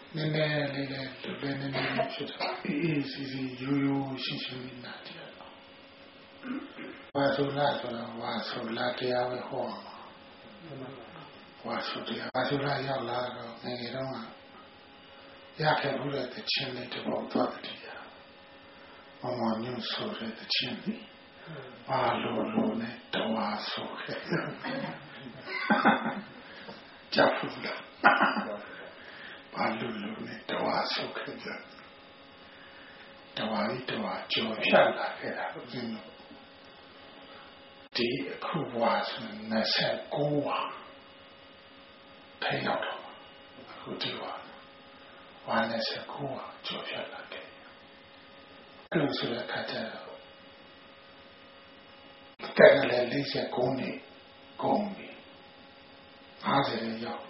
နည်းနည်းလေးလည်းလူလည်းနည်းနည်းလေးဖြစ်တော့အေးစီစီရိုးရိုးရှင်းရှင်းလေးနားကြည့်တော့ဝါဆိုလာဆိုတော့ဝါဆိုလာတရားပဲဟောမှာဝါဆိုတရားဝါဆိုလာရောက်လာတော့ငယ်ငယ်တုန်းကရခဲ့ဘူးတဲ့ချင်းလေးတစ်ပေါက်သွားတယ်တရားမမညွှန်ဆိုတဲ့ချင်းလေးဘာလို့နဲ့တဝါဆိုခဲ့ကြဘူးလားဘာလို့နဲ့တဝါဆိုခဲ့ကြတဝါလေးတဝါကြော်ဖြတ်လာခဲ့တာဦးဇင်းတို့ဒီအခုဝါဆို29ဝါထိုင်ရောက်တော့အခုဒီဝါ29ဝါကြော်ဖြတ်လာခဲ့အဲ့လိုဆိုတဲ့အခါကျတော့ကဲလည်း49နှစ်ကုန်ပြီ50ရောက်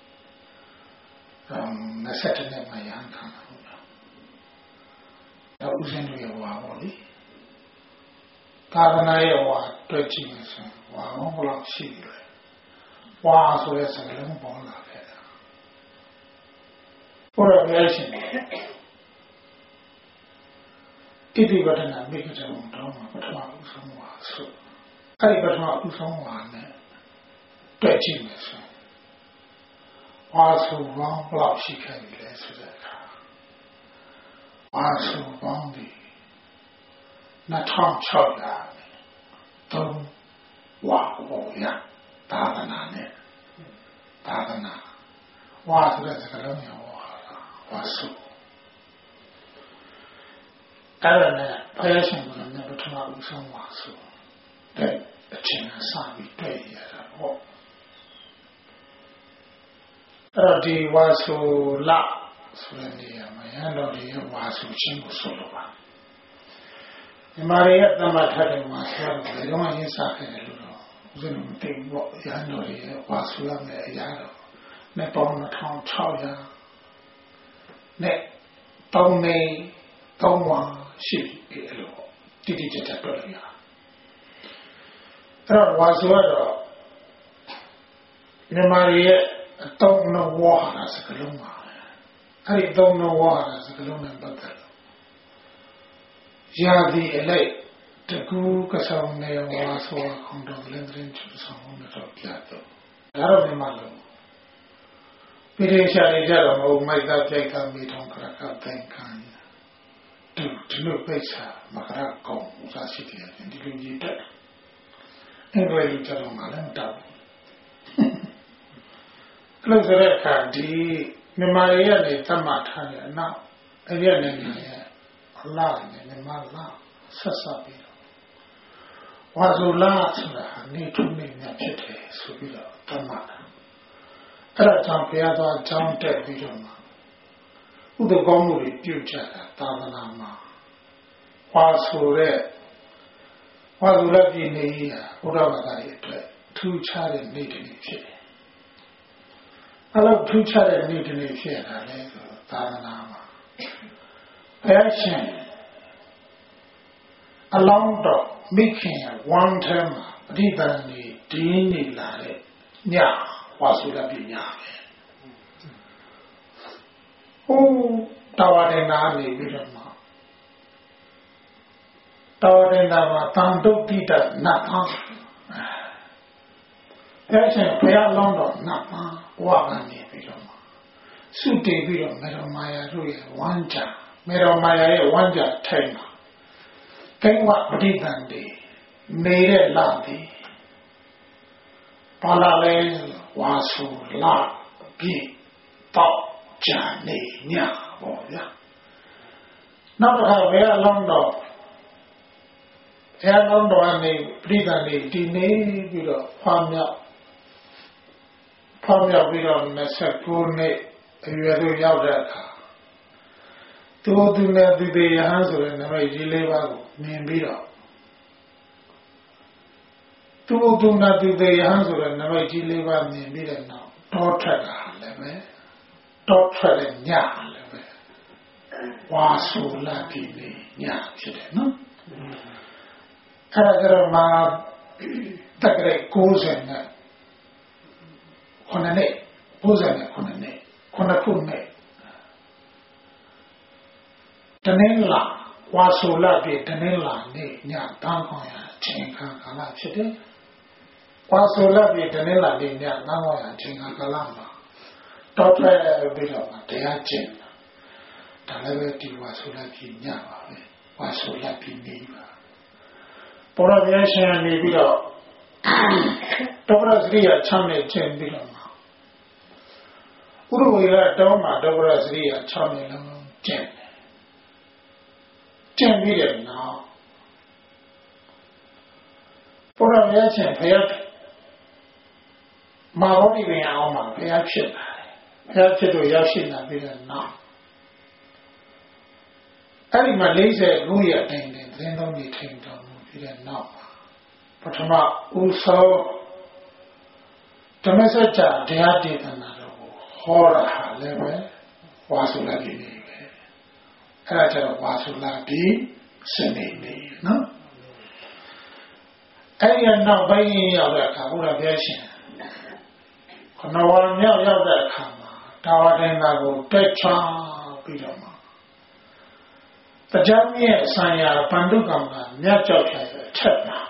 20နှစ်မှရန်ခံတာဟုတ်လားတော့ဦးဇင်းတို့ရဲ့ဝါပေါ့လေသာသနာရဲ့ဝါတွေ့ကြည့်မယ်ဆိုဝါဘယ်လောက်ရှိပြီလဲဝါဆိုတဲ့စကားလုံးပေါ်လာခဲ့တာဘုရားပြောရှင်ဣတိပဒနာမိဂ္ဂတံတော်မှာပထမဦးဆုံးဝါဆိုအဲ့ဒီပထမဦးဆုံးဝါနဲ့တွေ့ကြည့်မယ်ဆိုဝါဆိုဘောင်းဘလောက်ရှိခဲ့ပြီလဲဆိုတဲ့အခါဝါဆိုဘောင်းဒီ2600 3ဝါပေါ်ရသာသနာနဲ့သာသနာဝါဆိုတဲ့စကားလုံးရောဝါဆိုအဲ့ဒါနဲ့ဘုရားရှင်ကလည်းပထမဦးဆုံးဝါဆိုတဲ့အချိန်ကစပြီးတွေ့ရတာပေါ့အဲ့တော့ဒီဝါဆိုလဆိုတဲ့နေရာမှာရန်တော်ဒီဝါဆိုခြင်းကိုဆိုလိုပါဒီမာရီရဲ့တမတ်ထတဲ့ဝါဆိုတော့ဘယ်တော့မှရင်းစားခဲ့တယ်လို့တော့ဦးဇင်းတို့မသိဘူးပေါ့ရန်တော်ဒီဝါဆိုရမယ်အရာတော့နဲ့ပေါင်း2600နဲ့3နေ3ဝါရှိပြီအဲ့လိုတိတိကျကျပြောလို့ရအဲ့တော့ဝါဆိုတော့ဒီမာရီရဲ့အတုံးနဝါဟာစကလုံးပါအဲ့ဒီသုံးနဝါဟာစကလုံးနဲ့ပတ်သက်လို့ရာသီအလိုက်တကူကဆောင်နေဝါဆိုခုံတော်လင်းတဲ့ချူဆောင်တော့ပြတ်တော့ဒါတော့ဒီမှာလို့ပိရိရှာနေကြတော့မဟုတ်မိုက်သားကြိုက်တာမိထုံခရကတိုင်ခံဒီလိုပိတ်စာမကရကောင်ဥစားရှိတယ်ဒီလိုကြီးတက်အဲ့လိုကြီးကြတော့မှလည်းမတောက်ကလို့ဆိုတဲ့အခါဒီမြန်မာတွေကနေသတ်မှတ်ထားတဲ့အနောက်အဲ့ဒီနိုင်ငံရဲ့အလားနဲ့မြန်မာလားဆက်ဆက်ပြီးတော့ဝါဆိုလာဆိုတာနေထုံးနေမြဖြစ်တယ်ဆိုပြီးတော့သတ်မှတ်တာအဲ့ဒါကြောင့်ဘုရားသွားကြောင်းတက်ပြီးတော့မှဥဒကောင်းမှုတွေပြုကြတာသာသနာမှာဝါဆိုတဲ့ဝါဆိုလက်ပြည်နေရဘုရားဘာသာရဲ့အတွက်ထူးခြားတဲ့နေ့တစ်နေ့ဖြစ်တယ်အဲ့လိုထူးခြားတဲ့နေ့တစ်နေ့ဖြစ်တာလေသာသနာမှာဘုရားရှင်အလောင်းတော်မိခင်ရဝမ်းထဲမှာပဋိသန္ဓေဒင်းနေလာတဲ့ညဝါဆိုလက်ပြည်ညပဲဟိုတာဝရဏနေပြီးတော့မှတာဝရဏမှာတန်တုတ်တိတနတ်ပါအဲ့ဒါဘုရားလောင်းတော်နတ်ပါဝါကနေပြီးတော့မှစုတည်ပြီးတော့မေတော်မာယာတို့ရဲ့ဝမ်းကြမေတော်မာယာရဲ့ဝမ်းကြထိုင်မှာကိဝပဋိသန္ဓေနေတဲ့လသည်ပါလာလဲဝါဆိုလာပြီးတော့ဂျာနေညပေါ့ဗျာနောက်တစ်ခါဘယ်အလုံးတော့အနေပြိတ္တန်တွေဒီနေပြီးတော့ဖောင်းမြောက်ပြီးတော့29နှစ်အရွယ်တို့ရောက်တဲ့အခါသူနဲ့သူတွေရဟန်းဆိုတဲ့နမိတ်ကြီး၄ပါးကိုမြင်ပြီးတော့သူနဲ့သူတွေရဟန်းဆိုတဲ့နမိတ်ကြီး၄ပါးမြင်ပြီးတဲ့နောက်တောထွက်တာလည်းပဲတောထွက်တဲ့ညလည်းပဲဝါဆိုလာပြီညဖြစ်တယ်နော်အဲ့ဒါကြတော့မှတက္ကရာ90နဲ့9နှစ်ခုနှစ်တနင်္လာဝါဆိုလပြည့်တနင်္လာနေ့ညတောင်းကောင်းရချိန်ခါကာလဖြစ်တယ်ဝါဆိုလပြည့်တနင်္လာနေ့ညတောင်းကောင်းရချိန်ခါကာလမှာတော့ထွက်ပြီးတော့တရားကျင့်ဒါလည်းပဲဒီဝါဆိုလပြည့်ညပါပဲဝါဆိုလပြည့်နေ့ပါပေါ်ရပြရှင်နေပြီးတော့တောပရစရိယချမ်းနဲ့ကျင့်ပြီးတော့ဥရဝေကတောင်းမှာတောပရစရိယချမ်းနဲ့လုံးကျင့်ပြီးတဲ့နောက်ပေါ်ရပြရှင်ဖျက်မာဘောဒီပင်အောင်မှာဘုရားဖြစ်လာတယ်ဘုရားဖြစ်လို့ရောက်ရှိလာပြီးတဲ့နောက်အဲ့ဒီမှာ40ခုရတိုင်းတဲ့သတင်းတော်ကြီးထိန်တော်မူပြီးတဲ့နောက်ပထမဦးဆုံးဓမ္မစကြာတရားဒေသနာတော်ကိုဟောတာဟာလည်းပဲဝါဆိုလာပြီနေပဲအဲ့ဒါကျတော့ဝါဆိုလာပြီစနေနေ့နော်အဲ့ဒီနောက်ပိုင်းရောက်တဲ့အခါဘုရားပြရှင်ခဏဝါမြောက်ရောက်တဲ့အခါမှာတာဝတိန်သာကိုတက်ချပြီးတော့မှတရားမြတ်ဆံရပန္တုကံကမြတ်ကြောက်ဖြတ်ရဲ့အထက်မှာ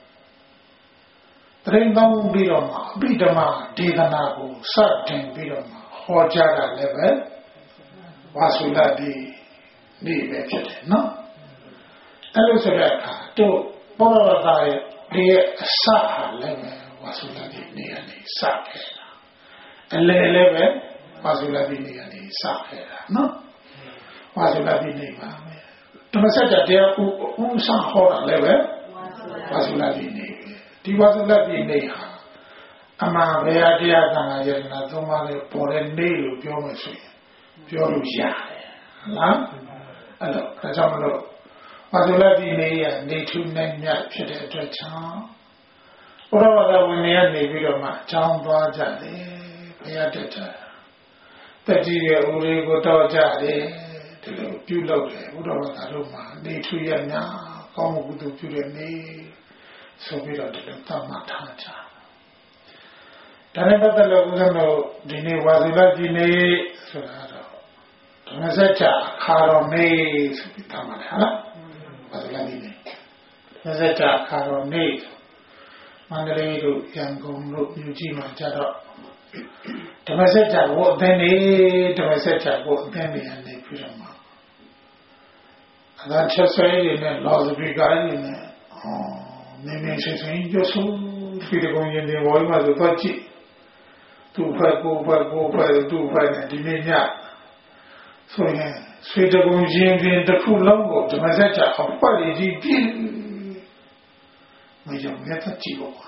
တရင်ကောင်းပြီးတော့မှအဘိဓမ္မာဒေသနာကိုစတင်ပြီးတော့မှဟောကြားတာလည်းပဲဝါဆိုလာဒီနေ့ပဲဖြစ်တယ်နော်အဲ့လိုဆိုတဲ့အခါတို့ဘောရတာရဲ့ဒီအစဟာလည်းပဲဝါဆိုလာဒီနေ့ကနေစခဲ့တာအလဲလည်းပဲဝါဆိုလာဒီနေ့ကနေစခဲ့တာနော်ဝါဆိုလာဒီနေ့ပါမယ်ဓမ္မစကြာတရားဥစံဟောတာလည်းပဲဝါဆိုလာဒီနေ့ဒီဝါဆိုလာဒီနေ့ဟာအမှန်ဘယ်တရားကံရယနာသုံးပါးလေးပေါ်တဲ့နေ့လို့ပြောမယ်ဆိုရင်ပြောလို့ရတယ်ဟုတ်လားအဲ့တော့ဒါကြောင့်မလို့ဝါဆိုလာဒီနေ့ရနေထူးနိုင်မြတ်ဖြစ်တဲ့အတွက်ကြောင့်ဘုရားဘာသာဝင်တွေကနေပြီးတော့မှအကြောင်းသွားကြတယ်ဘုရားတက်တာတတိယဦးလေးကိုတော့ကြတယ်ဒီလိုပြုလုပ်တယ်ဘုရားဘာသာတို့မှာနေထူးရများကောင်းမှုကုသိုလ်ပြုတဲ့နေ့ဆိုပြီးတော့ဒီလိုသတ်မှတ်ထားကြဒါနဲ့ပတ်သက်လို့ဦးဇင်းတို့ဒီနေ့ဝါဆိုလာဒီနေ့ဆိုတာတော့ဓမ္မစကြာခါတော်နေ့ဆိုပြီးသတ်မှတ်တယ်ဟုတ်လားဝါဆိုလာဒီနေ့ဓမ္မစကြာခါတော်နေ့မန္တလေးတို့ရန်ကုန်တို့မြို့ကြီးမှာကြတော့ဓမ္မစကြာကိုအသင်းနေဓမ္မစကြာကိုအသင်းနေရနေပြီးတော့မှအသာချက်ဆွဲရည်နဲ့လော်စပီကာရည်နဲ့နေနေချင်းချင်းကျဆူပြီးတဲ့ကုန်ရင်တွေဝိုင်းမှာဆိုတော့ကြည့်သူ့ဘက်ကိုဘက်သူ့ဘက်နဲ့ဒီနေ့ညဆိုရင်ဆွေတကုံရင်ပြင်တစ်ခုလုံးကိုဓမ္မစကြာအပတ်လေးကြီးပြင်းမရောမြတ်ကြည့်ပေါ့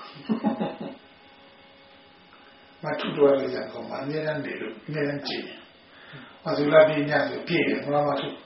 မထူတော်လေးရကောင်မအများနဲ့လို့အများနဲ့ကြည့်ဝါဇူလာပြညဆိုပြည့်တယ်ဘုရားမထူ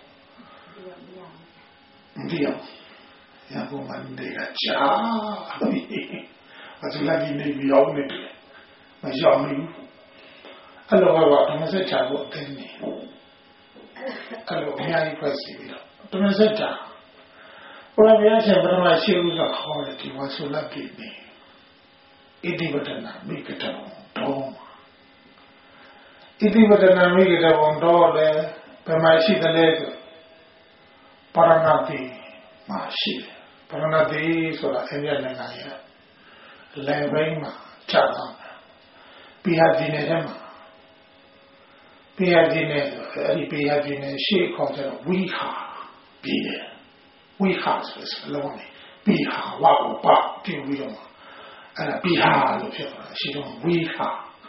မသိအောင်ရကောင်မတွေကကြာဝါဇူလာပြနေပြီးအောင်နေတယ်မရောက်ဘူးအဲ့လိုကတော့ဓမ္မစကြာကိုအသိနေအဲ့လိုအများကြီးဖွဲ့စီပြီးတော့ဓမ္မစကြာဘုရားဘုရားရှင်ပထမရှိဦးကခေါ်တယ်ဒီဝါဆိုလာပြည့်နေဣတိပတနာမိကတံတော်ဣတိပတနာမိကတံတော်လည်းဘယ်မှာရှိသလဲဆိုပရဏတိမှာရှိတယ်ပရဏတိဆိုတာအိန္ဒိယနိုင်ငံရဲ့လယ်ဘိန်းမှာကျတာပိယဒီနယ်ထဲမှာပိယဒီနယ်အဲ့ဒီပိယဒီနယ်ရှိခေါ်ကြတော့ဝိဟာပြည်တယ်ဝိဟာဆိုတဲ့စကားလုံးနဲ့ပိဟာဝါကိုပါပြုပြီးတော့အဲ့ဒါပိဟာလို့ဖြစ်သွားတာရှိတော့ဝိဟာ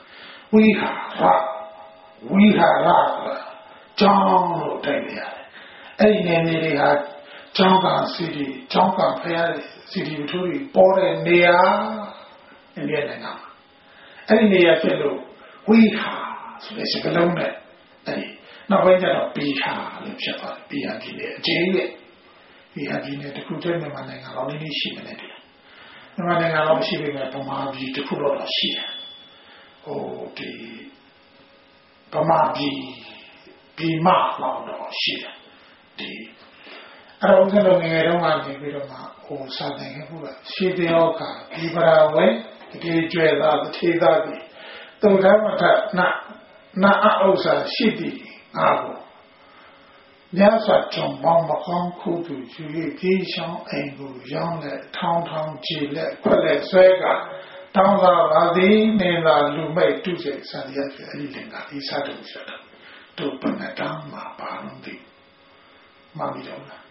ရကျောင်းလို့တိုက်နေရတယ်အဲ့ဒီနေတွေဟာကျောင်းကစီတီကျောင်းကဖျားစီတီဝတ္ထုတွေပေါ်တဲ့နေရာအိန္ဒိယနိုင်ငံမှာအဲ့ဒီနေရာဖြစ်လို့ဝိဟာဆိုတဲ့စကားလုံးနဲ့အဲ့ဒီနောက်ပိုင်းကျတော့ပိဟာလို့ဖြစ်သွားတယ်ပိဟာဒီလေအကျဉ်းရဲ့ပိဟာဒီလေတခုတည်းမြန်မာနိုင်ငံတော်လေးလေးရှိနေတယ်မြန်မာနိုင်ငံတော်မရှိပေမဲ့ဗမာပြည်တခုတော့ရှိတယ်ဟိုဒီဗမာပြည်ပြည်မတော့ရှိတယ်ဒီအဲ့တော့ဦးဇင်းတို့ငယ်ငယ်တုန်းကနေပြီးတော့မှဟိုစာသင်ခဲ့ဖို့ရှိတဲ့ဩကဒီပရာဝဲဒီကျွဲသားတထေသားဒီတုံထမထနအဥ္စာရှိသည်အားကိုညစာကြောင့်မောင်မကောင်းခုသူယူ၍ပြေးဆောင်အိမ်ကိုရောင်းလက်ထောင်းထောင်းကြည်လက်ခွက်လက်ဆွဲကတောင်းသာပါသည်နေလာလူမိတ်တုစိတ်စသည်ဖြင့်အဲ့ဒီလင်္ကာဒီစားတုဆက်တာတို့ဘယ်နဲ့တောင်းမှာပါလို့ဒီမှမပြောလား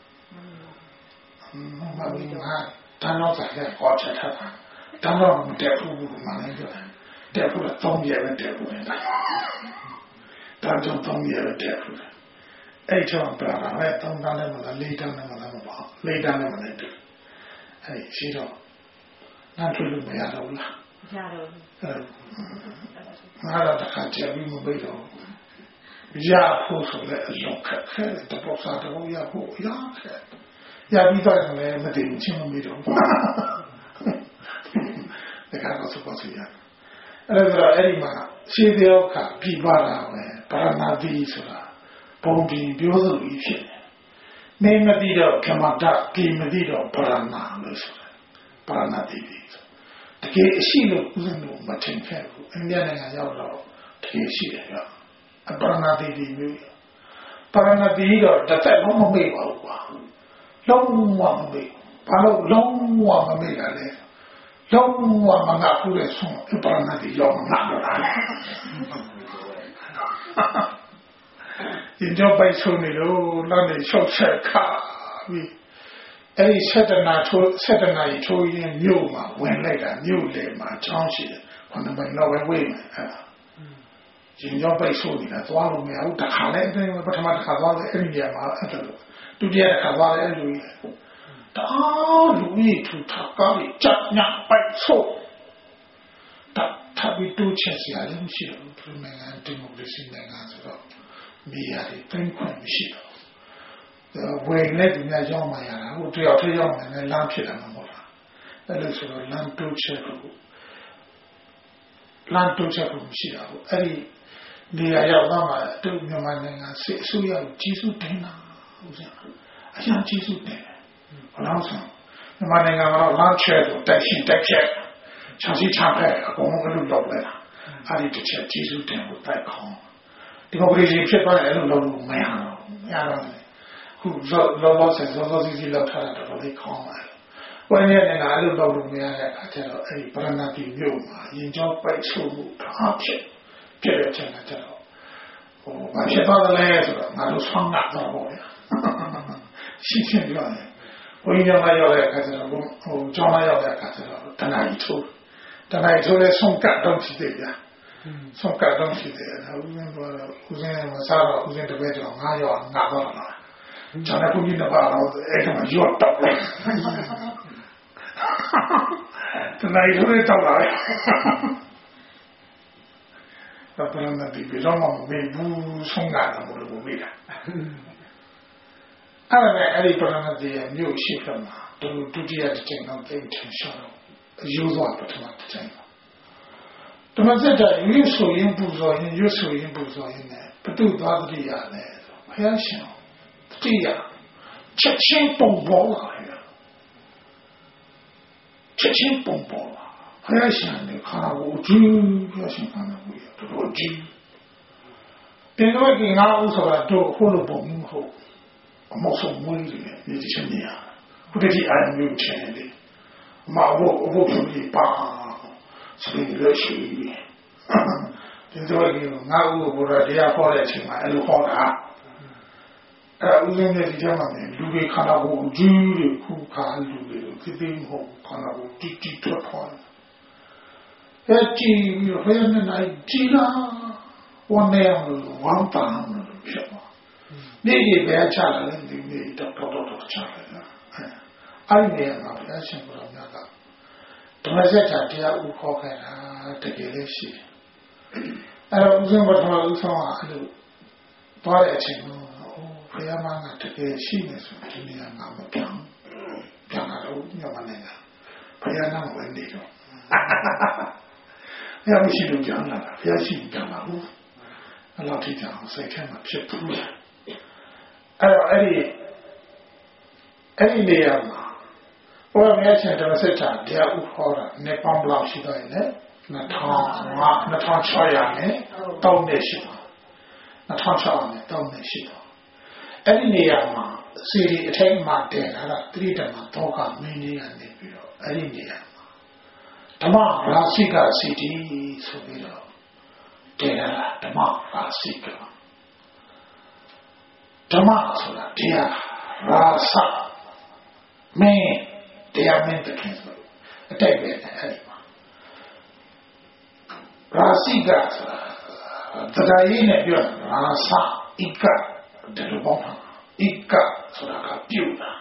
မှမပြောဟာတန်းတော့ဆိုင်ဟောချက်ထားတာတန်းတော့မတက်ဘူးမှလည်းပြောတက်ဘူးတော့သုံးရပဲတက်ဘူးတန်းတော့သုံးရပဲတက်ဘူးအဲ့ချောင်းပြတာပဲသုံးတန်းနဲ့မလားလေးတန်းနဲ့မလားမပေါ့လေးတန်းနဲ့မလားတူအဲ့ရှိတော့နားထွေးလို့မရတော့ဘူးလားမရတော့ဘူးငါတော့တခါကြည့်ပြီးမပြီးတော့ရဖို့ဆိုလည်းအလုံးခက်ခဲတပေါ်စားတော့ရဖို့ရခဲ့ရပြီးတော့လည်းမတင်ချင်းမပြီးတော့ဒါကတော့စပေါ်စီရအဲ့ဒါအဲ့ဒီမှာရှင်းပြောခပြပါတာပဲပါရဏသီဆိုတာပုံပြီးပြောသလိုဖြစ်နေမသိတော့ကမ္မတကိမသိတော့ပါရဏလို့ဆိုတာပါရဏသီတကယ်အရှိလို့ဥစဉ်လို့မထင်ခဲ့ဘူးအိန္ဒိယနိုင်ငံရောက်တော့တကယ်ရှိတယ်ကွာအပါရဏသီမျိုးပါရဏသီတော့တစ်သက်လုံးမမေ့ပါဘူးကွာလုံးဝမမေ့ဘာလို့လုံးဝမမေ့တာလဲလုံးဝမငါဘူးလေဆုံးအပါရဏသီရောမငါတော့တာဒီတော့ပိုက်ဆုံးနေလို့နောက်နေရှောက်ဆက်ခါပြီးအဲ့ဒီ7နာရီထိုးရင်မြို့မှာဝင်လိုက်တာမြို့လေမှာချောင်းရှိတယ်ခဏမတော့ဝေးမယ်အဲ့ဒါရင်တော့ပိုက်ဆုံးနေတာသွားလို့မရဘူးတခါလဲအဲ့ဒီပထမတစ်ခါသွားတယ်အဲ့ဒီနေရာမှာအဲ့ဒါလို့ဒုတိယတစ်ခါသွားတယ်အဲ့လိုတော့လူကြီးထူထကားကြီးจับညပိုက်ဆုံးထပ်ပြီးတိုးချက်စရာလည်းမရှိဘူးသူနိုင်ငံဒီမိုကရေစီနိုင်ငံဆိုတော့မိရတယ်ပြင်ခွင့်မရှိတော့ဝယ်လက်ဒီများရောက်မှရတာဟိုတယောက်တည်းရောက်မှလည်းလမ်းဖြစ်တယ်မဟုတ်လားအဲ့လိုဆိုတော့လမ်းတိုးချက်ဖို့မရှိတာဘူးအဲ့ဒီနေရာရောက်တော့မှသူမြန်မာနိုင်ငံစစ်အစိုးရကိုကြီးစုတင်တာဟုတ်စမ်းအရင်ကြီးစုတင်ဘာလို့ဆိုမြန်မာနိုင်ငံမှာလမ်းချက်ကိုတက်ရှိတက်ချက်ချာစီချဖက်အကုန်လုံးအဲ့လိုလုပ်လိုက်တာအဲ့ဒီတစ်ချက်ကြီးစုတင်ကိုတိုက်ခေါင်းဒီမိုကရေစီဖြစ်သွားတယ်အဲ့လိုလုပ်လို့မရတော့ခုလောဆယ်စီလောက်ထားတာတော့လေးခေါင်းပါဝိုင်းရဲ့နိုင်ငံအဲ့လိုလုပ်လို့မရတဲ့အခါကျတော့အဲ့ဒီပရဏတိမြို့မှာရင်ကျော်ပိုက်ဆိုးမှုအားဖြစ်တဲ့အချိန်ကကျတော့ဘာဖြစ်သွားတယ်လဲဆိုတော့ငါတို့ဆောင်းတာတော့ပေါ့ဗျာရှိချင်းပြောတယ်ဝိညာဉ်မရောက်တဲ့အခါကျတော့ကျောင်းမရောက်တဲ့အခါကျတော့တဏှာကြီးထိုးလဲဆုံးကတ်တော့ရှိသေးဗျာဆုံးကတ်တော့ရှိသေးတယ်ဦးဇင်းပြောတော့ဦးဇင်းမစားတော့ဦးဇင်းတပည့်တော့ငါရောက်ငါတော့လားကျွန်တော်ကိုကြီးတော့အဲ့ဒါမှရော့တော့တယ်တဏှာကြီးထိုးတော့လာတယ်ပရဏတိဘယ်တော့မှမမေ့ဘူးဆုံးတာတော့ဘယ်လိုမေ့တာအဲ့ဒီပရဏတိရဲ့မြို့ရှိဖက်မှာဒုတိယတစ်ချိန်တော့တိတ်ထင်ရှားတော့အယိုးသွားပထမတစ်ချိန်တော့ဓမ္မစက်တာရွတ်ဆိုရင်ပူဇော်ရင်ရွတ်ဆိုရင်ပူဇော်ရင်လည်းဘုသူ့သွားတတိယလည်းဘုရားရှင်တတိယချက်ချင်းပုံပေါ်လာတယ်ချက်ချင်းပုံပေါ်လာဘုရားရှင်လည်းခါကိုကြည့်ဘုရားရှင်ခါကိုတော်ကြည့်တင်တော့ဒီငါဥဆိုတာတို့ဟိုလိုပုံမှုဟုတ်အမောဆုံးမွေးတယ်ဒီချင်းနေရဘုဒ္ဓကြီးအာရုံချင်တယ်မာဝဘုရားပါဆိုရင်လည်းရှိတယ်ဒီတော့ဒီငါဥဘုရားတရားဟောတဲ့အချိန်မှာအဲ့လိုဟောတာအဲ့ဥစဉ်တဲ့ဒီကျမ်းမှာလူတွေခန္ဓာကိုယ်ကြည့်တယ်ခုခါလူတွေသိသိမဟုတ်ခန္ဓာကိုယ်တိထွက်ခေါ်အဲ့ကြည့်ပြီးတော့ဘယ်နဲ့နိုင်ကြည့်လားဝန်နေအောင်ဝမ်းပန်းလို့ဖြစ်သွားနေ့ကြီးပဲချလာတယ်ဒီနေ့တော့ချလာတယ်အဲ့ဒီနေရာမှာဘုရားရှင်ကိုယ်တော်များကဓမ္မစကြာတရားဥခေါ်ခဲ့တာတကယ်လည်းရှိတယ်အဲ့တော့ဦးဇင်းပထမဦးဆုံးကအဲ့လိုသွားတဲ့အချိန်တော့ဘုရားမကတကယ်ရှိနေဆိုဒီနေရာမှာမပြောင်းလာတော့ညမနေတာဘုရားနာဝင်နေတော့ဘုရားမရှိလို့ကြောင်းလာတာဘုရားရှိကြောင်းလာဘူးအဲ့လိုထိကြောင်စိတ်ထဲမှာဖြစ်ဘူးအဲ့တော့အဲ့ဒီနေရာမှာဘုရားမြတ်ရှင်ဓမ္မစကြာတရားဥခေါ်တာနေပေါင်းဘလောက်ရှိတော့ရင်လေ2600နဲ့တောင်းနေရှိတော့2600နဲ့တောင်းနေရှိတော့အဲ့ဒီနေရာမှာစီရီအထိတ်မှတင်လာတာတိတ္တမသောကမင်းကြီးကနေပြီးတော့အဲ့ဒီနေရာမှာဓမ္မရာစိကစီတီဆိုပြီးတော့တင်လာတာဓမ္မရာစိကဓမ္မဆိုတာတရားရာစမင်းတရားမင်းတခင်ဆိုအတိတ်ပဲအဲ့ဒီမှာရာစိကဆိုတာတရားရင်းနဲ့ပြောရာစဣကဒီလိုပေါ့ဣကဆိုတာကပြုတာ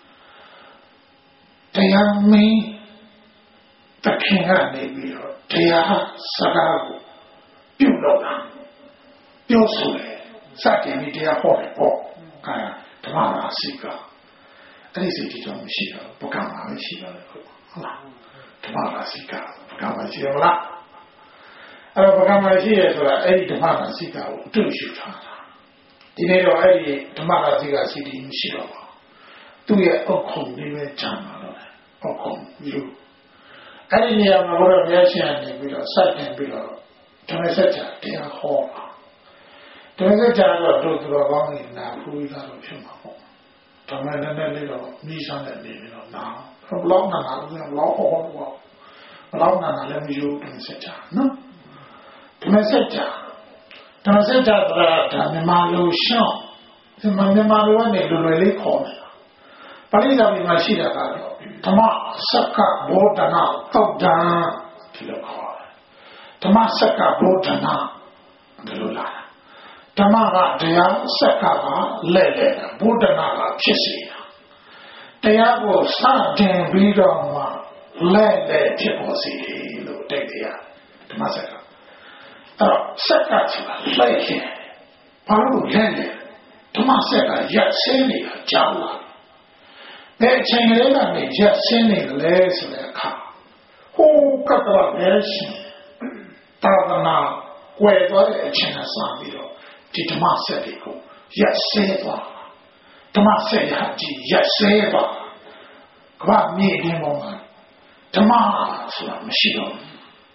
တရားမင်းတခင်ကနေပြီးတော့တရားစကားကိုပြုလုပ်တာပြောဆိုတယ်စတင်ပြီးတရားဟောတယ်ပေါ့ခါဓမ္မရာစိကအဲ့ဒီစိတ်ကြောင့်မရှိတော့ပကံမှာမရှိတော့ဘူးဟုတ်လားဓမ္မရာစိကပကံမှာရှိရမလားအဲ့တော့ပကံမှာရှိရဆိုတာအဲ့ဒီဓမ္မရာစိကကိုအတူရှိထားတာဒီနေ့တော့အဲ့ဒီဓမ္မရာစိကစီတီမရှိတော့ဘူးသူ့ရဲ့အုတ်ခုံလေးပဲဂျမ်းလာတော့အုတ်ခုံလူအဲ့ဒီနေရာမှာဘုရားမြတ်ရှင်နေပြီးတော့စတင်ပြီးတော့ဓမ္မစကြာတရားဟောတာဓမ္မစကြာတော့တို့သူတော်ကောင်းတွေနာဖူးသားလို့ဖြစ်မှာပေါ့ဓမ္မနဲ့လည်းတော့မိဆောင်တဲ့နေပြီးတော့နာဘလောက်နာလည်းဘလောက်ဟောတော့ဘလောက်နာလည်းမယူဓမ္မစကြာနော်ဓမ္မစကြာဆိုတာဒါမြန်မာလိုရှောင်းမြန်မာလိုကနေလွယ်လွယ်လေးခေါ်နေတာပါဠိတော်မှာရှိတာကတော့ဓမ္မစက္ကဘောဓနာသုတ်တံဒီလိုခေါ်တယ်ဓမ္မစက္ကဘောဓနာဒီလိုလာဓမ္မကတရားစက္ကကလက်လက်ဘောဓနာကဖြစ်စေတာတရားကိုစတင်ပြီးတော့မှလက်လက်ဖြစ်ပေါ်စေတယ်လို့တိတ်တရားဓမ္မစက္ကအဲ့တော့စက္ကဆိုတာလိုက်ရင်ဘာလို့လဲဓမ္မစက္ကရက်စင်းနေတာကြောက်လာဘယ်အချိန်ကလေးကနေရက်စင်းနေလဲဆိုတဲ့အခါဟိုကတ္တဝရဲရှင်သာသနာကွယ်သွားတဲ့အချိန်ကစပြီးတော့ဒီဓမ္မစက်တွေကိုရက်စဲသွားဓမ္မစက်ရကြီးရက်စဲသွားကမ္ဘာမြေပြင်ပေါ်မှာဓမ္မဆိုတာမရှိတော့ဘူး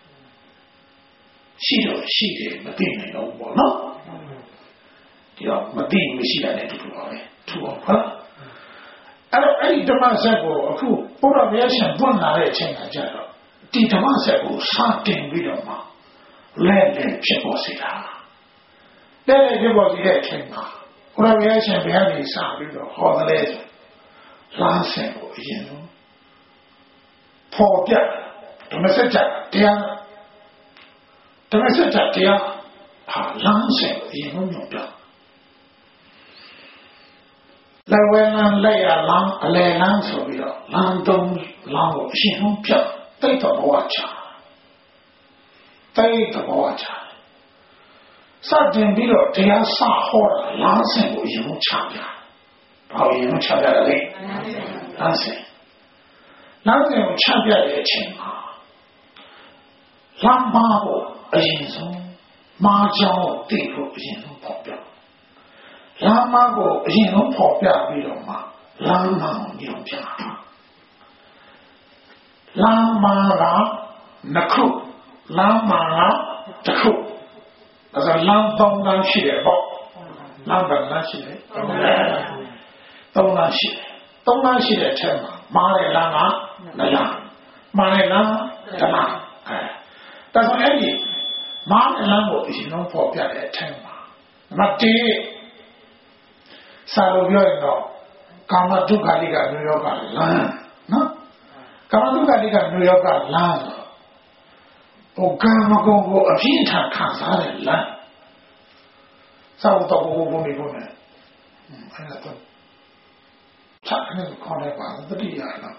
ရှိတော့ရှိတယ်မသိနိုင်တော့ဘူးပေါ့နော်ဒီတော့မသိမရှိရတဲ့တူပါပဲတူပါဟုတ်အဲ့တော့အဲ့ဒီဓမ္မစက်ကိုအခုဘုရားမြတ်ရှင်ပွင့်လာတဲ့အချိန်ကကြတော့ဒီဓမ္မစက်ကိုစတင်ပြီးတော့မှလက်လက်ဖြစ်ပေါ်စေတာလက်လက်ဖြစ်ပေါ်စေတဲ့အချိန်မှာဘုရားမြတ်ရှင်ဘုရားကြီးစပြီးတော့ဟောတယ်လမ်းစဉ်ကိုအရင်ဆုံးပေါ်ပြဓမ္မစက်တရားဓမ္မစကြာတရားဟာလမ်းစဉ်အရင်ဆုံးပြောပြလက်ဝဲလမ်းလက်ရလမ်းအလဲလမ်းဆိုပြီးတော့လမ်းသုံးလမ်းကိုအရင်ဆုံးပြတိတ်တော်ဘဝချတိတ်တော်ဘဝချစတင်ပြီးတော့တရားစဟောတာလမ်းစဉ်ကိုအရင်ဆုံးချပြဘာလို့အရင်ဆုံးချပြရလဲလမ်းစဉ်ကိုချပြတဲ့အချိန်မှာလမ်းမကိုအရင်ဆုံးမာကြောင်းတိဖို့အရင်ဆုံးပေါ်ပြလမ်းမကိုအရင်ဆုံးပေါ်ပြပြီးတော့မှလမ်းမကိုညွှန်ပြလမ်းမကနှစ်ခုလမ်းမကတစ်ခုဒါဆိုလမ်းသုံးလမ်းရှိတယ်ပေါ့လမ်းဘယ်လမ်းရှိလဲသုံးလမ်းရှိတယ်သုံးလမ်းရှိတဲ့အထက်မှာမားတဲ့လမ်းကနှစ်လမ်းမားတဲ့လမ်းတစ်လမ်းဒါဆိုအဲ့ဒီမားလမ်းကိုအရင်ဆုံးပေါ်ပြတဲ့အထက်မှာမတေးစာလို့ပြောရင်တော့ကာမဒုက္ခလိကမျိုးရောကလမ်းနော်ကာမဒုက္ခလိကမျိုးရောကလမ်းဟိုကာမဂုဏ်ကိုအပြင်းထန်ခံစားတဲ့လမ်းစာတော့ဘုံနေကုန်တယ်အဲ့ဒါတော့ချက်နဲ့ခေါ်လိုက်ပါတတိယလား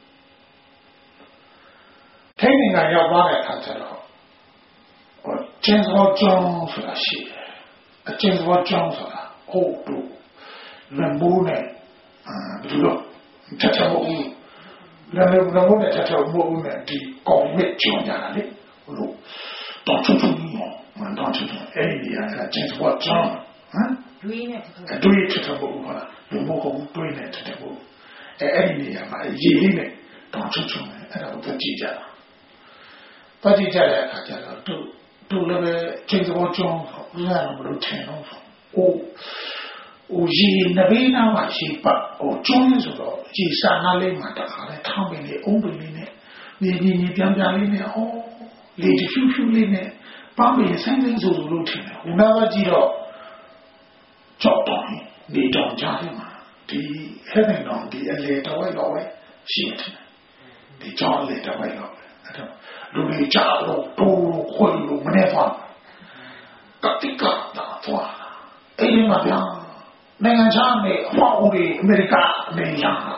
ထိန်းနေတာရောက်သွားတဲ့အခါကျတော့ကျင်းသောကြောင်းဆိုတာရှိတယ်အကျဉ်းသောကြောင်းဆိုတာဟုတ်တို့လမ်းမိုးနဲ့ဘယ်လိုထထမိုးလမ်းမိုးနဲ့ထထမိုးနဲ့ဒီကောင်မြစ်ကျော်ကြတာလေဘလို့တော့ချူချူမန်တော့ချူအဲ့ဒီအကျဉ်းသောကြောင်းဟမ်တွေးနဲ့ထထမိုးဟုတ်လားလူမိုးကတွေးနဲ့ထထမိုးအဲ့ဒီနေရာမှာရေလေးနဲ့တော့ချူချူအဲ့ဒါကိုကြည့်ကြတာပတ်ကြည့်ကြတဲ့အခါကျတော့တူလည်းချင်းသဘောကြောင်းလမ်းမလို့ထင်တော့ Uji Nabina Shipa or Jones or Gisana Lema, Tommy, Obeline, Lady Piambaline, oh, Lady Fufuline, Bambi, sending to routine, who never did all. Chop on him, they don't judge him. The heaven on the later way away, shit. The John later way away. Do the Jalo, Polo, Holo, whenever. Got the cut, that's why. Aimabia. Nangajame, Huawei, America, Nayana,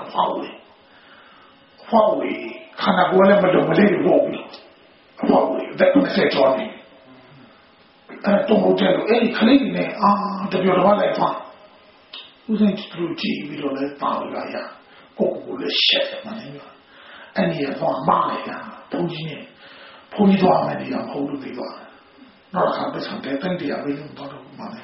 Huawei, Kanagola, Madame Robi, Huawei, that can say Johnny. And don't tell you any clean, the beautiful life. Who thinks through G, we don't let Paulaya, Coco, the shit, and he has one Maya, Pugini, Pugidwamani, and Holu Viva. Not a habit of that, and they are really not of money.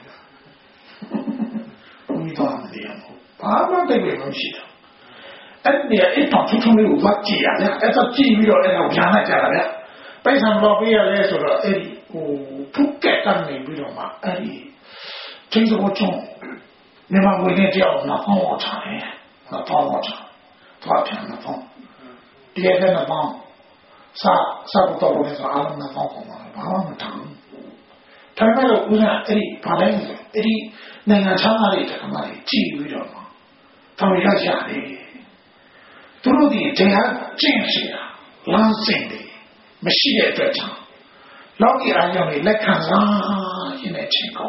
We don't have the animal. I'm not very much. And near it, not to me, what Gia, as a TV or a Jana Jana. Based on what we are less or Eddie, who get on me, we don't want Eddie. Change the watch on. Never will get out, not all time, not all time. Talking on the phone. The end of the phone. Saboteur is all on the phone. I'm tongue. Tamara was Eddie, Palenzo, Eddie. Nanga Chana, G. We don't know. Tommy through the Jaya Jinsia, Lansing, Machine at the time. Logi Ayami, Lekanza in a chinko.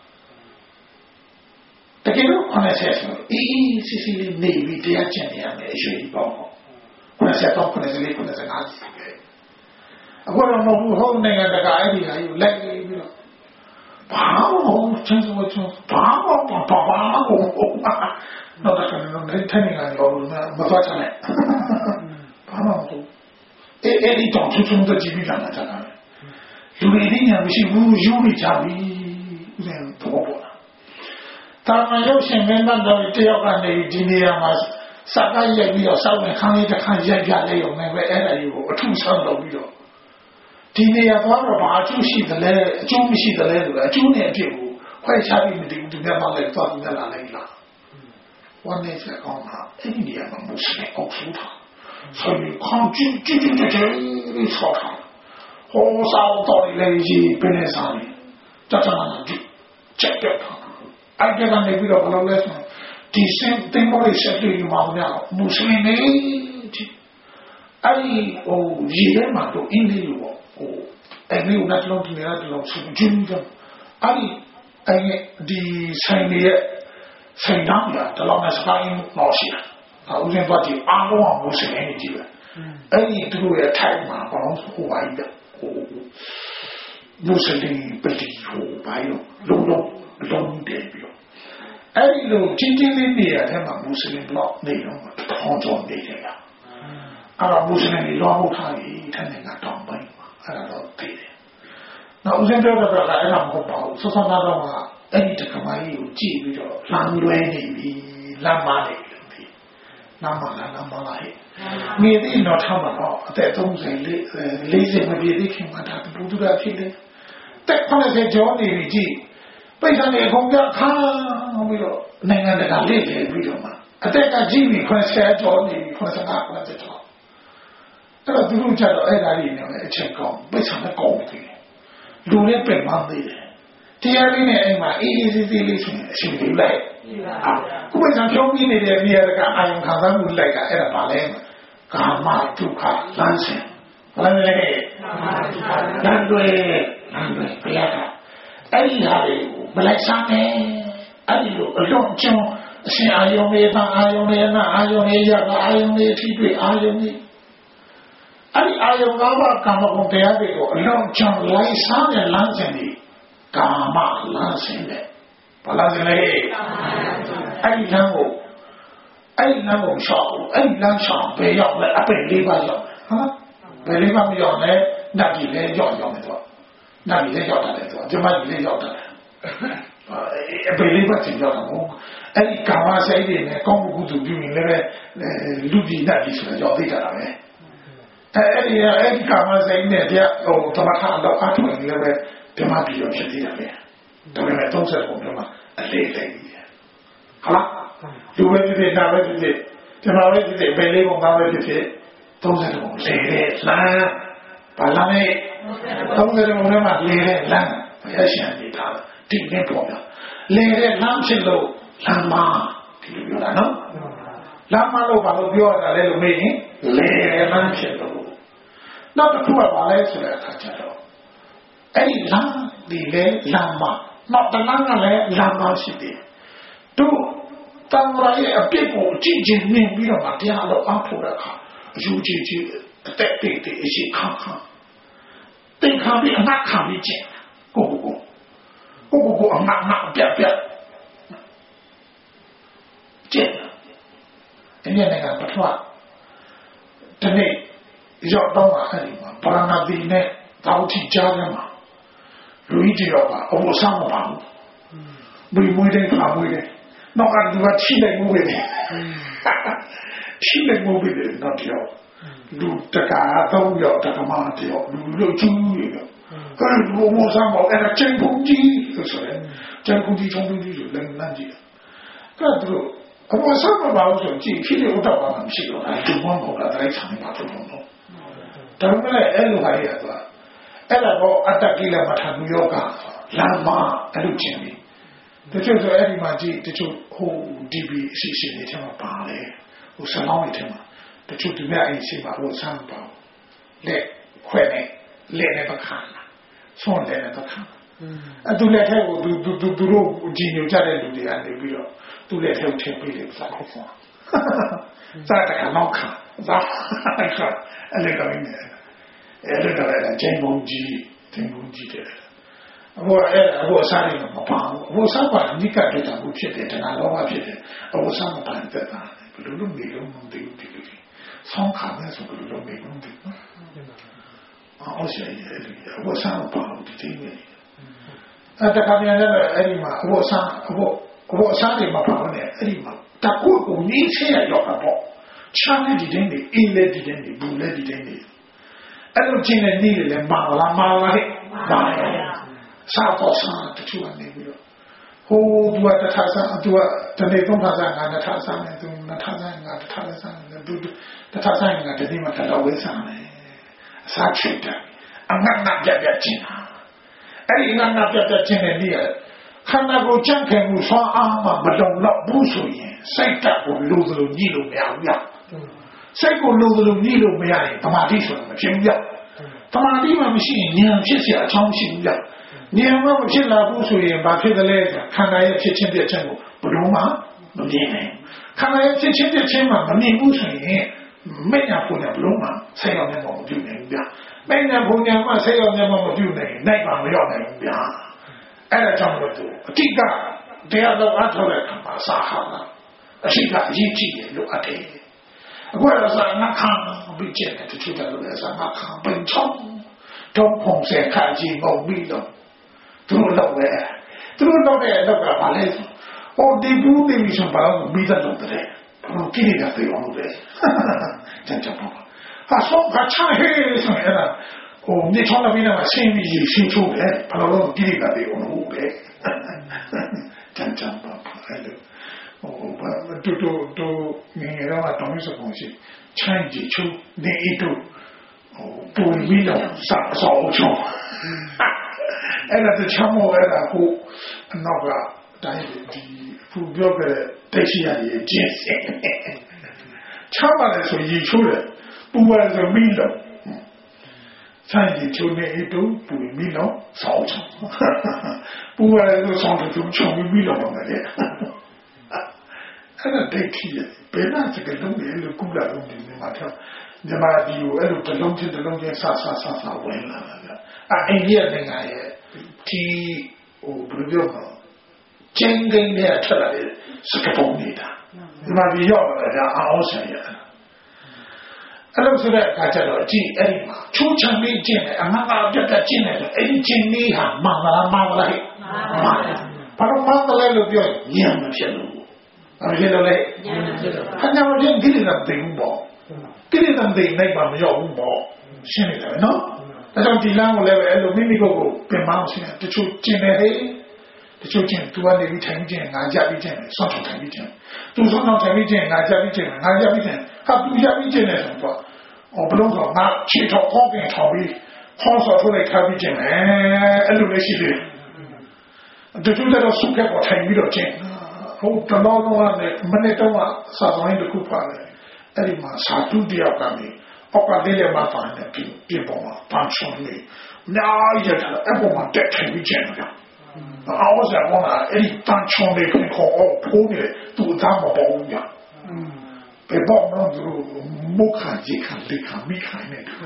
The Gino on a session, Sicily Navy, dear Jenny, and a shady ball. When I set up on a liquid as an answer. I want to know who holding and the guy, you let me know. Power, change the word to power, not that kind of telling I know, Mavatane. Power. Any don't you the Jimmy. You reading and she will usually tell me then Popo. Tamayoshi Member, the Teokan, the Jimmy, Sakaya, or Southern County, the Kanja, or never ever you, or 2 sons of you. Tina, about you see the letter, Jumi see the letter, a junior people, quite happy to never let thought in the Layla. One day, India, Muslim, Oxuta. So you can't do talk. Oh, South lazy, Penesani, Tatana, check it. I get on a bit of a lesson. The same thing what I said to you now, Muslim. I oh, Yelema to India. I knew not long to me, I don't know, Junior. I the same year, Saint-Namia, the longest time, Nausea. I was in what the Amo was in any deal. Any through a time, who I Mussolini, British, who by long debut. Any little changing in the Muslim block, they don't want on the area. Our Muslim long time, attending a tomb. Now, we can talk about so some other any to come out, you cheap, Langway, Lamani, Namala. Maybe not have that don't say lazy, maybe they came and had to do that feeling. That kind of a journey, based on the Honga Khan, we don't live, we don't. I think a Jimmy can say journey because I'm not at the top. The root of Edarina, a check on, based on the gold. Do let me Monday. Tiarina and my easy listening, she will like. Who is a young in the America, I am Kazan like a ballet. Kama to car, Lansing. Landway, Piata. Anyhow, but like Sunday, I do a long jump. See, I only, I come up there, long jump, like Sun and Lansing. Kama, Lansing. Palazzi, I know, shop, I learn shop, pay up, I pay liver, huh? Very much your name, not delay your not delay your talent, you might delay your talent. Believer in your home, and Kama said in a Congo to do in Ludi Nadis, your data. And Kama saying that, oh, Tomata, no, I told you, there might be your shitty. Don't say, a lady. လူပဲဖြစ်ဖြစ်နာပဲဖြစ်ဖြစ်ကျွန်တော်ပဲဖြစ်ဖြစ်ဘယ်လေးပုံကားပဲဖြစ်ဖြစ်30ပုံလေတဲ့လမ်းဘာလမ်းလဲ30ပုံထဲမှာလေတဲ့လမ်းဘုရားရှင်နေတာဒီနေ့ပေါ်လာလေတဲ့လမ်းဖြစ်လို့လမ်းမဒီလိုပြောတာနော်လမ်းမလို့ဘာလို့ပြောရတာလဲလို့မေးရင်လေတဲ့လမ်းဖြစ်လို့နောက်တစ်ခုကဘာလဲဆိုတဲ့အခါကျတော့အဲ့ဒီလမ်းဒီလေလမ်းမနောက်တလမ်းကလည်းလမ်းမရှိသေးတို့တန်ခါရဲ့အပြစ်ကိုကြည့်ချင်းမြင်ပြီးတော့တရားတော်အားထုတ်တဲ့အခါအယူကြည်ကြည်အသက်တည်တည်အရှိခါခါသင်္ခါပြီးအနတ်ခံပြီးကျင့်ကိုအနတ်ပြတ်ကျင့်ဒီနေ့ကပထမဒီနေ့ရောက်တော့မှအဲ့ဒီမှာပရဏသီနဲ့တောက်ချကြားရမှာလူကြီးတော့ကအဖို့ဆောင်မပါဘူးမွေတဲ့ခါမွေတဲ့နောက်ကသူကချိလိုက်မှုပဲချိလိုက်မှုပဲတော့ပြောလူတကာတော့ရောက်တကမာတယောလူလို့ကျူးနေတော့အဲ့ဒီဘုံဆောင်ပေါ့အဲ့ဒါကျန်ပုံကြီးဆိုရဲကျန်ပုံကြီးချုံကြီးဆိုလည်းလမ်းကြီးအဲ့ဒါတို့အဖို့ဆောင်မပါဘူးဆိုကြည့်ဖြစ်လို့တော့ပါမှမရှိတော့အဲ့ဒီဘုံကတိုင်းဆောင်နေပါတော့တော့ဒါပေမဲ့အဲ့လိုဟာရတော့အဲ့ဒါတော့အတ္တကိလမထာလူယောဂလမ်းမအဲ့လိုချင်းပြီတချို့ဆိုအဲ့ဒီမှာကြည့်တချို့ဟိုဒီဘီအစီအစဉ်တွေထဲမှာပါလေဟိုဆလောင်းတွေထဲမှာတချို့ဒီနေ့အဲ့ဒီမှာဟိုဆန်းပါလက်ခွဲနဲ့လက်နဲ့ပခါလာဆွန်လက်နဲ့ပခါအဲ့သူလက်ထဲကိုသူတို့ကြည်ညိုကြတဲ့လူတွေကနေပြီးတော့သူလက်ထဲကိုထည့်ပေးတယ်စားဖို့စားတဲ့နောက်ခါစားခါအဲ့လေကမင်းအဲ့ဒါလည်းကျင်းပုံကြီးတယ်အခုအစားတွေမပါဘူးအခုအစားပါအနိကတွေ့တာဘူးဖြစ်တယ်တဏှာလောဘဖြစ်တယ်အခုအစားမပါတဲ့တာဘယ်လိုလုပ်နေလို့မသိဘူးဒီလိုဆောင်းခါနဲ့ဆိုဘယ်လိုလုပ်နေလို့မသိဘူးအော်ရှိရတယ်အခုအစားမပါဘူးဒီတိနေအဲ့တခါပြန်လည်းအဲ့ဒီမှာအခုအစားတွေမပါဘူးနဲ့အဲ့ဒီမှာတကူကိုနင်းချရတော့တာပေါ့ချမ်းတဲ့ဒီတိုင်းနေအင်းတဲ့ဒီတိုင်းနေဘူးတဲ့ဒီတိုင်းနေအဲ့လိုချင်းတဲ့နေ့လည်းမာလာဟဲ့မာစားတော့စားတချို့ကနေပြီးတော့ဟိုသူကတထဆန်းသူကတနေ့သုံးထဆန်းငါတထဆန်းနဲ့သူနှစ်ထဆန်းငါတထဆန်းနဲ့သူတထဆန်းငါတနေ့မှတလောက်ဝဲဆန်းတယ်အစားချိတ်တယ်အငတ်ငတ်ပြချင်းအဲ့ဒီငတ်ငတ်ပြချင်းတဲ့နေ့ခန္ဓာကိုယ်ကြံ့ခိုင်မှုဆွမ်းအားမှမလုံလောက်ဘူးဆိုရင်စိတ်ဓာတ်ကိုလိုသလိုညှိလို့မရဘူးဗျစိတ်ကိုလိုသလိုညှိလို့မရရင်တမာတိဆိုတာမဖြစ်ဘူးဗျတမာတိမှမရှိရင်ဉာဏ်ဖြစ်เสียအချောင်းရှိဘူးဗျဉာဏ်မဖြစ်လာဘူးဆိုရင်ဘာဖြစ်သလဲခန္ဓာရဲ့ဖြစ်ချင်းပြချင်းကိုဘယ်တော့မှမမြင်နိုင်ခန္ဓာရဲ့ဖြစ်ချင်းပြချင်းမှမမြင်ဘူးဆိုရင်မဲ့ညာပုံညာဘလုံးမှဆက်ရောက်နေမှာမပြုနိုင်ဘူးဗျမဲ့ညာပုံညာမှဆက်ရောက်နေမှာမပြုနိုင်နိုင်ပါမရောက်နိုင်ဘူးဗျအဲ့ဒါကြောင့်လို့သူအတိကတရားတော်အားထုတ်တဲ့အခါမှာစာဟာလာအရှိကအရေးကြီးတယ်လို့အပ်တယ်အခုတော့စာငါခံပြီးကျက်တယ်တချို့တယ်လို့လည်းစာငါခံပင်ချောင်းတော့ပုံစံခါကြီးမဟုတ်ပြီးတော့သူတို့တော့တဲ့လောက်ကဘာလဲဟိုဒီဘူးနေပြီဆိုပါတော့ပြီးတော့တယ်ဘာလို့ကိရိတာပြောလို့လဲတန်ချပါဟာဆုံးကချာဟဲဆိုရင်အဲ့ဒါဟိုမြေချောင်းလည်းပြီးတော့ဆင်းပြီးရှင်းချိုးတယ်ဘာလို့ကိရိတာပြောလို့ပဲတန်ချပါအဲ့လိုဟိုဘာတူငယ်တော့တောင်းစကုန်ရှိချမ်းကြီးချိုးနေအတူဟိုပူပြီးတော့စာဆောင်းချုံအဲ့ဒါတချမ်းမောအဲ့ဒါဟိုအနောက်ကတိုင်းဒီဖူပြောကြတဲ့တက်ရှိရည်ကျင်းစင်ချမ်းပါလေဆိုရေချိုးတယ်ပူရဆိုပြီးတော့ချမ်းကြီးချိုးနေအတူပူပြီးတော့ဆောင်းချုံပူရဆိုဆောင်းချုံချုံပြီးတော့တယ်အဲ့ဒါဒိတ်ကြီးဘယ်နဲ့စကလုံးလေလို့ကုလာလုံးဒီမှာတော့ဒီမှာဒီကိုအဲ့လိုတလုံးချင်းဆဆဝင်လာတာအိန္ဒိယနိုင်ငံရဲ့ဒီဟိုဘယ်လိုပြောမလဲကျင်းကိန်းနဲ့ထွက်လာတဲ့စကပုံနေတာဒီမှာဒီရောက်လာတာအောင်ဆန်ရအဲ့လိုဆိုတဲ့အခါကျတော့ကြည့်အဲ့ဒီမှာချိုးချမ်းပြီးကျင့်တယ်အငါကပြတ်ကျင့်တယ်အဲ့ဒီကျင့်နည်းဟာမှန်လားဟဲ့မှန်တယ်ဘာလို့မှန်တယ်လို့ပြောညံမဖြစ်လို့ဘာဖြစ်လို့လဲညံမဖြစ်လို့ခဏမှချင်းဒီလိုတော့တင်ပေါ့ဒီလိုတော့တင်နိုင်ပါမရောက်ဘူးပေါ့ရှင်းနေတယ်နော်ဒါကြောင့်ဒီလမ်းကိုလည်းပဲအဲ့လိုမိမိကိုယ်ကိုပြင်မအောင်ရှင်းတချို့ကျင်တယ်ဟဲ့ချို့ချင်းသူကနေပြီးထိုင်ချင်းငါကြပြီးချင်းဆောင်းထိုင်ပြီးချင်းသူဆောင်းထိုင်ပြီးချင်းငါကြပြီးချင်းငါကြပြီးချင်းဟာသူကြပြီးချင်းလည်းဆိုတော့ဘလုံးတော့ငါချီတော့ကောင်းပြင်ထောင်ပြီးခေါင်းဆော်ထုတ်လိုက်ထားပြီးချင်းအဲ့လိုလည်းရှိတယ်တူတူတော့စုကပေါ်ထိုင်ပြီးတော့ချင်းဟုတ်တလောတော့လည်းမနေ့တော့စာဆောင်တစ်ခုပါတယ်အဲ့ဒီမှာစာတူတယောက်ကနေအောက်ကလေးလည်းမဖန်နဲ့ပြင်ပေါ်မှာပန်းချုံလေးများရတဲ့အပေါ်မှာတက်ထိုင်ပြီးချင်းတော့အော်ဆရာကအဲ့ဒီပန်းချုံလေးကိုခေါ်ဖိုးနေသူ့သားမပေါ်ဘူးညာဘယ်တော့မှသူမခါကြီးခံလိခါမိခိုင်းနေတယ်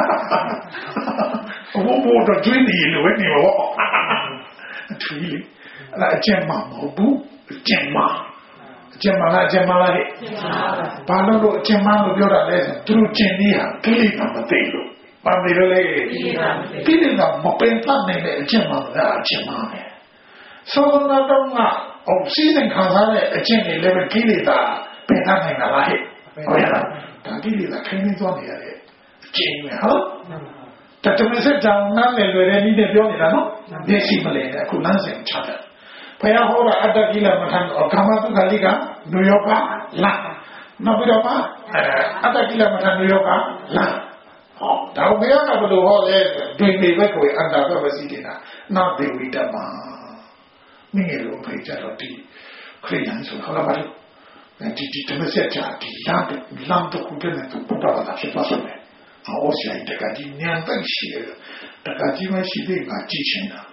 ဘောတော့တွင်းနေလို့နေရောထီးအဲ့ဒါအကျဉ်းမမဟုတ်ဘူးအကျဉ်းမလားဟဲ့ဘာလို့အကျဉ်းမလို့ပြောတာလဲဆိုသူတို့ကျဉ်းနေဟာကိလေသာမသိလို့ဘာနေလို့လဲကိလေသာမပင်တတ်နိုင်တဲ့အကျဉ်းမလားအကျဉ်းမပဲသောနာတော့အောင်စီးတဲ့ခံစားတဲ့အကျင့်တွေလည်းပဲကိလေသာပင်တတ်နိုင်တာလားဟဲ့ဟုတ်ရလားဒါကိလေသာခိုင်းနေသွားနေရတဲ့အကျင့်ပဲဟုတ်တမစက်ကြောင့်နားလည်လွယ်တဲ့နည်းနဲ့ပြောနေတာနော်မျက်စိမလဲအခုလမ်းစဉ်ချတယ်ဘုရားဟောတာအတ္တကိလမထံကာမတုခလိကနုယောကလာနောက်ပြီးတော့အတ္တကိလမထံနုယောကလာဟောဒါဘုရားကဘယ်လိုဟောလဲဒွေပေဘက်ကိုအန္တာဘဝစီနေတာနောက်ဒေဝိတမမိငယ်လိုဖိတ်ကြတော့ဒီခရိယန်ဆိုဟောလာပါလို့ဒီတမစက်ကြဒီလမ်းတော့ခုတည်းနဲ့ဘုရားဘာသာဖြစ်သွားဆိုတယ်အော်ဆိုင်တကကြီးညံတိုက်ရှိတယ်တကကြီးမရှိသေးငါကြည့်ချင်တာ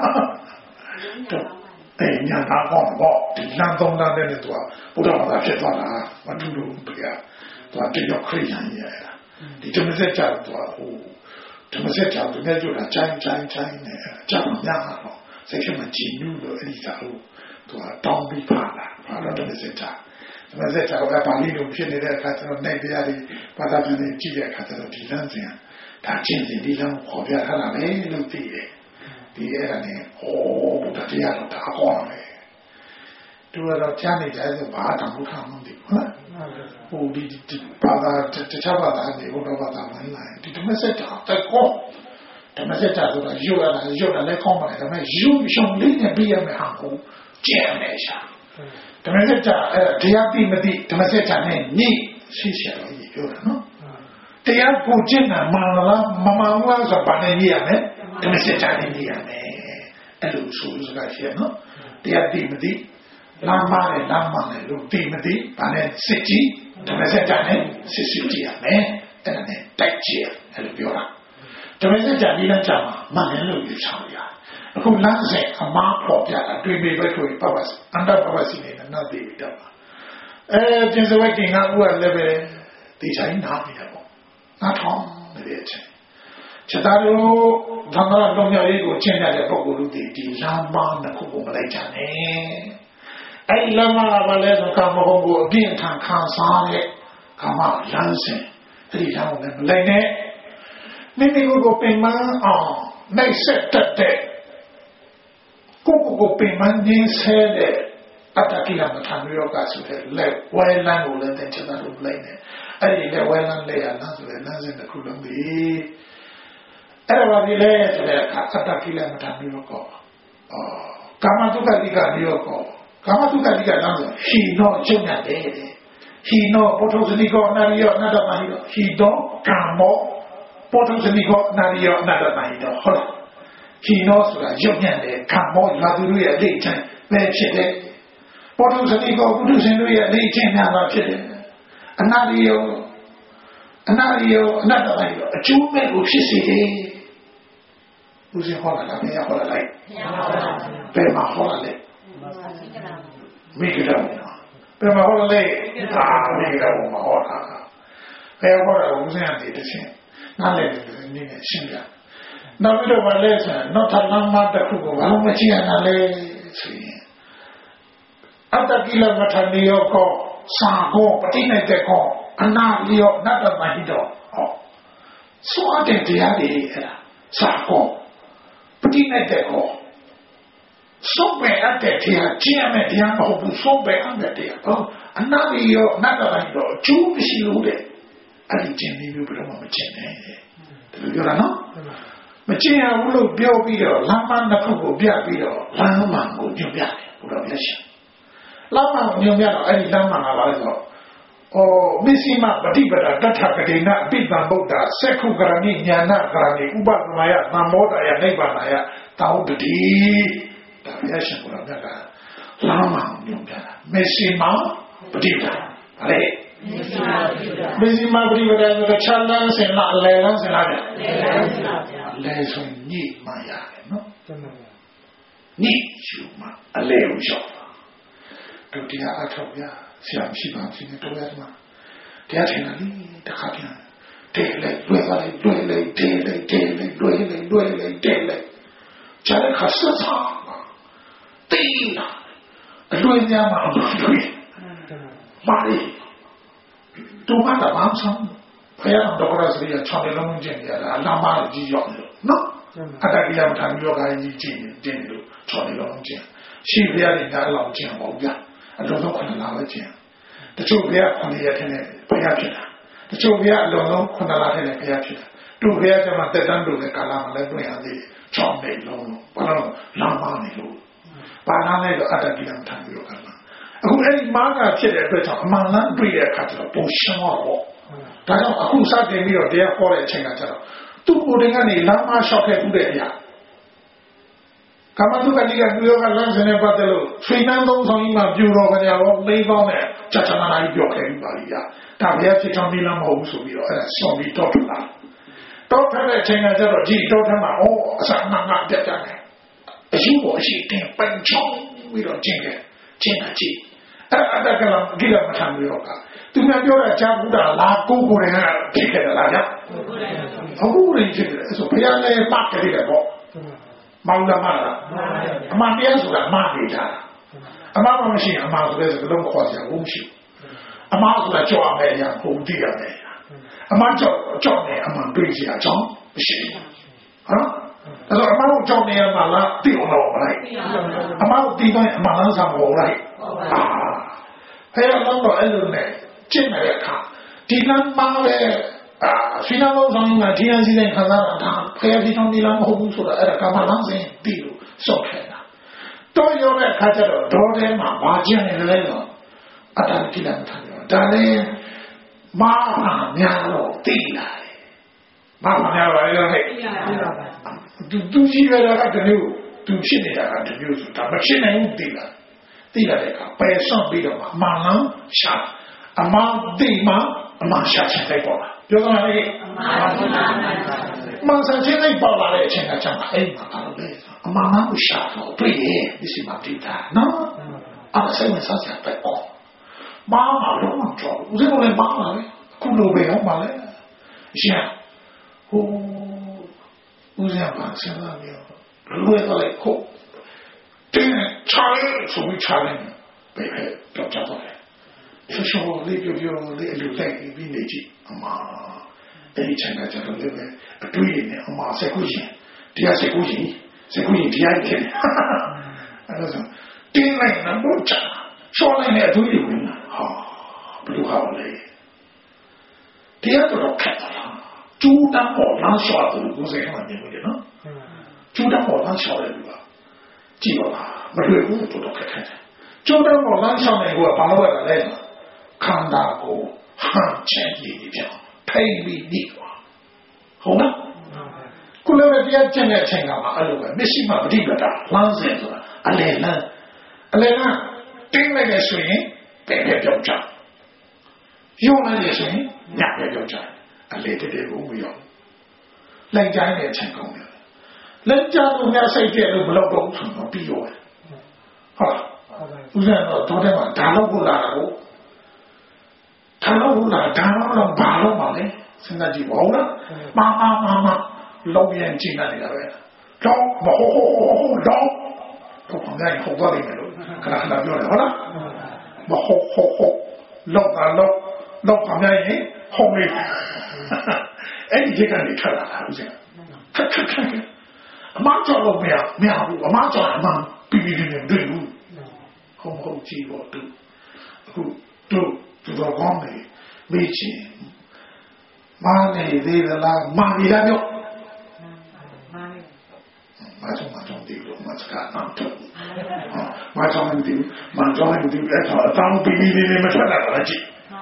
တော့ညာတာပေါ့ဒီလမ်းသုံးတဲ့နဲ့သူကဘုရားဘာသာဖြစ်သွားတာမတူလို့ဗျာသူကတယောက်ခရိယန်ရတာဒီတမစက်ကြတော့ဟိုတမစက်ကြတော့လည်းကြတာချိုင်းနဲ့ကြောက်ညံ့တော့စိတ်ရှိမှကြည်နူးလို့အဲ့ဒီစာကိုသူကတောင်းပြီးပါလာဘာလို့တမစက်ကြတမစက်ကြတော့ပါဠိလိုဖြစ်နေတဲ့အခါကျတော့နိုင်ပြရတယ်ဘာသာပြန်ကြည့်တဲ့အခါကျတော့ဒီလမ်းစဉ်ဒါချင်းစီဒီလမ်းခေါ်ပြထားတာပဲလို့သိတယ်ဒီအဲ့ဒါနဲ့ဟောဘုရားတရားတော်ဒါကောင်းတယ်သူကတော့ကြားနေကြဆိုဘာတောင်ဘုရားမှမသိဘူးဟုတ်ဟိုဒီဘာသာတခြားဘာသာနေဘုရားဘာသာဝင်လာဒီတမစက်ကြတော့ကောတမစက်ကြတော့ယူရတာလည်းကောင်းပါတယ်ဒါပေမဲ့ယူရှုံလေးနဲ့ပြရမယ်ဟာကိုကျဲနေရှာတမစက်ကြတရားပြီးမသိတမစက်ကြနဲ့ညိရှိရှာတော့ကြီးပြောတာနော်တရားကိုကျင့်တာမှန်လားမမှန်လားဆိုဘာနဲ့ညိရမယ်တမစက်ကြနဲ့ညိရမယ်အဲ့လိုဆိုစကားရှိရနော်တရားပြီးမသိလမ်းမနဲ့လို့ပြီးမသိဘာနဲ့စစ်ကြည့်တမစက်ကြနဲ့စစ်ကြည့်ရမယ်အဲ့ဒါနဲ့တိုက်ကြည့်အဲ့လိုပြောတာတမစက်ကြဒီလမ်းကြမှာမှန်တယ်လို့ယူဆောင်ရအခုလမ်းစဉ်အမားပေါ်ပြတာတွေ့ပေပဲဆိုရင်ပတ်ပါစအန္တပတ်ပါစီနေတာနောက်သိပြီတော့ပြင်စဝက်ကင်ကဥကလည်းပဲဒီတိုင်းနားနေတာပေါ့နားထောင်နေတဲ့အချိန်ချက်သားတို့သံဃာတော်များလေးကိုကျင့်ရတဲ့ပုဂ္ဂိုလ်တို့ဒီလမ်းမနှစ်ခုကိုမလိုက်ကြနဲ့အဲ့လမ်းမကဘာလဲဆိုကာမဂုဏ်ကိုအပြင်းထန်ခံစားတဲ့ကာမလမ်းစဉ်အဲ့ဒီလမ်းကိုလည်းမလိုက်နဲ့မိမိကိုပင်မအောင်နိုင်ဆက်တတ်တဲ့ကိုပင်မနေဆဲတဲ့အတ္တကိလမထံရောကဆိုတဲ့လက်ဝဲလန်းကိုလည်းတဲ့ချက်သားလို့လိုက်နေအဲ့ဒီလက်ဝဲလန်းလေးရလန်းဆိုတဲ့လမ်းစဉ်တစ်ခုလုံးပြီအဲ့ဒါပါဒီလေဆိုတဲ့အတ္တကိလမထံရောကကာမတုခတိကရောကကာမတုခတိကလမ်းဆိုဟိနောကျုံရတယ်ဟိနောပုထုဇဏိကောအနာရိယောအနတ္တမဟိနောဟိတောကာမောပုထုဇဏိကောအနာရိယောအနတ္တမဟိနောဟုတ်လားဟိနောဆိုတာရုပ်ညံ့တယ်ကာမောလာသူတို့ရဲ့အလေးချင်းပဲဖြစ်တယ်ပုထုဇဏိကောပုထုဇဉ်တို့ရဲ့အလေးချင်းများတာဖြစ်တယ်အနာရိယောအနတ္တမဟိနောအကျိုးမဲ့ကိုဖြစ်စေတယ်ဦးဇင်းဟောတာလည်းမရဟောလိုက်ဘယ်မှာဟောလဲမိဂရဘယ်မှာဟောလဲမိဂရမှာဟောတာဘယ်ဟောတာဦးဇင်းအနေနဲ့တစ်ချင်းနားလည်နေနေရှင်းပြနောက်ပြီးတော့ဗာလဲဆိုရင်နောက်ထပ်လမ်းမတစ်ခုကိုဘာလို့မကြည့်ရတာလဲဆိုရင်အတ္တကိလမထနိယောကောစာကောပဋိနေတကောအနာလျောနတ္တမဟိတောဟောစွာတဲ့တရားတွေအဲ့ဒါစာကောပဋိနေတကောဆုံးပဲအပ်တဲ့တရားကျင့်ရမယ်တရားမဟုတ်ဘူးဆုံးပဲအပ်တဲ့တရားဟုတ်အနာလျောနတ္တမဟိတောအကျိုးမရှိလို့တဲ့အဲ့ဒီကျင့်ပြီးဘယ်တော့မှမကျင့်နိုင်ဘူးဒီလိုပြောတာနော်မကျင်ရဘူးလို့ပြောပြီးတော့လမ်းမနှစ်ခုကိုပြပြီးတော့လမ်းမှန်ကိုညွှန်ပြတယ်ဘုရားမြတ်ရှင်လမ်းမှန်ညွှန်ပြတော့အဲ့ဒီလမ်းမှန်ကပါလဲဆိုမစ္စည်းမပฏิပဒါတထကတိနာပိပံဗုဒ္ဓစက္ခုကရဏိညာဏကရဏိဥပဒနာယသံမောဒယနိဗ္ဗာန်ယတောင်းတတိဒါမြတ်ရှင်ဘုရားမြတ်ကလမ်းမှန်ညွှန်ပြတာမစ္စည်းမပฏิပဒါဗလေမစ္စည်းမပฏิပဒါဆိုတော့ခြားလန်းစင်လားအလယ်လန်းစင်လားဗျာလဲဆိုညိမှရတယ်နော်ညိယူမှအလဲကိုရောက်ဒုတိယအထောက်ပြဆရာရှိပါစီနဲ့တော့ရမှာတရားထင်တယ်တခါပြန်တဲလိုက်လွယ်ပါလိုက်လွယ်လိုက်တဲလိုက်တဲလိုက်လွယ်လိုက်လွယ်လိုက်တဲလိုက်ကျန်တဲ့ခါစစတေးလာအလွယ်များမှာအလွယ်မာရီတို့မှတော့မဆောင်ဖယားတော်ရစရိယချောင်းလုံးကျင်ရတာအလားမကြီးရောက်လို့နော်အတ္တကိလမထာမျိုးကကြီးကျင်တင်လို့ချောင်းလုံးကျင်ရှိဖယားတွေများအလောင်းကျင်ပေါ့ဗျာအလုံးစုံ9လပဲကျင်တချို့ဘုရား9ရက်ထဲနဲ့ဘုရားဖြစ်တာတချို့ဘုရားအလုံးစုံ9လထဲနဲ့ဘုရားဖြစ်တာသူဘုရားကျမှတက်တန်းတို့တဲ့ကာလမှာလည်းတွေ့ရသေးတယ်ချောင်းနေလုံးဘာလို့လမ်းမနေလို့ဘာနာလဲတော့အတ္တကိလမထာမျိုးကအခုအဲ့ဒီမားကဖြစ်တဲ့အတွက်ကြောင့်အမှန်လမ်းတွေ့တဲ့အခါကျတော့ပုံရှင်းတော့ဒါကြောင့်အခုစတင်ပြီးတော့တရားဟောတဲ့အချိန်ကကျတော့သူ့ကိုယ်တိုင်ကနေလမ်းမလျှောက်ခဲ့မှုတဲ့အရာကာမတုကတိကပြုရောကလမ်းစဉ်နဲ့ပတ်သက်လို့ဆွေနှမ်းသုံးဆောင်ကြီးမှပြူတော်ကြရောသိကောင်းတဲ့ချာချာနာကြီးပြောခဲ့ပြီးပါလိမ့်ဗျာဒါဘုရားဖြစ်ချောင်းဒီလမ်းမဟုတ်ဘူးဆိုပြီးတော့အဲ့ဒါဆောင်းပြီးတော့ထလာတော့ထတဲ့အချိန်ကကျတော့ဒီတော့ထမှာအစမှန်ကပြတ်ကြတယ်အယူပေါ်ရှိတင်ပန်ချောင်းပြီးတော့ကျင့်တာကြည့်အတ္တကလကိလမထာမျိုးကသူများပြောတာကြားဘူးတာလားကိုယ်ကိုယ်တိုင်ကဖြစ်ခဲ့တယ်လားဗျာအခုကိုယ်ဖြစ်တယ်ဆိုဘုရားလည်းပတ်ကြတယ်ပေါ့မောင်လာမလားအမှန်တရားဆိုတာမှားနေတာအမှားမရှိအမှားဆိုတဲ့စကားလုံးခေါ်စရာဘူးမရှိအမှားဆိုတာကြောက်ရမယ်ရပုံတည်ရမယ်အမှားကြောက်နေအမှန်တွေးစရာအကြောင်းမရှိဘူးဟုတ်အဲ့တော့အမှားကိုကြောက်နေရမှာလားသိအောင်လုပ်မလိုက်အမှားကိုသိတိုင်းအမှန်လားဆောင်မလိုက်ဖဲတော့တော့အဲ့လိုနဲ့ကျင့်တဲ့အခါဒီလမ်းမှာပဲဆွေးနွေးလို့ဆောင်မှာဒီအစီအစဉ်ခံစားတာဖဲဒီတောင်ဒီလမ်းမဟုတ်ဘူးဆိုတာအဲ့ဒါကမှလမ်းစဉ်ပြီးလို့စော့ခဲ့တာတော့ရောက်တဲ့အခါကျတော့ဒေါ်ထဲမှာဘာကျင့်နေလဲတော့အတ္တကိလမထာမျိုးဒါလည်းမာများတော့သိလာတယ်မာများပါလေဟဲ့သူရှိရတာကတမျိုးသူဖြစ်နေတာကတမျိုးဆိုတာမဖြစ်နိုင်ဘူးသိလာတဲ့အခါပယ်ဆွန့်ပြီးတော့အမှန်လမ်းရှာအမှန်သိမှအမှန်ရှာချင်လိုက်ပေါ်လာပြောသလားလေအမှန်ရှာချင်လိုက်ပေါ်လာတဲ့အချိန်ကကြောင့်အဲ့မှာဘာလို့လဲအမှန်လမ်းကိုရှာတော့တွေ့ရဲ့ဒီစီမှာတွေ့တာနော်အဲ့ဒါစိတ်ဝင်စားစရာပဲပေါ့မာလုံးဝကြောက်ဦးစင်းကလည်းမာလာလေခုလိုပဲဟောပါလေရှာဟိုဦးစင်းပါဆရာမျိုးလွယ်တော့လေခုတင်းချားဆိုပြီးချားတယ်ပဲတော့ကြတော့လေရှောလေးပြောလေးအလိုလိုက်ပြီးနေကြည့်အမအဲ့ဒီချိန်ကကျတော့လည်းအတွေ့အနဲ့အမစက်ကူရှင်တရားစက်ကူရှင်တရားကြီးတယ်အဲ့ဒါဆိုတင်းလိုက်တော့ချားရှောလိုက်တဲ့အတွေ့အဝင်ဟာဘယ်လိုဟာလဲတရားတော့ခက်တာကျူးတတ်ပေါ်လမ်းလျှောက်တယ်ကိုယ်စိတ်မှနေတယ်နော်ကျူးတတ်ပေါ်လမ်းလျှောက်တယ်လူကကြည့်ပါလားမတွေ့ဘူးတော့ခက်တယ်ကျူးတတ်ပေါ်လမ်းလျှောက်နေကိုကဘာလို့လဲခန္ဓာကိုဟန်ချက်ကြီးပြောင်းဖိပြီးနေသွားဟုတ်လားခုလည်းတရားကျင့်တဲ့အချိန်ကမှအဲ့လိုပဲမရှိမှပฏิပဒါလမ်းစဉ်ဆိုတာအလယ်လမ်းတင်းလိုက်တဲ့ဆိုရင်ပဲပြောင်းချရုံလိုက်တဲ့ဆိုရင်ညပဲပြောင်းချအလေတည်းကိုမရောက်လိုက်ကြတဲ့အချိန်ကောင်းတယ်လက်ကြလို့များစိတ်ပြည့်လို့မလုပ်တော့ဘူးဆိုတော့ပြီးရောဟုတ်ဦးဇင်းတော့တော်တယ်မှာဒါလို့ကိုလာတာကိုဒါလို့လာဒါတော့ဘာလို့ပါလဲစဉ်းစားကြည့်ပါဦးလားမလုံးရင်ကြည့်နေတာပဲတော့မဟုတ်တော့ဘာလဲဟောသွားလိမ့်မယ်လို့ခဏပြောတယ်ဟုတ်လားမဟုတ်လောက်ပါမယ်ဟုတ်ပြီအဲ့ဒီကနေထွက်လာတာဦးဇင်းခက်အမကြောက်လို့မရဘူးအမကြောက်အမပြီးနေတယ်ဘူးဟုတ်ကြည့်တော့သူအခုသူတော့ကောင်းတယ်မေးချင်မာနေသေးလားမာနေလားပြော 마정 뒤로 맞가 남도 마정 뒤 마정 뒤 에서 다음 비비비비 맞춰나가지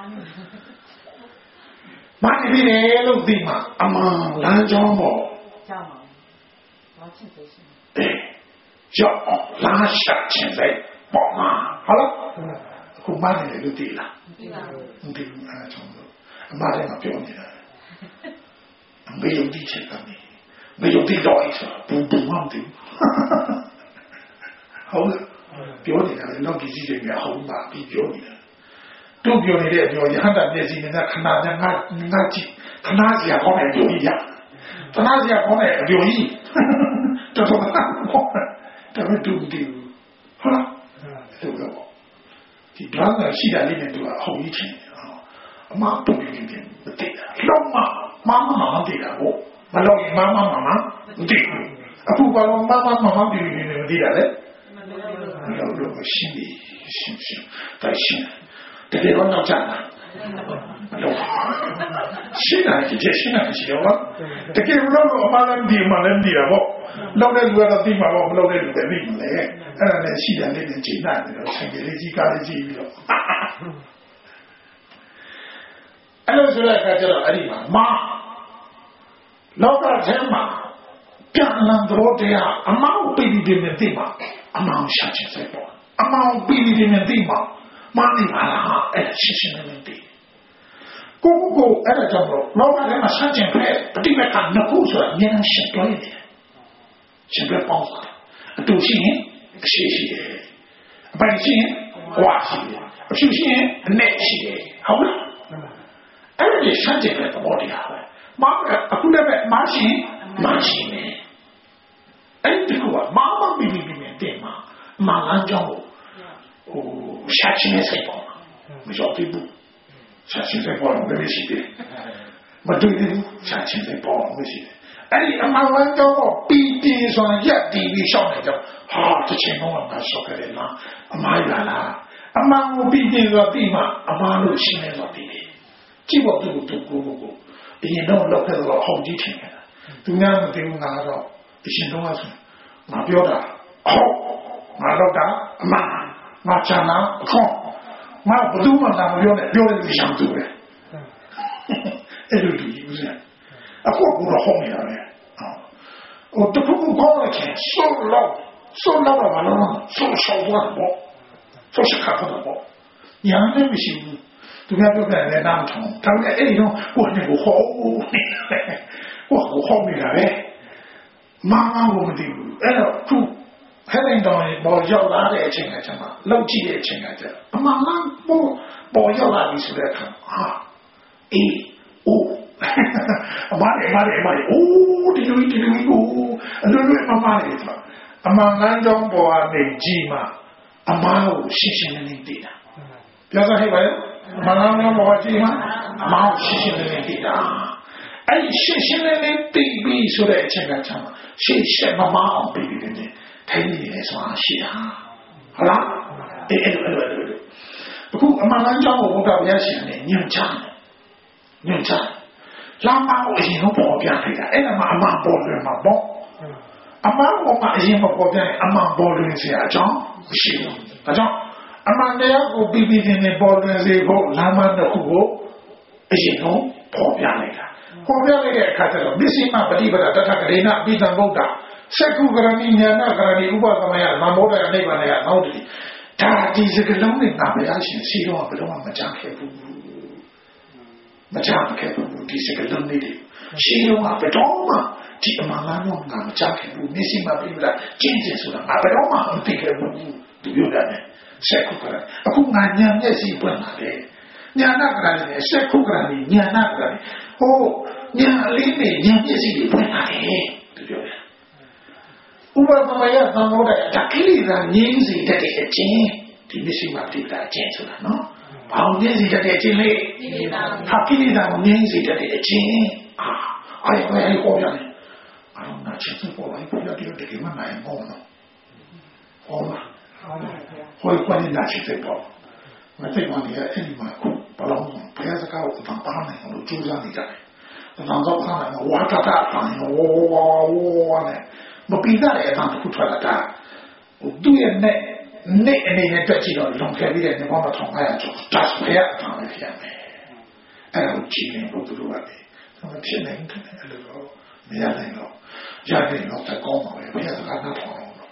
많이 비례로 뒤마 아마 란정 뭐 자마 마침 되시 네 저 라샤 현재 뭐마 알아 그 말에 루디라 루디 아 정도 말에 막 표현이라 안 배우기 책감이 배우기 로이서 붕붕한데 하고 표현이라 너 기지에 하고가 비 표현이라 또 표현이래 저 한다 내지는 하나냐 나지 하나지야 보내 요이야 하나지야 보내 요이 저도 다음에 두디우 하나 그거 이 방을 시달리는 누가 허위치 아마 보기는 못돼 마마만 되라고 말로기 마마마마 못돼 아프 발로 마마마마 되는 어디라래 말로 신이 다시 대대로 나잖아 신나지 제 신나지요 되게 물론 말은 뒤라고 lâu vừa đầu tiên mà bọn lâu đây là tại vì lẽ là xí đàn lên chỉ là thành cái gì cả cái gì rồi anh nói số lại cái cho là đi mà lâu cả thế mà cái lần đó thì à mau bị đi đến tiền mà mau sát chết rồi bỏ mau bị đi đến tiền mà đi mà là ấy xí xí lên tiền cô ấy là trong đó lâu cả thế mà sát chết phải đi về cả nó cũng rồi nhưng nó sẽ tối đi现在帮助读心学习的，本心话习的，修心耐习的，好不啦？而且上这个怎么的呀？妈个，后来呗，马心的，哎，这个啊，妈比面对嘛，马兰讲我，下期没谁帮嘛，没晓得不？下期再帮没事的，没对的，下期再帮没事的。哎，马兰讲我必定上一地位上来的，好，这钱我们说开来啦，妈呀啦，妈我必定个地嘛，妈路新来个地的，几个都过，一弄落开了好几天了，都那么对我拿到，一心中啊说，我表达好，我老大我讲哪好，我不懂嘛，那么表的就想做的，哎，对不是？啊，我不是后面的啊，我都不光了钱，收老了完了，收少多的包，收是看不到包，娘那个媳妇，都在那头，他们哎呦，我那个好，我好没了呗，妈我们的哎住，还能当包要拿的钱来着嘛，老几的钱来着，妈包要拿的出来看啊，말해. 오, 디루이, 오, 말해. 아마 난정보와 내지마, 아마우 시시는 데다. 벼서 해봐요. 난정보와 지마, 아마우 시시는 데다. 아니, 시시는 데비 소리에 제가 참, 시시마 마음 비비는데, 대리에서 아시야. 알아? 그 아마 난정보가 왜 하시네, 년장. Lama ở gì nó bỏ bia thì là ấy là mà bỏ luyện mà bỏ, mà gì mà bỏ bia, bỏ luyện gì à chó, xí, à chó, này có bị này bỏ luyện gì bỏ, lama nó cũng bỏ, gì nó bỏ bia này cái cái đó, biết gì mà bđi vào đó cái này bị thằng bông đá, sẽ cứ cái này nhà na cái này uba cái này mà bỏ ra này cái này nó đi, ta đi cái lông này làm cái gì xí đó mà chẳng hiểu mà cha mà cái bụng đi sẽ cái lưng đi xí đâu mà phải đó mà chị mà làm nó mà cha cái bụng đi xin mà bây giờ chính chính số là mà phải đó mà không thì cái bụng tự biểu đạt này sẽ không cái cũng ngàn nhà nhà gì bận mà đấy nhà nào cái này sẽ không cái này nhà nào cái này ô nhà lý này nhà nhà gì bận mà đấy tự biểu đạt uba mà ya nó nói là đặc cái là những gì để chính thì mới xin mà thì là chính số là nó bao nhiêu gì để chính lệ học cái gì nào nhiêu gì để chính ai có vậy anh nói chuyện với cô ấy bây giờ điều để mà này ngon mà hồi quan niệm là chuyện đấy bỏ mà thế mà thì anh mà cũng bảo lòng bây giờ các ông thằng ba này nó chú ra đi cái thằng đó thằng này nó quá ta này nó này မပြီးသားတဲ့အတန်းတစ်ခုထွက်လာတာသူ့ရဲ့နဲ့အနေနဲ့တက်ကြည့်တော့လွန်ခဲ့ပြီးတဲ့ဘောမထောင်900ကျော်တက်ဖျက်အတန်းလေးပြန်မယ်အဲ့ဒါကိုကြည့်နေလို့သူတို့ကလေမဖြစ်နိုင်ဘူးအဲ့လိုတော့မရနိုင်တော့ရတယ်တော့တကောင်းပါပဲဘယ်စကားနားထောင်တော့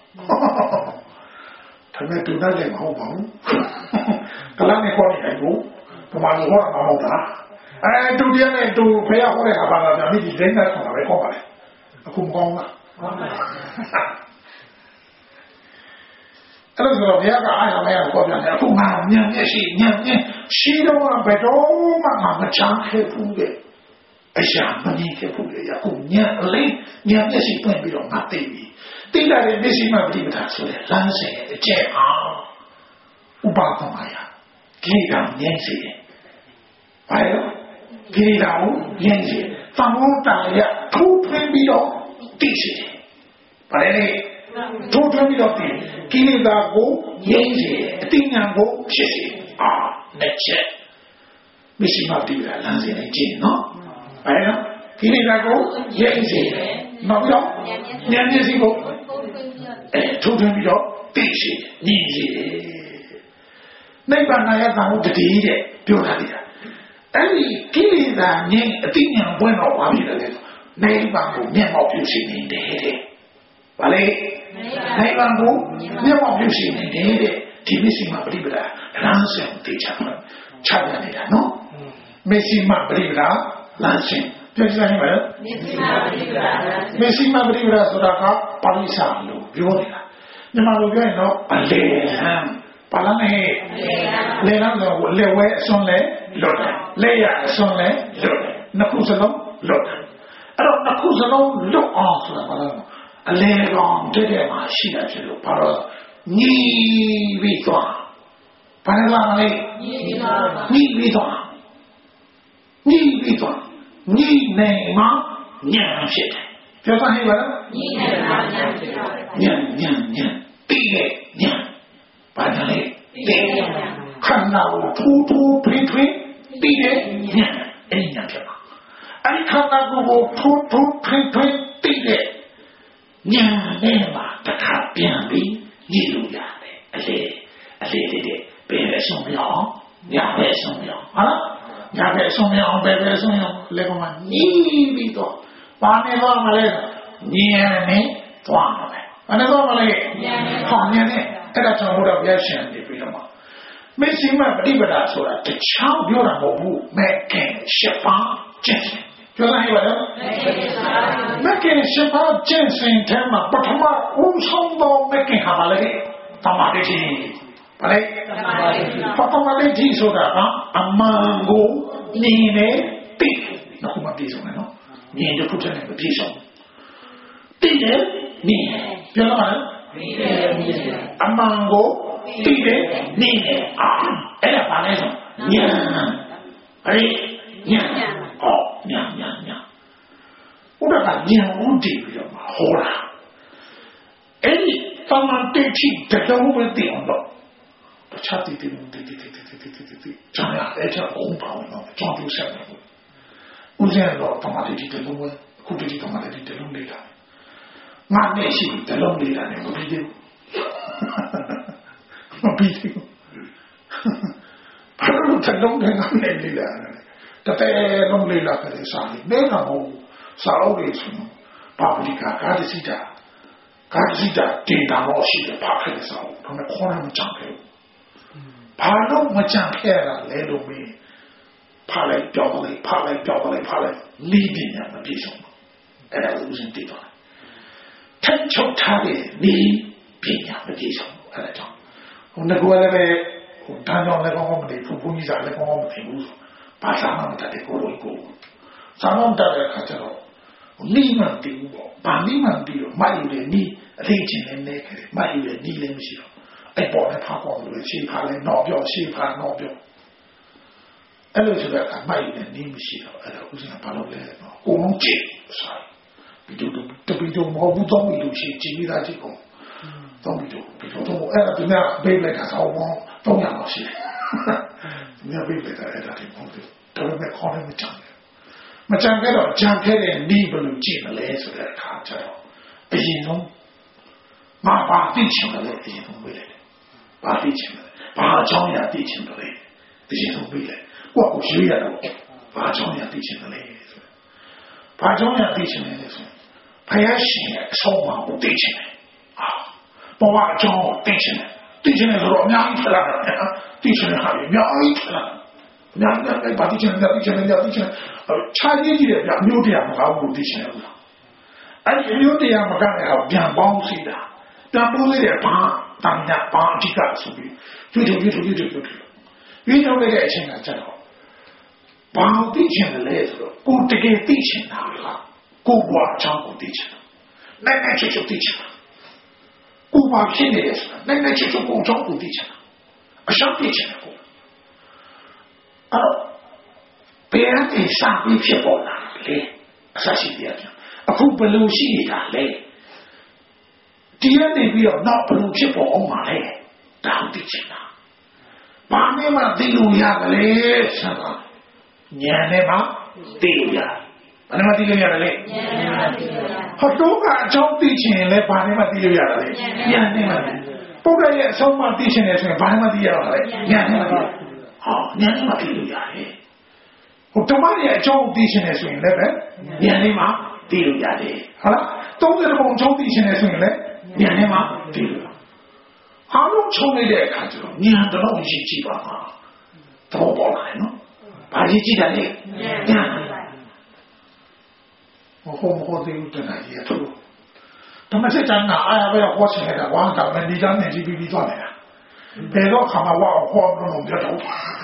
ဒါမဲ့သူတတ်လည်းမဟုတ်ပါဘူးကလမ်းနဲ့ခေါ်နေတယ်ကိုပမာလို့ဟောတာမဟုတ်တာတူတည်းနဲ့တူဖះဟောတဲ့အခါပါလာတယ်ဒီလိမ့်နဲ့ဆောင်းတာပဲခေါ်ပါလေအခုမကောင်းလားအဲ့လိုဆိုတော့ဘုရားကအားရမယ်ခေါ်ပြန်တယ်အခုငါညံ့မျက်ရှိတော့ဘယ်တော့မှမချမ်းခဲ့ဘူးတဲ့အရာမမြင်ခဲ့ဘူးလေအခုညံ့မျက်ရှိပွင့်ပြီးတော့ငါသိပြီသိလာတဲ့မျက်စိမှပฏิပဒါဆိုတဲ့လမ်းစဉ်အကျက်အောင်ဥပဒနာရကိရိတာမြင်စီဘာလဲကိရိတာကိုမြင်စီသံဃာတာရထိုးထွင်းပြီးတော့သိစီဘာလဲထိုးထွင်းပြီးတော့သိကိရိတာကိုမြင်စီအတိညာကိုဖြစ်စီနှစ်ချက်မျက်စိမှပฏิပဒါလမ်းစဉ်နဲ့ကျင့်နော်ဘာလဲကိရိတာကိုမြင်စီနောက်တော့ဉာဏ်မျက်စိကိုထိုးထွင်းပြီးတော့သိစီညီစီနိဗ္ဗာန်ရတာကိုတတိတဲ့ပြောတာလေအဲ့ဒီကိလေသာငြိမ်းအတိညာပွင့်တော့ဘာဖြစ်လဲနိဗ္ဗာန်ကိုမျက်မှောက်ပြုစီနေတယ်တဲ့ဗါလေနိဗ္ဗာန်ကိုမျက်မှောက်ပြုစီနေတယ်တဲ့ဒီမျက်စိမှာပရိပဒါလမ်းစဉ်သိချပါချပြနေတာနော်မျက်စိမှာပရိပဒါလမ်းစဉ်ပြောကြည့်နိုင်ပါလားမျက်စိမှာပရိပဒါဆိုတာကပါဠိစာလို့ပြောနေတာမြန်မာလိုပြောရင်တော့အလေဟံပါဠိနဲ့လေလမ်းဆိုလေဝဲအစွန်းလဲလွတ်တယ်လေရအစွန်းလဲလွတ်တယ်နှစ်ခုစလုံးလွတ်တယ်အဲ့တော့နှစ်ခုစလုံးလွတ်အောင်ဆိုတာဘာလဲအလေကောင်တဲ့မှာရှိတာဖြစ်လို့ဘာလို့ညီပြီးသွားဘာလဲလားလေညီပြီးသွားညီနေမှာညံဖြစ်တယ်ပြောတာဟဲ့ပါလားညီနေမှာညံဖြစ်တယ်ညံပြီးရဲ့ညံဘာလဲခန္ဓာကိုထူးဖိပြီးတဲ့ညံအဲ့ညံဖြစ်ပါအဲ့ခန္ဓာကိုထူးဖိပြီးတဲ့ညံနဲ့မှာတခါပြန်ပြီးညီလို့ရတယ်အလေတဲ့ဘယ်လဲဆုံးပြောင်းညာပဲဆုံးပြောင်းဟာညာပဲဆုံးပြောင်းဘယ်ပဲဆုံးပြောင်းလေကမှညီပြီးတော့ဘာနေတော့မလဲညံနဲ့သွားမှာပဲဘာနေတော့မလဲညံနဲ့အဲ့ဒါကြောင့်ဘုရားပြရှင်နေပြီတော့မျက်စိမှပฏิပဒါဆိုတာတခြားပြောတာမဟုတ်ဘူးမဲ့ခင်ရှစ်ပါးကျင့်စဉ်ပြောနိုင်ပါလားမဲ့ခင်ရှစ်ပါးကျင့်စဉ်ထဲမှာပထမဦးဆုံးသောမဲ့ခင်ဟာပါလေသမာဓိပါလေပထမလေးကြီးဆိုတာကအမှန်ကိုမြင်နေသိနောက်မှပြည့်စုံတယ်နော်မြင်တဲ့ခုတည်းနဲ့မပြည့်စုံသိတယ်မြင်ပြောရမှာအမှန်ကိုသိတယ်မြင်တယ်အဲ့ဒါဘာလဲဆိုဉာဏ်အဲ့ဉာဏ်ဉာဏ်ဥဒ္ဒကဉာဏ်ဦးတည်ပြီးတော့ဟောတာအဲ့ဒီသမာဓိတိတတော်ပဲတည်အောင်တော့တခြားတည်ကြာရအဲ့ဒါအုံပေါင်းတော့ကြောင်းပြဆက်တယ်ဦးဇင်းတော့သမာဓိတိတလုံးပဲခုတည်းသမာဓိတိတလုံးလေးတာငါနဲ့ရှိတလုံးလေးတာနဲ့မပြီးသေးဘူးဘာလို့တလုံးနဲ့ငါနဲ့လေးလာတတဲလုံးလေးလာတယ်စာလေးနေတော့မဟုတ်စာအုပ်တွေဆိုပါဠိကကာသစိတာတင်တာတော့ရှိတယ်ဘာဖြစ်လဲစာအုပ်တော့ခေါ်ရမကြခဲ့ဘူးဘာလို့မကြခဲ့တာလဲလို့မင်းဖားလိုက်ပြောင်းလိုက်လီးတင်ရမပြေဆုံးအဲ့ဒါဦးစင်တည်သွားထက်ချုပ်ထားတဲ့လီးပညာမပြေဆုံးအဲ့ဒါကြောင့်ဟိုငကွယ်လည်းပဲဟိုတန်းကြောင်လည်းကောင်းမသိဘူးဘုန်းကြီးစားလည်းကောင်းမသိဘူးဘာသာမှမတတ်တဲ့ကိုယ်ကိုစာမတတ်တဲ့အခါကျတော့နီးမှန်ပြီးဘူးပေါ့ဗာနီးမှန်ပြီးတော့မိုက်ယူတဲ့နီးအလေးချင်းလည်းနေခဲ့တယ်မိုက်ယူတဲ့နီးလည်းမရှိတော့အဲ့ပေါ်နဲ့ဖားပေါ်လို့ရှေးဖားလည်းတော့ပြောရှေးဖားတော့ပြောအဲ့လိုဆိုတဲ့အခါမိုက်ယူတဲ့နီးမရှိတော့အဲ့ဒါဥစဉ်ကဘာလို့လဲတော့ကိုယ်လုံးကြည့်စားပြီးတော့မဟုတ်ဘူးတော့ပြီးလို့ရှိကြည့်ရတာကြည့်ကုန်တော့ပြီးတော့အဲ့ဒါဒီနေ့ဘေးလိုက်တာတော့တော့ရအောင်ရှိတယ်ညဘေးလိုက်တာအဲ့ဒါဒီပုံစံတော်မဲ့ခေါင်းနဲ့မကြံခဲ့တော့ကြံခဲ့တဲ့နီးဘယ်လိုကြည့်မလဲဆိုတဲ့အခါကျတော့အရင်ဆုံးငါဘာသိချင်တယ်လဲအရင်ဆုံးမေးလိုက်ဘာသိချင်လဲဘာအကြောင်းအရာသိချင်တယ်လဲအရင်ဆုံးမေးလိုက်ကိုယ့်ကိုရွေးရတော့ဘာအကြောင်းအရာသိချင်တယ်လဲဆိုဘာအကြောင်းအရာသိချင်လဲဆိုဖယားရှင်ရဲ့အဆုံးအမကိုသိချင်တယ်ဘဝအကြောင်းကိုသိချင်တယ်သိချင်တယ်ဆိုတော့အများကြီးထလာတယ်သိချင်တဲ့ဟာတွေအများကြီးထလာအများကြီးဘာသိချင်လဲသိချင်တယ်ခြားကြီးကြီးတယ်ဗျမျိုးတရားမကောင်းဘူးသိချင်တယ်ဘူးအဲ့ဒီမျိုးတရားမကောင်းတဲ့ဟာပြန်ပေါင်းစီတာပြန်ပိုးလိုက်တဲ့ဘာတန်ညာဘာအဓိကဆိုပြီးတွေ့တယ်ပြီးတော့လည်းအချိန်ကကြတော့ဘာသိချင်တယ်လဲဆိုတော့ကိုတကယ်သိချင်တာလားကိုဘဝအကြောင်းကိုသိချင်တာနိုင်ချစ်သိချင်တာကိုဘာဖြစ်နေလဲဆိုတာနိုင်ချစ်ကိုအကြောင်းကိုသိချင်တာအရှောက်သိချင်တယ်ကိုအဲ့တော့ဘယ်အနေစာပြီးဖြစ်ပေါ်လာလဲအစရှိတရားပြန်အခုဘယ်လိုရှိနေတာလဲဒီကနေပြီးတော့နောက်ဘယ်လိုဖြစ်ပေါ်အောင်မှာလဲတောင်းသိချင်တာဘာနဲ့မှသိလို့ရတယ်ဆန္ဒဉာဏ်နဲ့မှသိလို့ရတယ်ဘာနဲ့မှသိလို့ရတယ်လဲဉာဏ်နဲ့မှသိလို့ရတယ်ဟောတော့ကအကြောင်းသိချင်လဲဘာနဲ့မှသိလို့ရတယ်လဲဉာဏ်နဲ့မှပုဂ္ဂိုလ်ရဲ့အဆုံးမှသိချင်တယ်ဆိုရင်ဘာနဲ့မှသိရတော့လဲဉာဏ်နဲ့မှဟောဉာဏ်နဲ့မှသိလို့ရတယ်ဟိုဓမ္မရဲ့အကြောင်းသိချင်တယ်ဆိုရင်လည်းပဲဉာဏ်နဲ့မှသိလို့ရတယ်ဟုတ်လား30ပုံအကြောင်းသိချင်တယ်ဆိုရင်လည်းဉာဏ်နဲ့မှသိလို့အားလုံးချုံနေတဲ့အခါကျတော့ဉာဏ်တော့ရည်ကြည့်ပါမှာတော့ပေါ်လာတယ်နော်ဘာရည်ကြည့်တယ်လဲဉာဏ်ဟိုဒီဥတနာကြီးအထူးဓမ္မစစ်တမ်းကအားရပဲဟောချင်တယ်ဝါတာမဒီကနဲ့ဒီပြီးသွားတယ်ဘယ်တော့ခါမှဝါဟောလို့မပြောတော့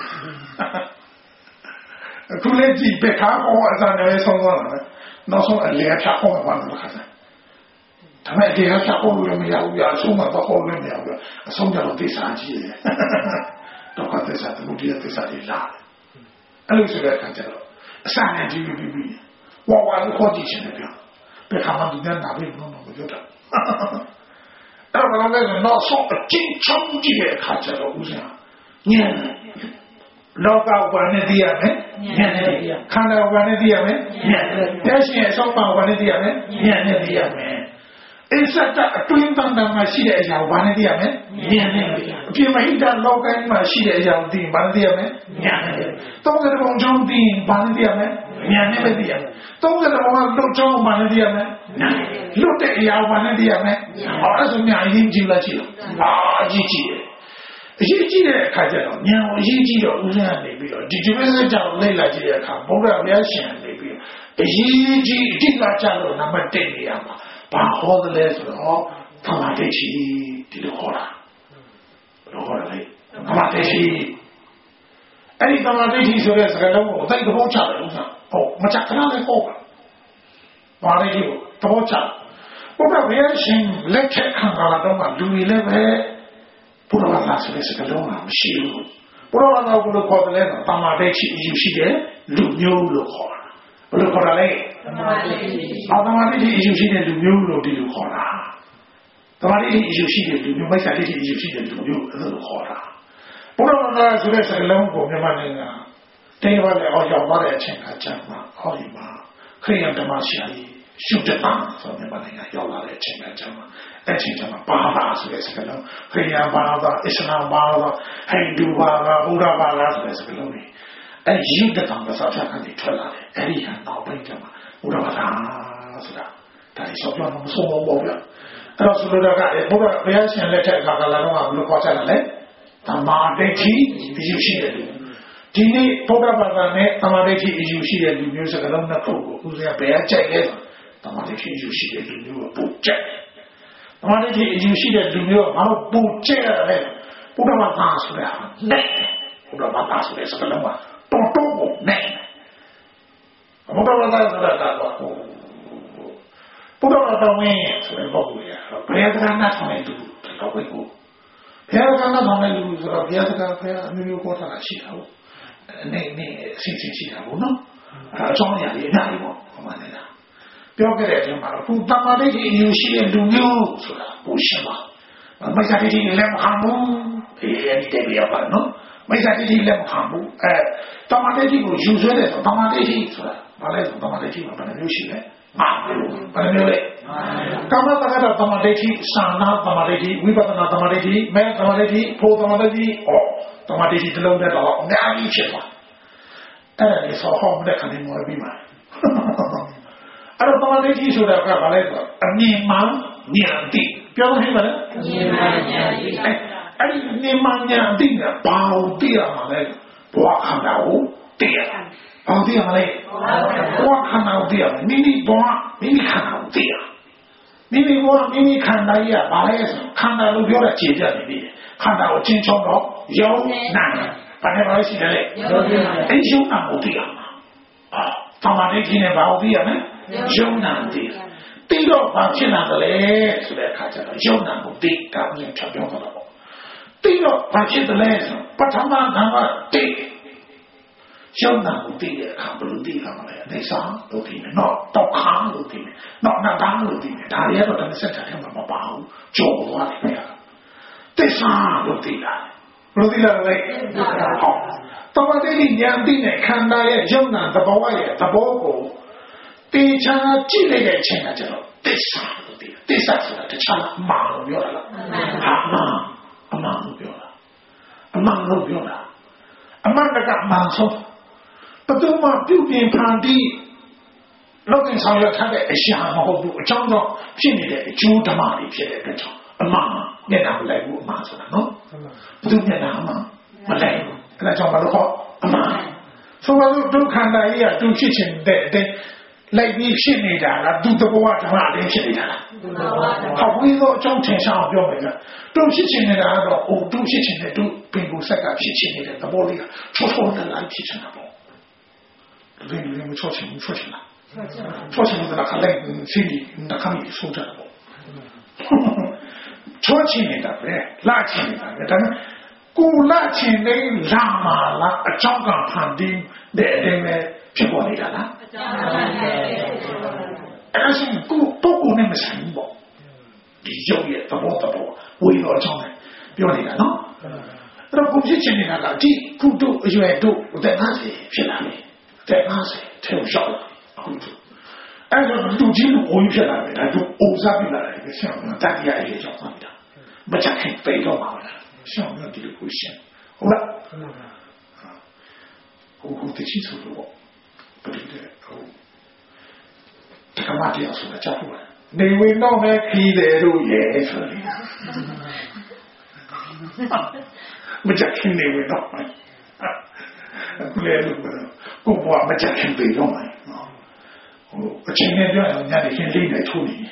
အခုလည်းကြည့်ပဲခါဟောအစနဲ့ဆုံးသွားတယ်နောက်ဆုံးအလေဖြတ်ဟောမှာလို့ခါစားဒါမဲ့ဒီဟာဖြတ်ဟောလို့မရဘူးအဆုံးမှာတော့ဟောလို့မရဘူးအဆုံးကြတော့သိစားကြည့်တယ်တော့ကသစ္စာသမုဒိယသစ္စာတွေလာအဲ့လိုဆိုတဲ့အခါကျတော့အစနဲ့ဒီပြီးဝါလို့ခေါ်ကြည့်ရှင်တယ်ပြောဘယ်ခါမှဒီနေ့နာပြီးမလို့ပြောတာအဲ့တော့လည်းတော့ဆုံးအချင်းချောင်းကြည့်တဲ့အခါကျတော့ဦးဇင်းညံလောကဝါနဲ့သိရမယ်ဉာဏ်နဲ့သိရခန္ဓာဝါနဲ့သိရမယ်ဉာဏ်နဲ့တဲ့ရှင်ရဲ့ဆောက်ပါဝါနဲ့သိရမယ်ဉာဏ်နဲ့သိရမယ်အစ္ဆတအတွင်းတန်တမှာရှိတဲ့အရာဝါနဲ့သိရမယ်ဉာဏ်နဲ့သိရအပြင်မှာဟိတလောကမှာရှိတဲ့အရာကိုသိဘာနဲ့သိရမယ်ဉာဏ်နဲ့30ပုံကြောင့်သိဘာနဲ့သိရမယ်ဉာဏ်နဲ့ပဲသိရမယ်30ပုံကလွတ်ကြောင်းဘာနဲ့သိရမယ်ဉာဏ်နဲ့လွတ်တဲ့အရာဘာနဲ့သိရမယ်အဲ့ဒါဆိုများအရင်ကြည့်လိုက်ကြည့်အကြည့်ကြည့်အရေးကြီးတဲ့အခါကျတော့ဉာဏ်ကိုအရေးကြီးတော့ဦးဇင်းကနေပြီးတော့ဒီမင်းစကြောင့်လိုက်လာကြည့်တဲ့အခါဘုရားဘုရားရှင်နေပြီးအရေးကြီးအဓိကကျလို့နံပါတ်1နေရာမှာဘာဟောတယ်လဲဆိုတော့သမာဓိရှိဒီလိုဟောတာဘယ်လိုဟောလဲသမာဓိရှိအဲ့ဒီသမာဓိရှိဆိုတဲ့စကားလုံးကိုအသိသဘောကျတယ်ဦးဇင်းဟုတ်မချခဏလေးဟောပါဘာလဲဒီသဘောကျဘုရားဘုရားရှင်လက်ထက်ခံလာတော့မှလူတွေလည်းပဲဘုရားဘာသာဆိုတဲ့စကားလုံးကမရှိဘူးဘုရားဘာသာကိုလို့ခေါ်တယ်နော်တမာဒိဋ္ဌိအယူရှိတဲ့လူမျိုးလို့ခေါ်တာဘယ်လိုခေါ်တာလဲတမာဒိဋ္ဌိအယူရှိတဲ့လူမျိုးလို့ဒီလိုခေါ်တာတမာဒိဋ္ဌိအယူရှိတဲ့လူမျိုးမိစ္ဆာဒိဋ္ဌိအယူရှိတဲ့လူမျိုးလို့ခေါ်တာဘုရားဘာသာဆိုတဲ့စကားလုံးကိုမြန်မာနိုင်ငံတင်းပါလေအောင်ရောက်သွားတဲ့အချိန်ကကြာမှာဟောဒီမှာခရိယဓမ္မဆရာကြီးရှုတတ်တာဆိုမြန်မာနိုင်ငံရောက်လာတဲ့အချိန်ကကြာမှာအဲ့ချိန်မှာဘာသာဆိုတဲ့စကားလုံးခရိယာဘာသာအစ္စလာမ်ဘာသာဟိန္ဒူဘာသာဘုရားဘာသာဆိုတဲ့စကားလုံးတွေအဲ့ရုပ်တံဘာသာဆက်ကနေထွက်လာတယ်အဲ့ဒီဟာတော့ပြင်ကြမှာဘုရားဘာသာဆိုတာဒါကြီးဆောက်ပြတော့မဆုံးဘူးပေါ့ဗျအဲ့တော့ဆိုလိုတာကဘုရားဘုရားရှင်လက်ထက်ကလာတော့ဘယ်လိုခေါ်ချလာလဲသမာဓိဋ္ဌိအယူရှိတယ်ဒီနေ့ဘုရားဘာသာနဲ့သမာဓိဋ္ဌိအယူရှိတဲ့လူမျိုးစကားလုံးနှစ်ခုကိုဦးဇင်းကဘယ်အကြိုက်လဲသမာဓိဋ္ဌိအယူရှိတဲ့လူမျိုးကိုပို့ကြက်သမာဓိဋ္ဌိအယူရှိတဲ့လူမျိုးကငါတို့ပို့ကြက်ရတယ်ဘုရားဘာသာဆိုတဲ့ဟာနဲ့ဘုရားဘာသာဆိုတဲ့စကားလုံးကတော်တော်ကိုနဲ့ဘုရားဘာသာဆိုတာကတော့ဘုရားဘာသာဝင်ဆိုတဲ့ပုဂ္ဂိုလ်ရဘယ်ကနာဆောင်နေသူတော့ဘယ်ကိုဘယ်ကနာဆောင်နေလူဆိုတော့ဘယ်ကဘယ်အမျိုးမျိုးခေါ်တာရှိတာဟုတ်နေအစီအစဉ်ရှိတာဘုနော်အကြောင်းအရာတွေအများကြီးပေါ့ဟောမှန်းနေတာပြောခဲ့တဲ့အချိန်မှာဘုသမာဓိအယူရှိတဲ့လူမျိုးဆိုတာဘုရှိမှာမိစ္ဆာဒိဋ္ဌိလည်းမခံဘူးအဲဒီတည်းပြပါနော်မိစ္ဆာဒိဋ္ဌိလည်းမခံဘူးသမာဓိကိုယူဆွဲတဲ့သမာဓိဆိုတာဘာလဲသမာဓိမှာဘယ်လိုမျိုးရှိလဲငါဘယ်လိုလဲကာမတက္ကတာသမဒိဋ္ဌိသာနာသမဒိဋ္ဌိဝိပဿနာသမဒိဋ္ဌိမဲသမဒိဋ္ဌိဖို့သမဒိဋ္ဌိသမဒိဋ္ဌိတလုံးနဲ့တော့အများကြီးဖြစ်သွားအဲ့ဒါလေးဆောဟောမတဲ့ခဏမောပြီးမှာအဲ့တော့သမဒိဋ္ဌိဆိုတာကဘာလဲဆိုအမြင်မှဉာဏ်တိပြောလို့ရှိပါလားအမြင်မှဉာဏ်တိအဲ့ဒီမြင်မှဉာဏ်တိကဘာလို့သိရမှာလဲဘဝခန္ဓာကိုသိရဘာသိရမလဲဘဝခန္ဓာကိုသိရမိမိဘဝမိမိခန္ဓာကိုသိရမိမိဘဝမိမိခန္ဓာကြီးကဘာလဲဆိုခန္ဓာလို့ပြောတာခြေပြနေပြီခန္ဓာကိုချင်းချောင်းတော့ယုံနာဘာနဲ့ပါရှိတယ်လေအဲ့ယုံနာကိုသိရမှာသမဒိဋ္ဌိနဲ့ဘာကိုသိရမလဲယုံနာသိရသိတော့ဘာဖြစ်လာတယ်လဲဆိုတဲ့အခါကျတော့ယုံနာကိုသိတာမျိုးဖြတ်ပြောတော့ပေါ့သိတော့ဘာဖြစ်တယ်လဲဆိုပထမဓမ္မသိယုံနာကိုသိတဲ့အခါဘယ်လိုသိရမလဲအိသလို့သိတယ်နော်ဒုက္ခလို့သိတယ်နော်အနတ္တလို့သိတယ်ဒါတွေကတော့တစ်စက်တည်းမှာမပါဘူးကြော်သွားတယ်ဗျာသစ္စာလို့သိတာဘယ်လိုသိရလဲဟုတ်သမဒိဋ္ဌိဉာဏ်သိတဲ့ခန္ဓာရဲ့ယုံနာသဘောရဲ့သဘောကိုတေချာကြည့်လိုက်တဲ့အချိန်ကကျတော့သစ္စာလို့သိတယ်သစ္စာဆိုတာတခြားအမှန်လို့ပြောတာလားအမှန်လို့ပြောတာအမှန်လို့ပြောတာအမှန်ကအမှန်ဆုံးဘယ်သူမှပြုပြင်ဖန်တီးလုပ်နေဆောင်ရွက်ထားတဲ့အရာမဟုတ်ဘူးအကြောင်းတော့ဖြစ်နေတဲ့အကျိုးဓမ္မတွေဖြစ်တဲ့အတွက်ကြောင့်အမှန်မျက်နှာမလိုက်ဘူးအမှန်ဆိုတာနော်ဘယ်သူမျက်နှာမှမလိုက်ဘူးအဲ့ဒါကြောင့်ဘာလို့ခေါ်အမှန်ဆိုတော့ဒုက္ခန္တာကြီးကသူဖြစ်ခြင်းတဲ့လိုက်ပြီးဖြစ်နေတာကသူတဘောဓမ္မလေးဖြစ်နေတာလားဟောပြီးတော့အကြောင်းထင်ရှားအောင်ပြောမယ်ကသူဖြစ်ခြင်းနေတာကတော့သူဖြစ်ခြင်းနဲ့သူပင်ကိုဆက်ကဖြစ်ခြင်းနေတဲ့သဘောလေးကချောချောနဲ့လိုက်ဖြစ်နေတာပေါ့ဒီလိုမျိုးချောချင်ချောချင်လားချောချင်တဲ့ခါလေးစီးနေတာခါမျိုးဆိုကြတယ်ပေါ့ချောချင်နေတာပဲလာချင်နေတာပဲဒါပေမဲ့ကိုလာချင်နေလာမလားအကြောင်းကဖန်တီးတဲ့အတိုင်းပဲဖြစ်ပေါ်နေတာလားအကြောင်းပါပဲအဲ့ဒါဆိုကိုပုဂ္ဂိုလ်နဲ့မဆိုင်ဘူးပေါ့ဒီရုပ်ရဲ့သဘောဝေတော်အကြောင်းနဲ့ပြောနေတာနော်အဲ့တော့ကိုဖြစ်ချင်နေတာကဒီကုတို့အရွယ်တို့တဲ့50ဖြစ်လာပြီတဲ့50ထဲရောက်လာအခုတို့အဲ့တော့လူကြီးလူအိုးဖြစ်လာတယ်ဒါတို့အိုးစားပြလာတယ်ဆရာကတတိယအရေးကြောင့်သွားပြီလားမချက်ခင်ပြေတော့ပါလားရှောင်းရဒီလိုကိုရှင်းဟုတ်လားကိုတချိဆိုတော့ဘယ်လိုလဲဟုတ်တက္ကမတရားဆိုတာကြောက်လို့နေဝင်တော့ပဲခီးတယ်လို့ရဲ့ဆိုတယ်မချက်ခင်နေဝင်တော့အခုလေလို့ကိုဘွားမချက်ခင်ပြေတော့မယ်ဟိုအချင်းနဲ့ပြောရင်ညနေခင်းလေးနဲ့ထိုးနေ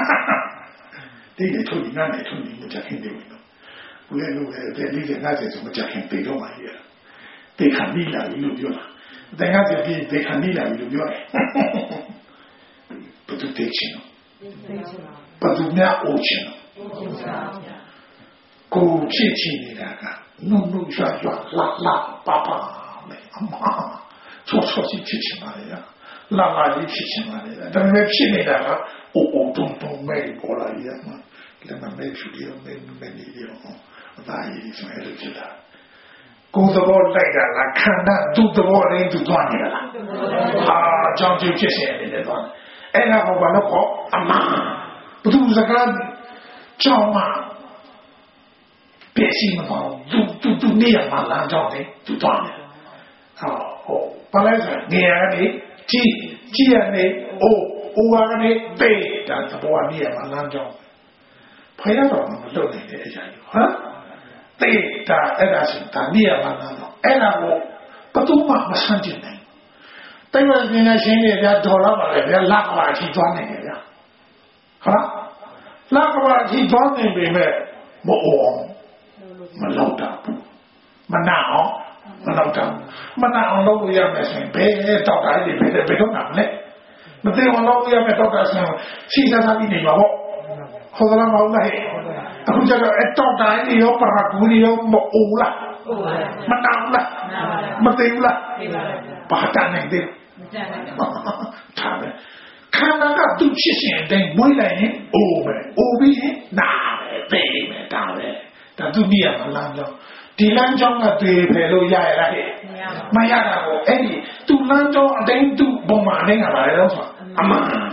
တယ်ထိုးနေငါနဲ့ထိုးနေမချက်ခင်နေဝင်တော့ကိုလေလို့တဲ့လေးနဲ့50ဆိုမချက်ခင်ပြေတော့မှာရဲ့တေခါမိလာလို့ပြောတာတဲ့50ပြေတေခါမိလာလို့ပြောတယ်ဘယ်သူတေချင်ဘယ်သူများအိုချင်ကိုဖြစ်ချင်နေတာကနုံရွာလာပါမယ်အမချောရှိဖြစ်ချင်ပါလေလာကြီးဖြစ်ချင်ပါလေဒါပေမဲ့ဖြစ်နေတာကအိုတုံမဲပေါ်လာရမှာလည်းမမဲဖြစ်ရမဲနေရအောင်ဒါကြီးဆိုရင်ဖြစ်တာကိုယ်သဘောလိုက်တာလားခန္ဓာသူ့သဘောရင်းသူသွားနေတာလားဟာအကြောင်းကျဖြစ်ရှင်နေတယ်သွားအဲ့ဒါကိုဘာလို့ခေါ်အမှန်ဘုသူစကားကြောင်းမှာပြည့်စုံမပေါ့သူနေရမှာလားကြောင်းတယ်သူသွားတယ်ဟုတ်ဘာလဲဆိုနေရနေကြည့်ရနေအိုးရနေပေတာသဘောနေရမှာလားကြောင်းဖယားတော်မလုပ်နိုင်တဲ့အရာကြီးဟမ်တေတာအဲ့ဒါဆိုဒါနေရမှာလားတော့အဲ့ဒါကိုဘယ်သူမှမဆန်းကျင်နိုင်တိတ်ဝဆင်းနေရှင်းနေကြဒေါ်လာပါလေဗျာလက်ပါအထိသွားနေတယ်ဗျာဟုတ်လားလက်ပါအထိသွားနေပေမဲ့မအောင်မလောက်တာမနာအောင်မလောက်တာမနာအောင်လုပ်ရမယ်ဆိုရင်ဘယ်တော့တာဒီဘယ်တော့နာမလဲမသိအောင်လုပ်ရမယ်တော့တာဆိုရင်စီစားစားပြီးနေမှာပေါ့ခေါ်လာမဟုတ်လားအခုကျတော့အတော့တာဒီရောပရာကူရောမအိုးလားမနာဘူးလားမသိဘူးလားဘာတန်းနေတယ်ထားပဲခန္ဓာကသူဖြစ်စဉ်အတိုင်းမွေးလိုက်ရင်အိုးပဲအိုးပြီးရင်နာပဲသိမယ်ဒါပဲဒါသူမြင်ရမလားကြောင့်ဒီလမ်းကြောင်းကတွေ့ဖယ်လို့ရရလားမရတာကိုအဲ့ဒီသူလမ်းကြောင်းအတိုင်းသူပုံမှန်အတိုင်းကလာတယ်လို့ဆိုတာအမှန်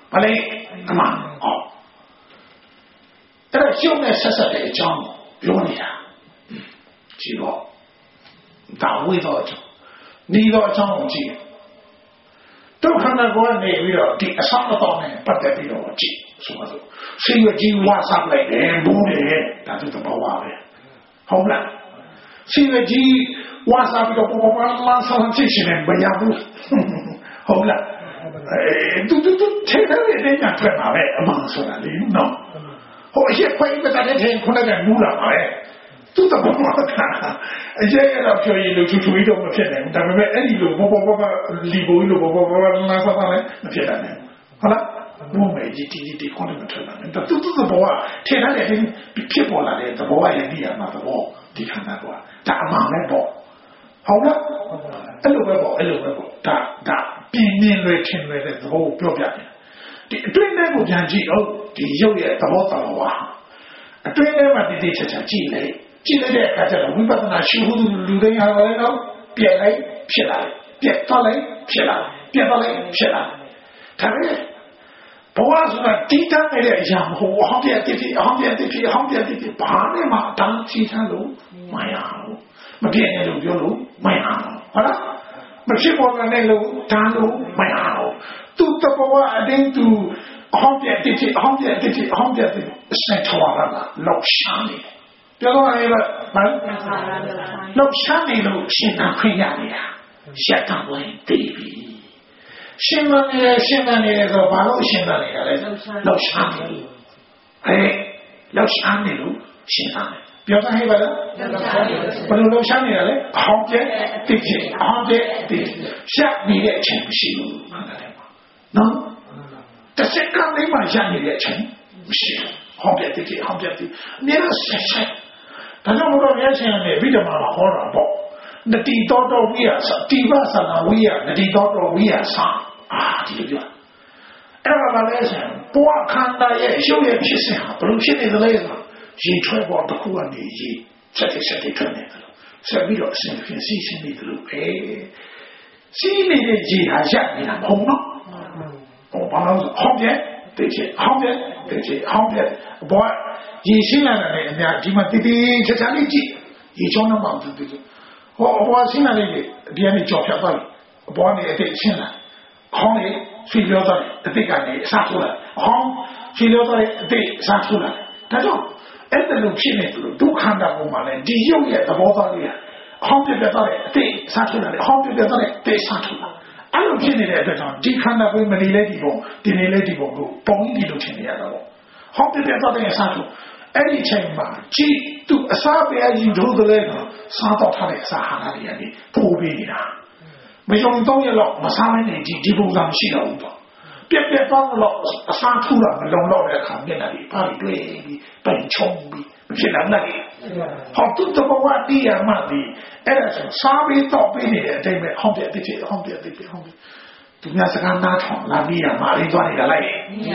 ဘာလဲအမှန်ဟောအဲ့ဒါရှုံးနဲ့ဆက်ဆက်တဲ့အကြောင်းပြောနေတာကြည့်တော့ဒါဝိသောအကြောင်းဤသောအကြောင်းကိုကြည့်ဒုက္ခနာကိုနေပြီးတော့ဒီအဆောင်တော်နဲ့ပတ်သက်ပြီးတော့ကြည့်ဆိုပါစို့စိတ်ကြီးဝါစားလိုက်တယ်ဘူးတယ်ဒါသူသဘောပါပဲဟုတ်လားစိတ်ကြီးဝါစားပြီးတော့ပေါ်ပေါ်မှန်းဆောင်ချစ်ရှင်မရဘူးဟုတ်လားတူထဲတဲ့ညထွက်ပါပဲအမှန်ဆိုတာလေနော်ဟိုအရက်ခွဲပြီးတဲ့တဲ့ခုနကနူးလာပါပဲသူ့တဘောမှာအရက်ရတော့ပြောရင်လို့ချူချူတော့မဖြစ်နိုင်ဘူးဒါပေမဲ့အဲ့ဒီလိုဘောလီဘိုလိုဘောလာစားပါလေမဖြစ်နိုင်ဘူးဟုတ်လားဘုံမဲ့ကြီးတီခေါင်းနဲ့မထွက်လာနဲ့သူ့သဘောကထင်တဲ့ဖြစ်ပေါ်လာတဲ့သဘောရဲ့ဒီရမှာသဘောဒီခန္ဓာကွာဒါအမှန်ပဲပေါ့ဟုတ်လားအဲ့လိုပဲပေါ့ဒါပြင်းပြင်းလွယ်ထင်လွယ်တဲ့သဘောကိုပြောပြတယ်ဒီအတွင်းထဲကိုပြန်ကြည့်တော့ဒီရုပ်ရဲ့သဘောတော်ဝါအတွင်းထဲမှာတည်တည်ချာချာကြည့်လိုက်တဲ့အခါကျတော့ဝိပဿနာရှုဖို့လူတွေဟာလည်းတော့ပြက်လိုက်ဖြစ်လာတယ်ပြက်သွားလိုက်ဖြစ်လာတယ်ပြက်သွားလိုက်ဖြစ်လာတယ်ဒါပေမဲ့ဘဝဆိုတာတိတတ်နေတဲ့အရာမဟုတ်အောင်ပြက်တည်ဘာနဲ့မှတန်းချီချလို့မရဘူးမပြည့်နေလို့ပြောလို့မရဘူးဟုတ်လားမဖြစ်ပေါ်တဲ့လို့တန်းလို့မရဘူးသူ့တဘောအတင်းသူအောင်ပြည့်တည်စက်ထွားလာလောက်ရှာနေပြောတော့လည်းဘာလောက်ရှာနေလို့ရှင်းတာခွင့်ရနေတာရှက်တာဝင်တည်ပြီရှင်းမနေဆိုဘာလို့ရှင်းတာလဲလောက်ရှာနေလို့လောက်ရှာနေလို့ရှင်းတာပြောတာဟဲ့ပါလားဘယ်လိုလောက်ရှာနေရလဲအောင်ပြည့်တည်ရှက်နေတဲ့အချိန်မရှိဘူးမှန်တယ်နော်တစ်စက္ကန့်လေးမှရနေတဲ့အချိန်မရှိဘူးဟောပြတည်အများဆက်ဒါကြောင့်ဘုရားရဲ့ရှင်နဲ့ဗိဓမာမှာဟောတာပေါ့နတိတောတောဝိယသတိပသနာဝိယနတိတောတောဝိယသဒီလိုပြောအဲ့ဒါကလည်းဆိုဘဝခန္ဓာရဲ့ရုပ်ရဲ့ဖြစ်စဉ်ဟာဘယ်လိုဖြစ်နေသလဲဆိုရေထွက်ပေါ်တစ်ခုကနေရေဆက်ထွက်နေတယ်လို့ဆက်ပြီးတော့အစဉ်ဖြင့်စီးနေတယ်လို့ပဲစီးနေတဲ့ရေဟာရပ်နေတာမဟုတ်နော်ဘာလို့ဟောပြတည်ချေဘောရေရှင်းလာတယ်အများဒီမှာတည်ချာချာလေးကြည့်ရေချောင်းတော့မှတူဟောဘောရှင်းလာတယ်ဒီကနေကြော်ဖြတ်သွားတယ်ဘောနေအတိတ်ရှင်းလာခေါင်းလေးဖြီပြောသွားတယ်အတိတ်ကနေအစားထိုးလာခေါင်းဖြီပြောသွားတယ်အတိတ်အစားထိုးလာဒါကြောင့်အဲ့ဒါလိုဖြစ်နေတယ်လို့ဒုက္ခန္တာပုံမှာလည်းဒီရုပ်ရဲ့သဘောသားလေးကခေါင်းပြပြသွားတယ်အတိတ်အစားထိုးလာတယ်ခေါင်းပြပြသွားတယ်အတိတ်အစားထိုးလာအဲ့လိုဖြစ်နေတဲ့အတွက်ကြောင့်ဒီခန္ဓာကိုယ်မနေလဲဒီပုံဒီနေလဲဒီပုံကိုပုံကြီးလို့ထင်နေရတာပေါ့ဟောပြပြသွားတဲ့အစားထိုးအဲ့ဒီချိန်မှာကြည့်သူအစားပဲယူထုတ်တယ်ကစားတော့ထားတဲ့အစားဟာလာတွေကနေပိုးပေးနေတာမယုံတော့ရတော့မစားနိုင်ဒီပုံစံမရှိတော့ဘူးပေါ့ပြက်သွားတော့အစားထိုးတာမလုံတော့တဲ့အခါမျက်နှာတွေပါတွေ့ပြီးပိန်ချုံပြီးမဖြစ်နိုင်ဘူးဟောသူ့တဘဝတရားမှဒီအဲ့ဒါဆိုစားပြီးတော့ပေးနေတဲ့အတိုင်းပဲဟောပြတိဟောပြသူများစကားနားထောင်လာပြီးရမှာလေးသွားနေတာလိုက်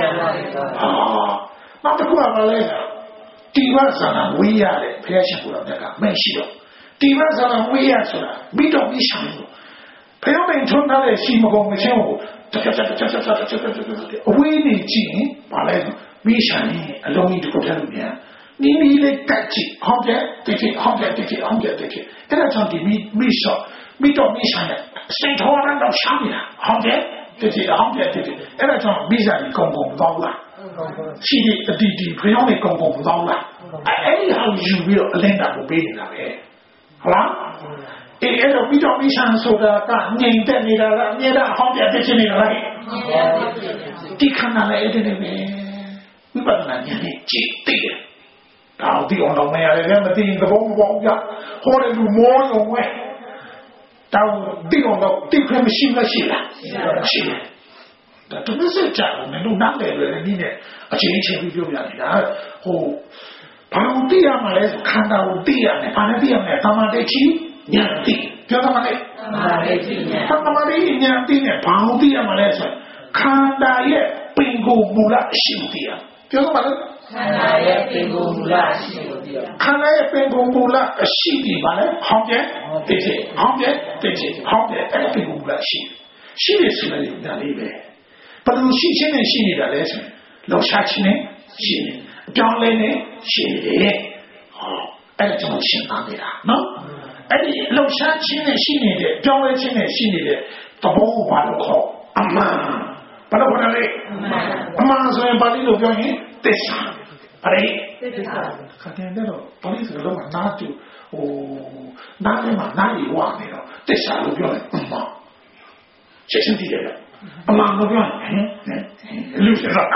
နောက်တစ်ခုကလည်းတိဝဇာနာဝိရတဲ့ဘုရားရှင်ကိုယ်တော်ကမရှိတော့တိဝဇာနာဝိရဆိုတာမိတော်မိဆောင်လို့ဘုရားမင်းထွန်းထားတဲ့ရှိမကုန်မချင်းကိုအဝေးနေကြည့်ရင်ဘာလဲမိဆောင်ရင်အလုံးကြီးတစ်ခုထည့်လို့မြန်နီးလေးတက်ကြည့်ဟောပြတိအဲ့ဒါကြောင့်ဒီမိဆောမိတော်မိဆောင်ရဲ့စိတ်ထောရမ်းတော့ရှားနေတာဟောပြတိအဲ့ဒါကြောင့်မိစားကြီးကုန်တော့လားရှိတဲ့အတီးဖျောင်းနေကုန်တော့လားအဲ့ဒီဟာယူပြီးတော့အလင်းတာကိုပေးနေတာပဲဟုတ်လားအဲ့တော့ပြီးတော့မိဆန်ဆိုတာကငြိမ်သက်နေတာကအမြဲတမ်းဟောင်းပြဖြစ်နေတာလေဒီခန္ဓာလည်းအဲ့ဒီနေပဲဝိပဿနာဉာဏ်နဲ့ကြည့်သိတယ်ဒါဒီအောင်တော့မရတယ်လည်းမသိရင်သဘောမပေါက်ကြဟောတယ်လူမောရုံပဲတောင်းဒီအောင်တော့တိခွင့်မရှိလားရှိတယ်ဒါသူစကြတယ်မင်းတို့နားတယ်လေဒီနဲ့အချင်းချင်းပြီးပြောပြနေတာဟိုဘာလို့သိရမှာလဲခန္ဓာကိုသိရမယ်ဘာနဲ့သိရမလဲသမာဓိရှိဉာဏ်သိပြောသမာဓိဉာဏ်သိနဲ့ဘာလို့သိရမှာလဲဆိုခန္ဓာရဲ့ပင်ကိုယ်မူလရှိသိရပြောသမာဓိခန္ဓာရဲ့ပင်ကိုယ်မူလရှိသိရခန္ဓာရဲ့ပင်ကိုယ်မူလအရှိပြီပါလေဟောင်းပြတိဟောင်းပြအဲ့ပင်ကိုယ်မူလရှိတယ်ဆိုရင်ဒါလေးပဲ不能细心的心里的来说，老下去呢，心表来呢，心哦，哎，这种心哪里啦？喏，哎，老下去呢，心里的表来去呢，心里的都不把它考，阿妈，把它过来嘞，阿妈所以把你都表现得上，把你，看见那个，把你这个老板拿就哦，拿的嘛，拿一万那个，得上都表现，阿妈，这是第一个。阿妈都表现，留学生，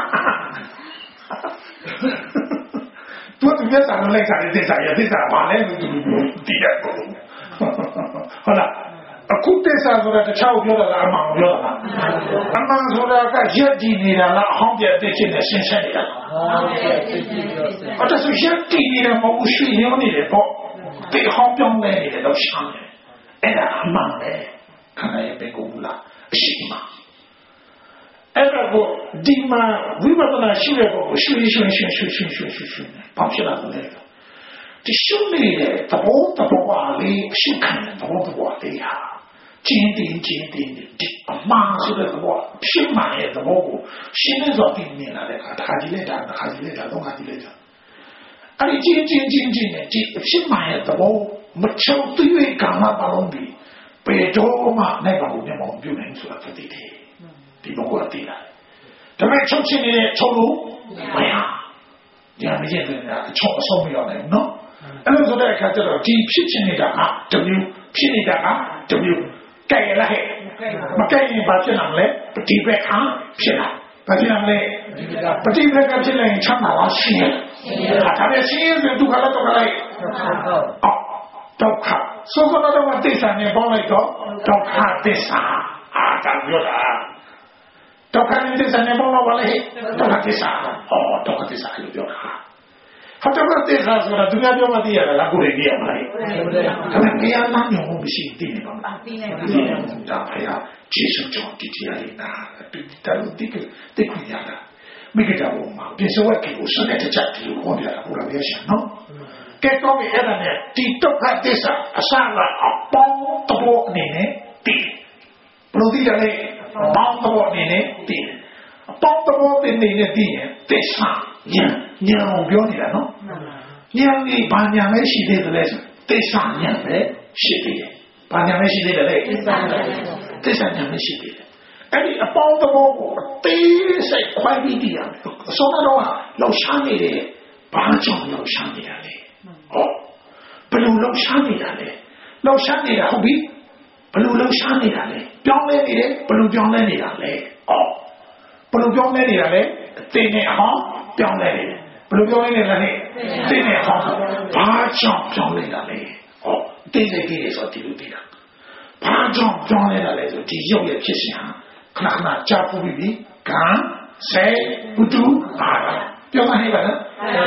多这边啥都来啥的，这啥也这啥，完了就第二个，好了，古代啥说的，这差不多了，阿妈不要了，阿妈说的，个野地里的了，旁边的进来新鲜的了，这是野地里的，没有水养的包，对旁边来的都香的，哎呀，阿妈嘞，看来也被鼓舞了，行嘛。哎，那个地嘛，为嘛不能修那个修，放屁了那个，这修的怎么话的，修看的怎么话的呀？坚定的，马说的怎么平满也怎么过？现在说平面了那个，他就来讲，弄他就来讲。啊，你坚的，这平满也怎么没超对位干嘛把弄比？北周嘛，那个我们毛就能说这对的。地方过地了，咱们重庆的抽路，哎呀，你看没见着呢，抽不了来喏。那时候来看这个地批青的啊，就有批的啊，就有改了嘿，嘛改把这样来，不地边看批了，把这样来，不地边看批了，抢哪往新了，啊，他们新人都看了，哦，都看，所以那个第三年帮了一个，都看第三啊，咱不要了。都看你这3年帮了完了嘿，都看第三，哦，都看第三就表卡，他这个第三说了，中央表嘛第二了，那过来第二了，他们没有哪样我不行，第二个啦，然后呀，技术教弟弟啊，那对，但是这个样的，每个家伙嘛，平时我给我现在的家庭我的我来想喏，该搞的那个呢，第都看第三个啊，帮多你呢第，不如第二嘞。帮到我你的地，帮到我的你的地，第三娘表你了喏，娘的把娘来洗的来说，第三娘来洗的，把娘来洗的来，第三娘来洗的，哎你帮到我第三快递的呀，说那种啊，老乡里的，把讲老乡里的，哦，不如老乡里的嘞，老乡里的后边。不如老乡里嘞，表来你嘞，不如表来你嘞，哦，不如表来你嘞，对你好，表来你，不如表来你嘞，对你好，把奖表来嘞，哦，对的说对的了，把奖表来嘞就第一个撇想，看看家父比比，干谁不读啊？表达那个呢？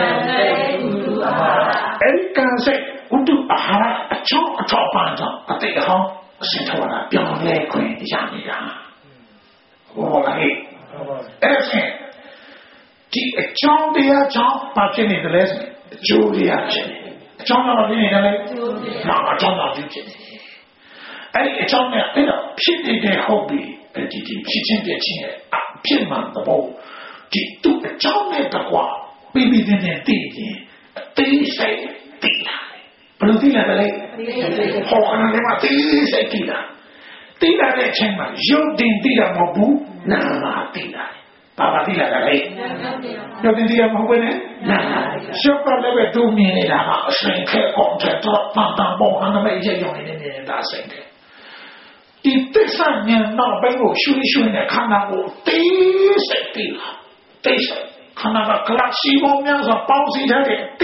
哎，干谁不读啊？超班长啊，对好。现在我那表来款样的呀，我来，而且这讲的呀讲，把这里的来就的呀讲到这里的来，哪讲到这里？哎，讲的哎呀，偏的后边，这批钱的钱啊，偏满的包，这都讲的的话，微微点对谁对呀？不能对了的嘞，好可能你嘛对谁对了？对了的钱嘛，有点对了么不？那么对了，爸爸对了的嘞，有点对了么不呢？那小孩那个都面的嘛，生开光彩多，当包含那么一些用的面大生开。第3年闹被我修呢，看到我对谁对了，对谁？看那个格拉西光面上包谁他的，对。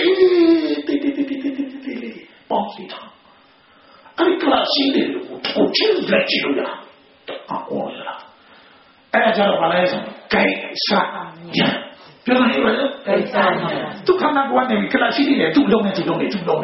帮谁唱？俺们格拉西的我就是来记录的啊，我是了。哎，叫他把来什么改善年，比如说一个人改善年，都看那个那个格拉西的人，都弄的，都弄的个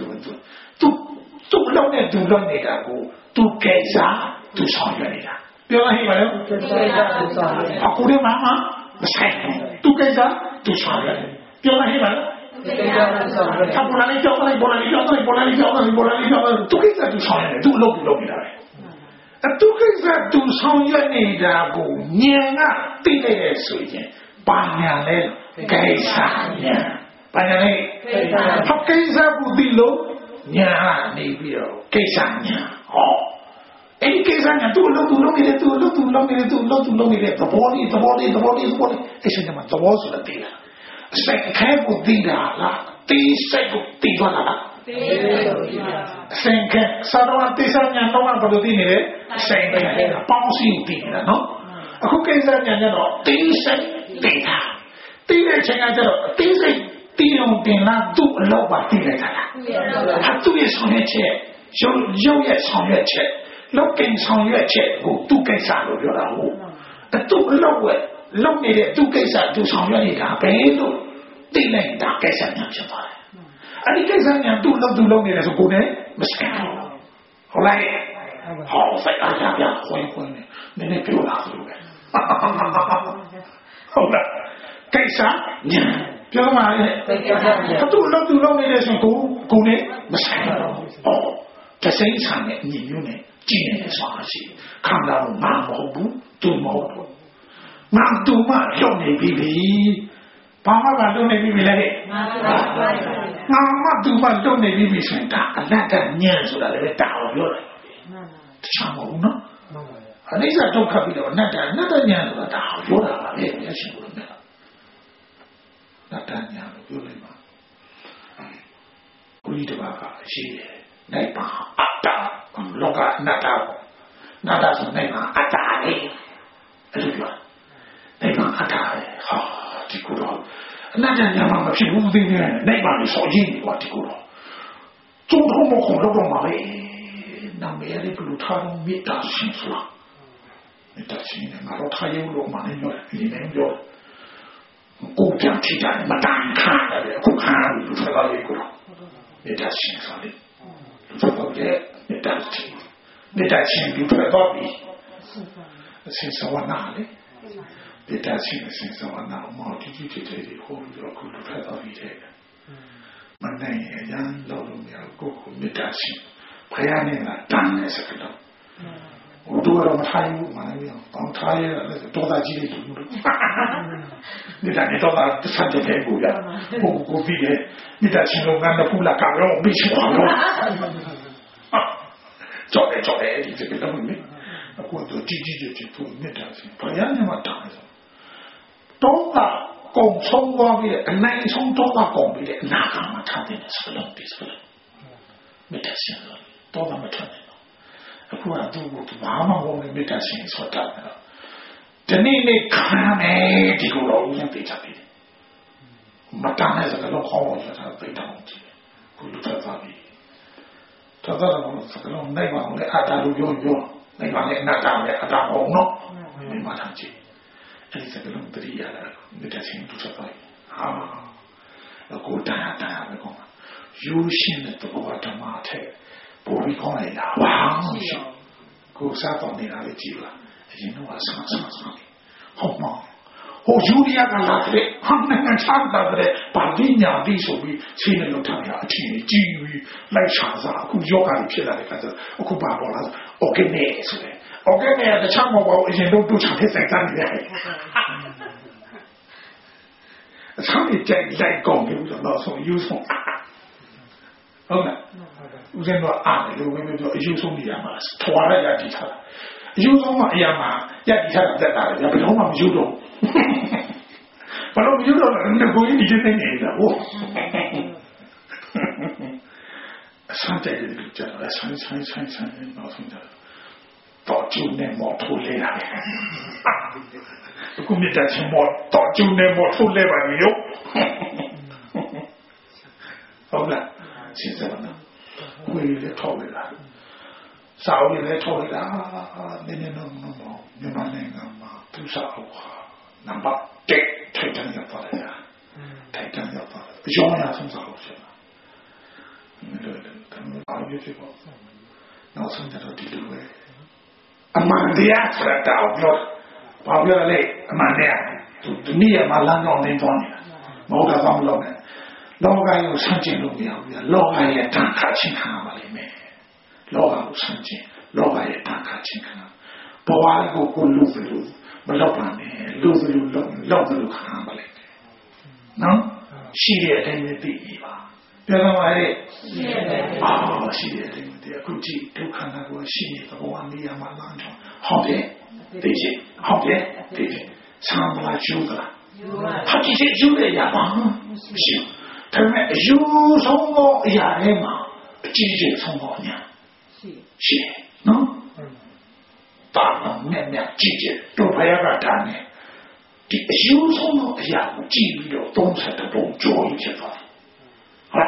都改善，都超越的。比如说一个人，啊，姑娘妈妈不晒，都改善，都超越的。比如说一个人。他不让你教，都给这就超人，都漏的来。 သူကိစ္စသူဆောင်ရွက်နေတာကိုဉာဏ်ကသိလိုက်တဲ့ဆိုရင်ဘာညာလဲကိစ္စညာဘာညာလဲကိစ္စကိုသိလို့ညာနေပြီးတော့ကိစ္စညာဟောအဲ့ဒီကိစ္စညာသူ့လုံးနေတဲ့သူ့လုံးနေတဲ့သဘောလေးအဲ့ဆိုမှသဘောဆိုတာသိလားအစိတ်ခဲကိုသိတာလားသိစိတ်ကိုသိသွားလားသိစင်ကစာတော်တိစညာတော့ဘာလို့သိနေလဲစင်ကပေါင်းစီသိနေတာနော်အခုကိစ္စညာတော့သိစိတ်သိတာသိတဲ့ချိန်ကကျတော့သိစိတ်သိအောင်တင်လာသူ့အလောက်ပါသိလိုက်တာလားသူ့ရဲ့ဆောင်ရွက်ချက်ရုပ်ရဲ့ဆောင်ရွက်ချက်လောက်ကိန်းဆောင်ရွက်ချက်ကိုသူ့ကိစ္စလို့ပြောတာဟုတ်သူ့အလောက်ဝဲလောက်နေတဲ့သူ့ကိစ္စသူဆောင်ရွက်နေတာပဲလို့သိလိုက်တာကိစ္စညာဖြစ်သွားတယ်အဲ့ဒီကိစ္စညာသူ့လုံးနေတယ်ဆိုကိုယ်နဲ့မဆိုင်ဘူးဟုတ်လားဟောစိတ်အားကြပြခွင်းနည်းနည်းပြောလာလို့ပဲဟုတ်လားကိစ္စညာပြောမှာလေသူ့လုံးနေတယ်ဆိုကိုယ်နဲ့မဆိုင်ဘူးဟောတစိမ့်ဆန်တဲ့ညီမျိုးနဲ့ကြည့်နေစွာရှိခံတာတော့မဟုတ်ဘူးသူမဟုတ်ဘူးငါသူမလွတ်နေပြီဘာမှမလွတ်နေပြီလေငါမသူမလွတ်နေပြီဆိုရင်ဒါအလတ်တညံ့ဆိုတာလည်းတာအောင်ပြောတယ်တခြားမဟုတ်နော်အနိစ္စဒုက္ခပြီးတော့အနတ္တညံ့ဆိုတာဒါအောင်ပြောတာပါပဲမျက်ရှိလို့နဲ့အနတ္တညံ့လို့ပြောလိုက်ပါဘုရားတပါးကရှိတယ်နိုင်ပါအတ္တလောကအနတ္တနာတာဆိုနိုင်ပါအတ္တလေအဲ့လိုပြောနိုင်ပါအတ္တလေဟာဒီကိုတော့အနတ္တညာမှာမဖြစ်ဘူးသိနေတယ်နိုင်ပါလို့ဆိုရင်ဒီကွာဒီကိုတော့ကျုံတော့မခုံတော့မှာပဲနာမည်ရတဲ့ဘလူထားလို့မေတ္တာရှင်ဆိုတာမေတ္တာရှင်နဲ့ငါတို့ထားရုံလို့မှလည်းပြောတယ်ဒီနေ့ပြောကိုကြံထိတာမတန်ခါတယ်အခုခါလို့ထွက်လာလေကိုတော့မေတ္တာရှင်ဆိုလေဟုတ်ကဲ့မေတ္တာရှင်ဒီထွက်တော့ပြီအစင်စဝနာလေမေတ္တာရှင်အစင်စဝနာမော်တီတီတီဟိုတော့ခုထွက်တော့ပြီတဲ့မနိုင်ရန်လို့မရကိုမေတ္တာရှင်ဖယားနဲ့ကတန်းနေစကတော့ဟိုတို့တော့မထိုင်ဘူးမနိုင်ဘူးတောင်းထားရတဲ့တော်သားကြီးတွေလို့မေတ္တာနဲ့တော့စတဲ့တဲ့ကိုရဟိုကိုပြီးတယ်မေတ္တာရှင်လုံးကတော့ဖူလာကတော့ပြီးချင်ပါတော့ကြောက်တယ်ဒီစကတော့မင်းအခုတော့ကြီးသူမေတ္တာရှင်ဖယားနဲ့မှတောင်းတယ်တော့ကုံဆုံးသွားပြီးအနိုင်ဆုံးတော့ကုံပြီးအနာဂတ်မှာထားတဲ့စလုံးဒီစလုံးမေတ္တာရှင်တော့မထားနဲ့အခုကသူ့ကိုဘာမှမဟုတ်ဘူးမေတ္တာရှင်ဆိုတာတော့ဒီနေ့ခံမယ်ဒီကိုတော့ဦးရင်သိချတယ်မတမ်းတဲ့စကားလုံးခေါင်းပေါ်ဆိုတာသိတောင်းကြည့်ခုလူသက်သာပြီတော်တော်စကားလုံးနိုင်ပါအောင်လေအတ္တလို့ပြောနိုင်ပါလေအနတ္တလည်းအတ္တဟုတ်နော်ဒီမှာထားကြည့်အဲ့ဒီစကားလုံးတတိယလာမေတ္တာရှင်သူသက်သာပြီဟာအခုတရားပဲကောယူရှင်တဲ့ဘောဓမ္မတဲ့ပို့ပြီးခေါင်းလိုက်တာဘာမှမရှိကိုစားတော်နေတာလေကြည့်လားအရင်တော့ဆန်းဟုတ်မှာဟိုယူရီးယားကလာတဲ့ဟမ်နဲ့ချမ်းသာတဲ့ပါဠိညာပြီးဆိုပြီးရှင်းနေလို့ထားရအထင်ကြီးပြီးလိုက်ရှာစားအခုယောဂါဖြစ်လာတဲ့အခါကျအခုပါပေါ်လာโอเคနဲ့ဆိုတယ်โอเคနဲ့တခြားမဟုတ်ဘူးအရင်တော့တူချတဲ့စိုက်တန်းနေတယ်အချမ်းကြီးကြိုက်လိုက်ကောင်းပြီးတော့ဆုံးယူဆုံးဟုတ်လားဦးဇင်းတို့အားတယ်လို့ဘယ်လိုပြောအယူဆုံးနေရမှာထွာရရတည်ထားတာအယူဆုံးမှာအရာမှာရတည်ထားတာတက်တာလေဘယ်တော့မှမယူတော့ဘာလို့မယူတော့လဲကိုကြီးဒီကျနေနေတာဟုတ်အဆန်းတဲ့လူကြတယ်ဆန်းနောက်ဆုံးကြတော့ကျုံနေမော်ထိုးလေရတယ်အခုမြတ်ချင်းမော်တော့ကျုံနေမော်ထိုးလေပါမျိုးဟုတ်လားရှင်းစမ်းနော်ဝေးလေထောက်လေလားစာအုပ်လေထောက်လေလားနည်းနော်မြန်မာနိုင်ငံမှာသူစာအုပ်ဟာနံပါတ်1ထိုက်တန်ရပါတယ်ထိုက်တန်ရပါတယ်ရောင်းရဆုံးစာအုပ်ရှင်အားရဖြစ်ပေါ့နောက်ဆုံးတော့ဒီလိုပဲအမှန်တရားဆိုတာတော့ဘာပြောလဲအမှန်တရားသူနေ့မှာလမ်းတော့နေတော့နေတာမဟုတ်တာတော့မလုပ်နဲ့လောကကိုဆန့်ကျင်လို့မရဘူးဗျာလောကရဲ့တန်ခါချင်းခံရပါလိမ့်မယ်လောကကိုဆန့်ကျင်လောကရဲ့တန်ခါချင်းခဏဘဝကိုကိုလူလူမလောက်ပါနဲ့လူလူလောက်လူခါပါလေနော်ရှိတဲ့အတိုင်းနဲ့သိပြီပါပြောတော့ပါလေရှိတဲ့အတိုင်းရှိတဲ့အတိုင်းတည်းအခုကြည့်ဒုက္ခနာကိုရှိနေတဲ့ဘဝနေရာမှာလာတော့ဟုတ်တယ်သိချင်ဟုတ်တယ်သိချင်ဆံမလားကျူးကလားဟာကြည့်ချင်ကျူးတယ်ရပါမရှိဒါပေမဲ့အယူဆုံးသောအရာတွေမှာအကြည့်ချင်းဆုံးသောညာရှိနော်တာနဲ့ကြည့်ချင်တို့ဘယ်ကတာနေဒီအယူဆုံးသောအရာကိုကြည့်ပြီးတော့30ပုံကြော်ဖြစ်သွားတယ်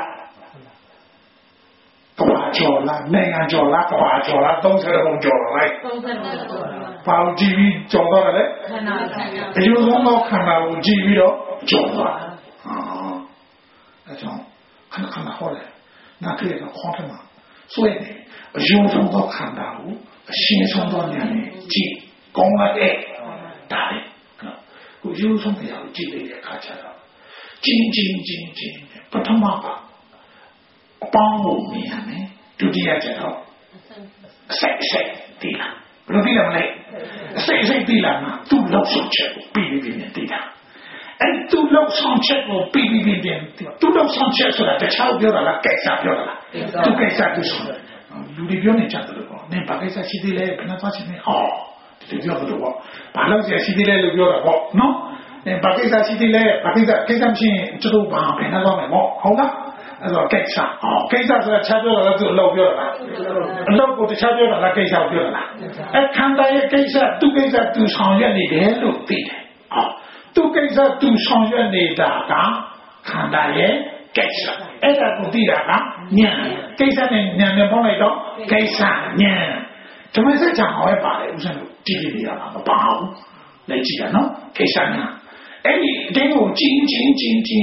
ဟုတ်လားကျော်လားနိုင်ငံကျော်လားကွာကျော်လား30ပုံကျော်လိုက်ပေါင်ကြည့်ပြီးကျော်တော့တယ်အယူဆုံးသောခန္ဓာကိုကြည့်ပြီးတော့ကျော်သွားအဲကြောင့်ခဏဟောတယ်နာကလေးကခေါင်းထဲမှာဆွဲနေအယူဆုံးသောခန္ဓာကိုအရှင်းဆုံးသောဉာဏ်နဲ့ကြည့်ကောင်းလိုက်ဒါလေကိုယူဆုံးတရားကိုကြည့်လိုက်တဲ့အခါကျတော့ကျင်းပထမကအပေါင်းကိုမြင်ရမယ်ဒုတိယကျတော့အစိတ်သိလားဘယ်လိုသိရမလဲအစိတ်သိလားမှာသူ့လောက်ဆုံးချက်ကိုပြီးနဲ့သိတာအဲ့သူ့လောက်ဆုံးချက်ကိုပြီးသူ့လောက်ဆုံးချက်ဆိုတာတခြားပြောတာလားကိစ္စပြောတာလားသူကိစ္စသူဆိုတာလူတွေပြောနေကြတယ်လို့ပေါ့နင်ဘာကိစ္စရှိသေးလဲဘယ်နှသွားချင်လဲဟောဒီပြောတယ်လို့ပေါ့ဘာလို့ရှိသေးလဲလို့ပြောတာပေါ့နော်ဘာကိစ္စရှိသေးလဲဘာကိစ္စမရှိရင်ကျတို့ဘာဘယ်နှသွားမယ်ပေါ့ဟုတ်လားအဲ့တော့ကိစ္စဆိုတာခြားပြောတာလားသူအလုပ်ပြောတာလားအလုပ်ကိုတခြားပြောတာလားကိစ္စပြောတာလားအဲ့ခန္ဓာရဲ့ကိစ္စသူကိစ္စသူဆောင်ရွက်နေတယ်လို့သိတယ်သူကိစ္စသူဆောင်ရွက်နေတာကခန္ဓာရဲ့ကိစ္စအဲ့ဒါကိုသိတာကဉာဏ်ကိစ္စနဲ့ဉာဏ်နဲ့ပေါင်းလိုက်တော့ကိစ္စဉာဏ်ဓမ္မစကြာဟောရပါတယ်ဦးဇင်းတို့ကြည့်နေရတာမပါဘူးလက်ကြည့်ရနော်ကိစ္စဉာဏ်အဲ့ဒီအတင်းကိုကျင်းကြည့်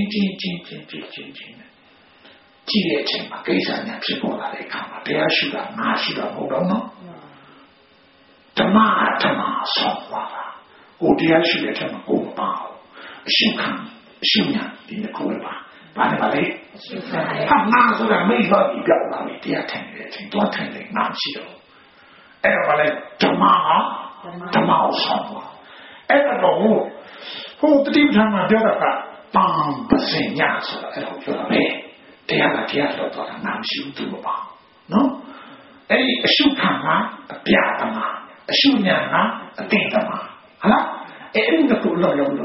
တဲ့အချိန်မှာကိစ္စညာဖြစ်ပေါ်လာတဲ့အခါမှာတရားရှိတာငါရှိတာမဟုတ်တော့နော်ဓမ္မဆောင်းပါလားဟိုတရားရှိတဲ့အချိန်မှာကိုယ်မပါဘူးအရှုညာဒီနှစ်ခုပဲပါဘာလဲဟာငါဆိုတာမိဘပြီးပြောက်လာပြီတရားထိုင်နေတဲ့အချိန်တော့ထိုင်နေငါရှိတော့အဲ့တော့ဘာလဲဓမ္မကိုဆောင်းပါအဲ့တော့ဟိုတတိပဌာန်မှာပြောတာကပံပစင်ညာဆိုတာအဲ့လိုပြောတာပဲတရားတော့တော့နာမရှိဘူးသူမပါနော်အဲ့ဒီအရှုခံကအပြသမားအရှုညာကအတိတ်သမားဟုတ်လားအဲ့ဒီကကိုလောပေါ်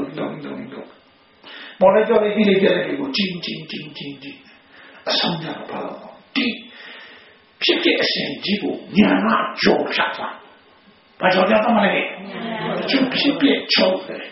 လိုက်ကြည့်ပြီးကြတယ်ကိုချင်းအဆုံးကြပါတော့ဒီဖြစ်တဲ့အစဉ်ကြီးကိုညာကကြော်ဖြတ်သွားဘာကြော်ဖြတ်သွားမလဲဖြစ်ပြချုပ်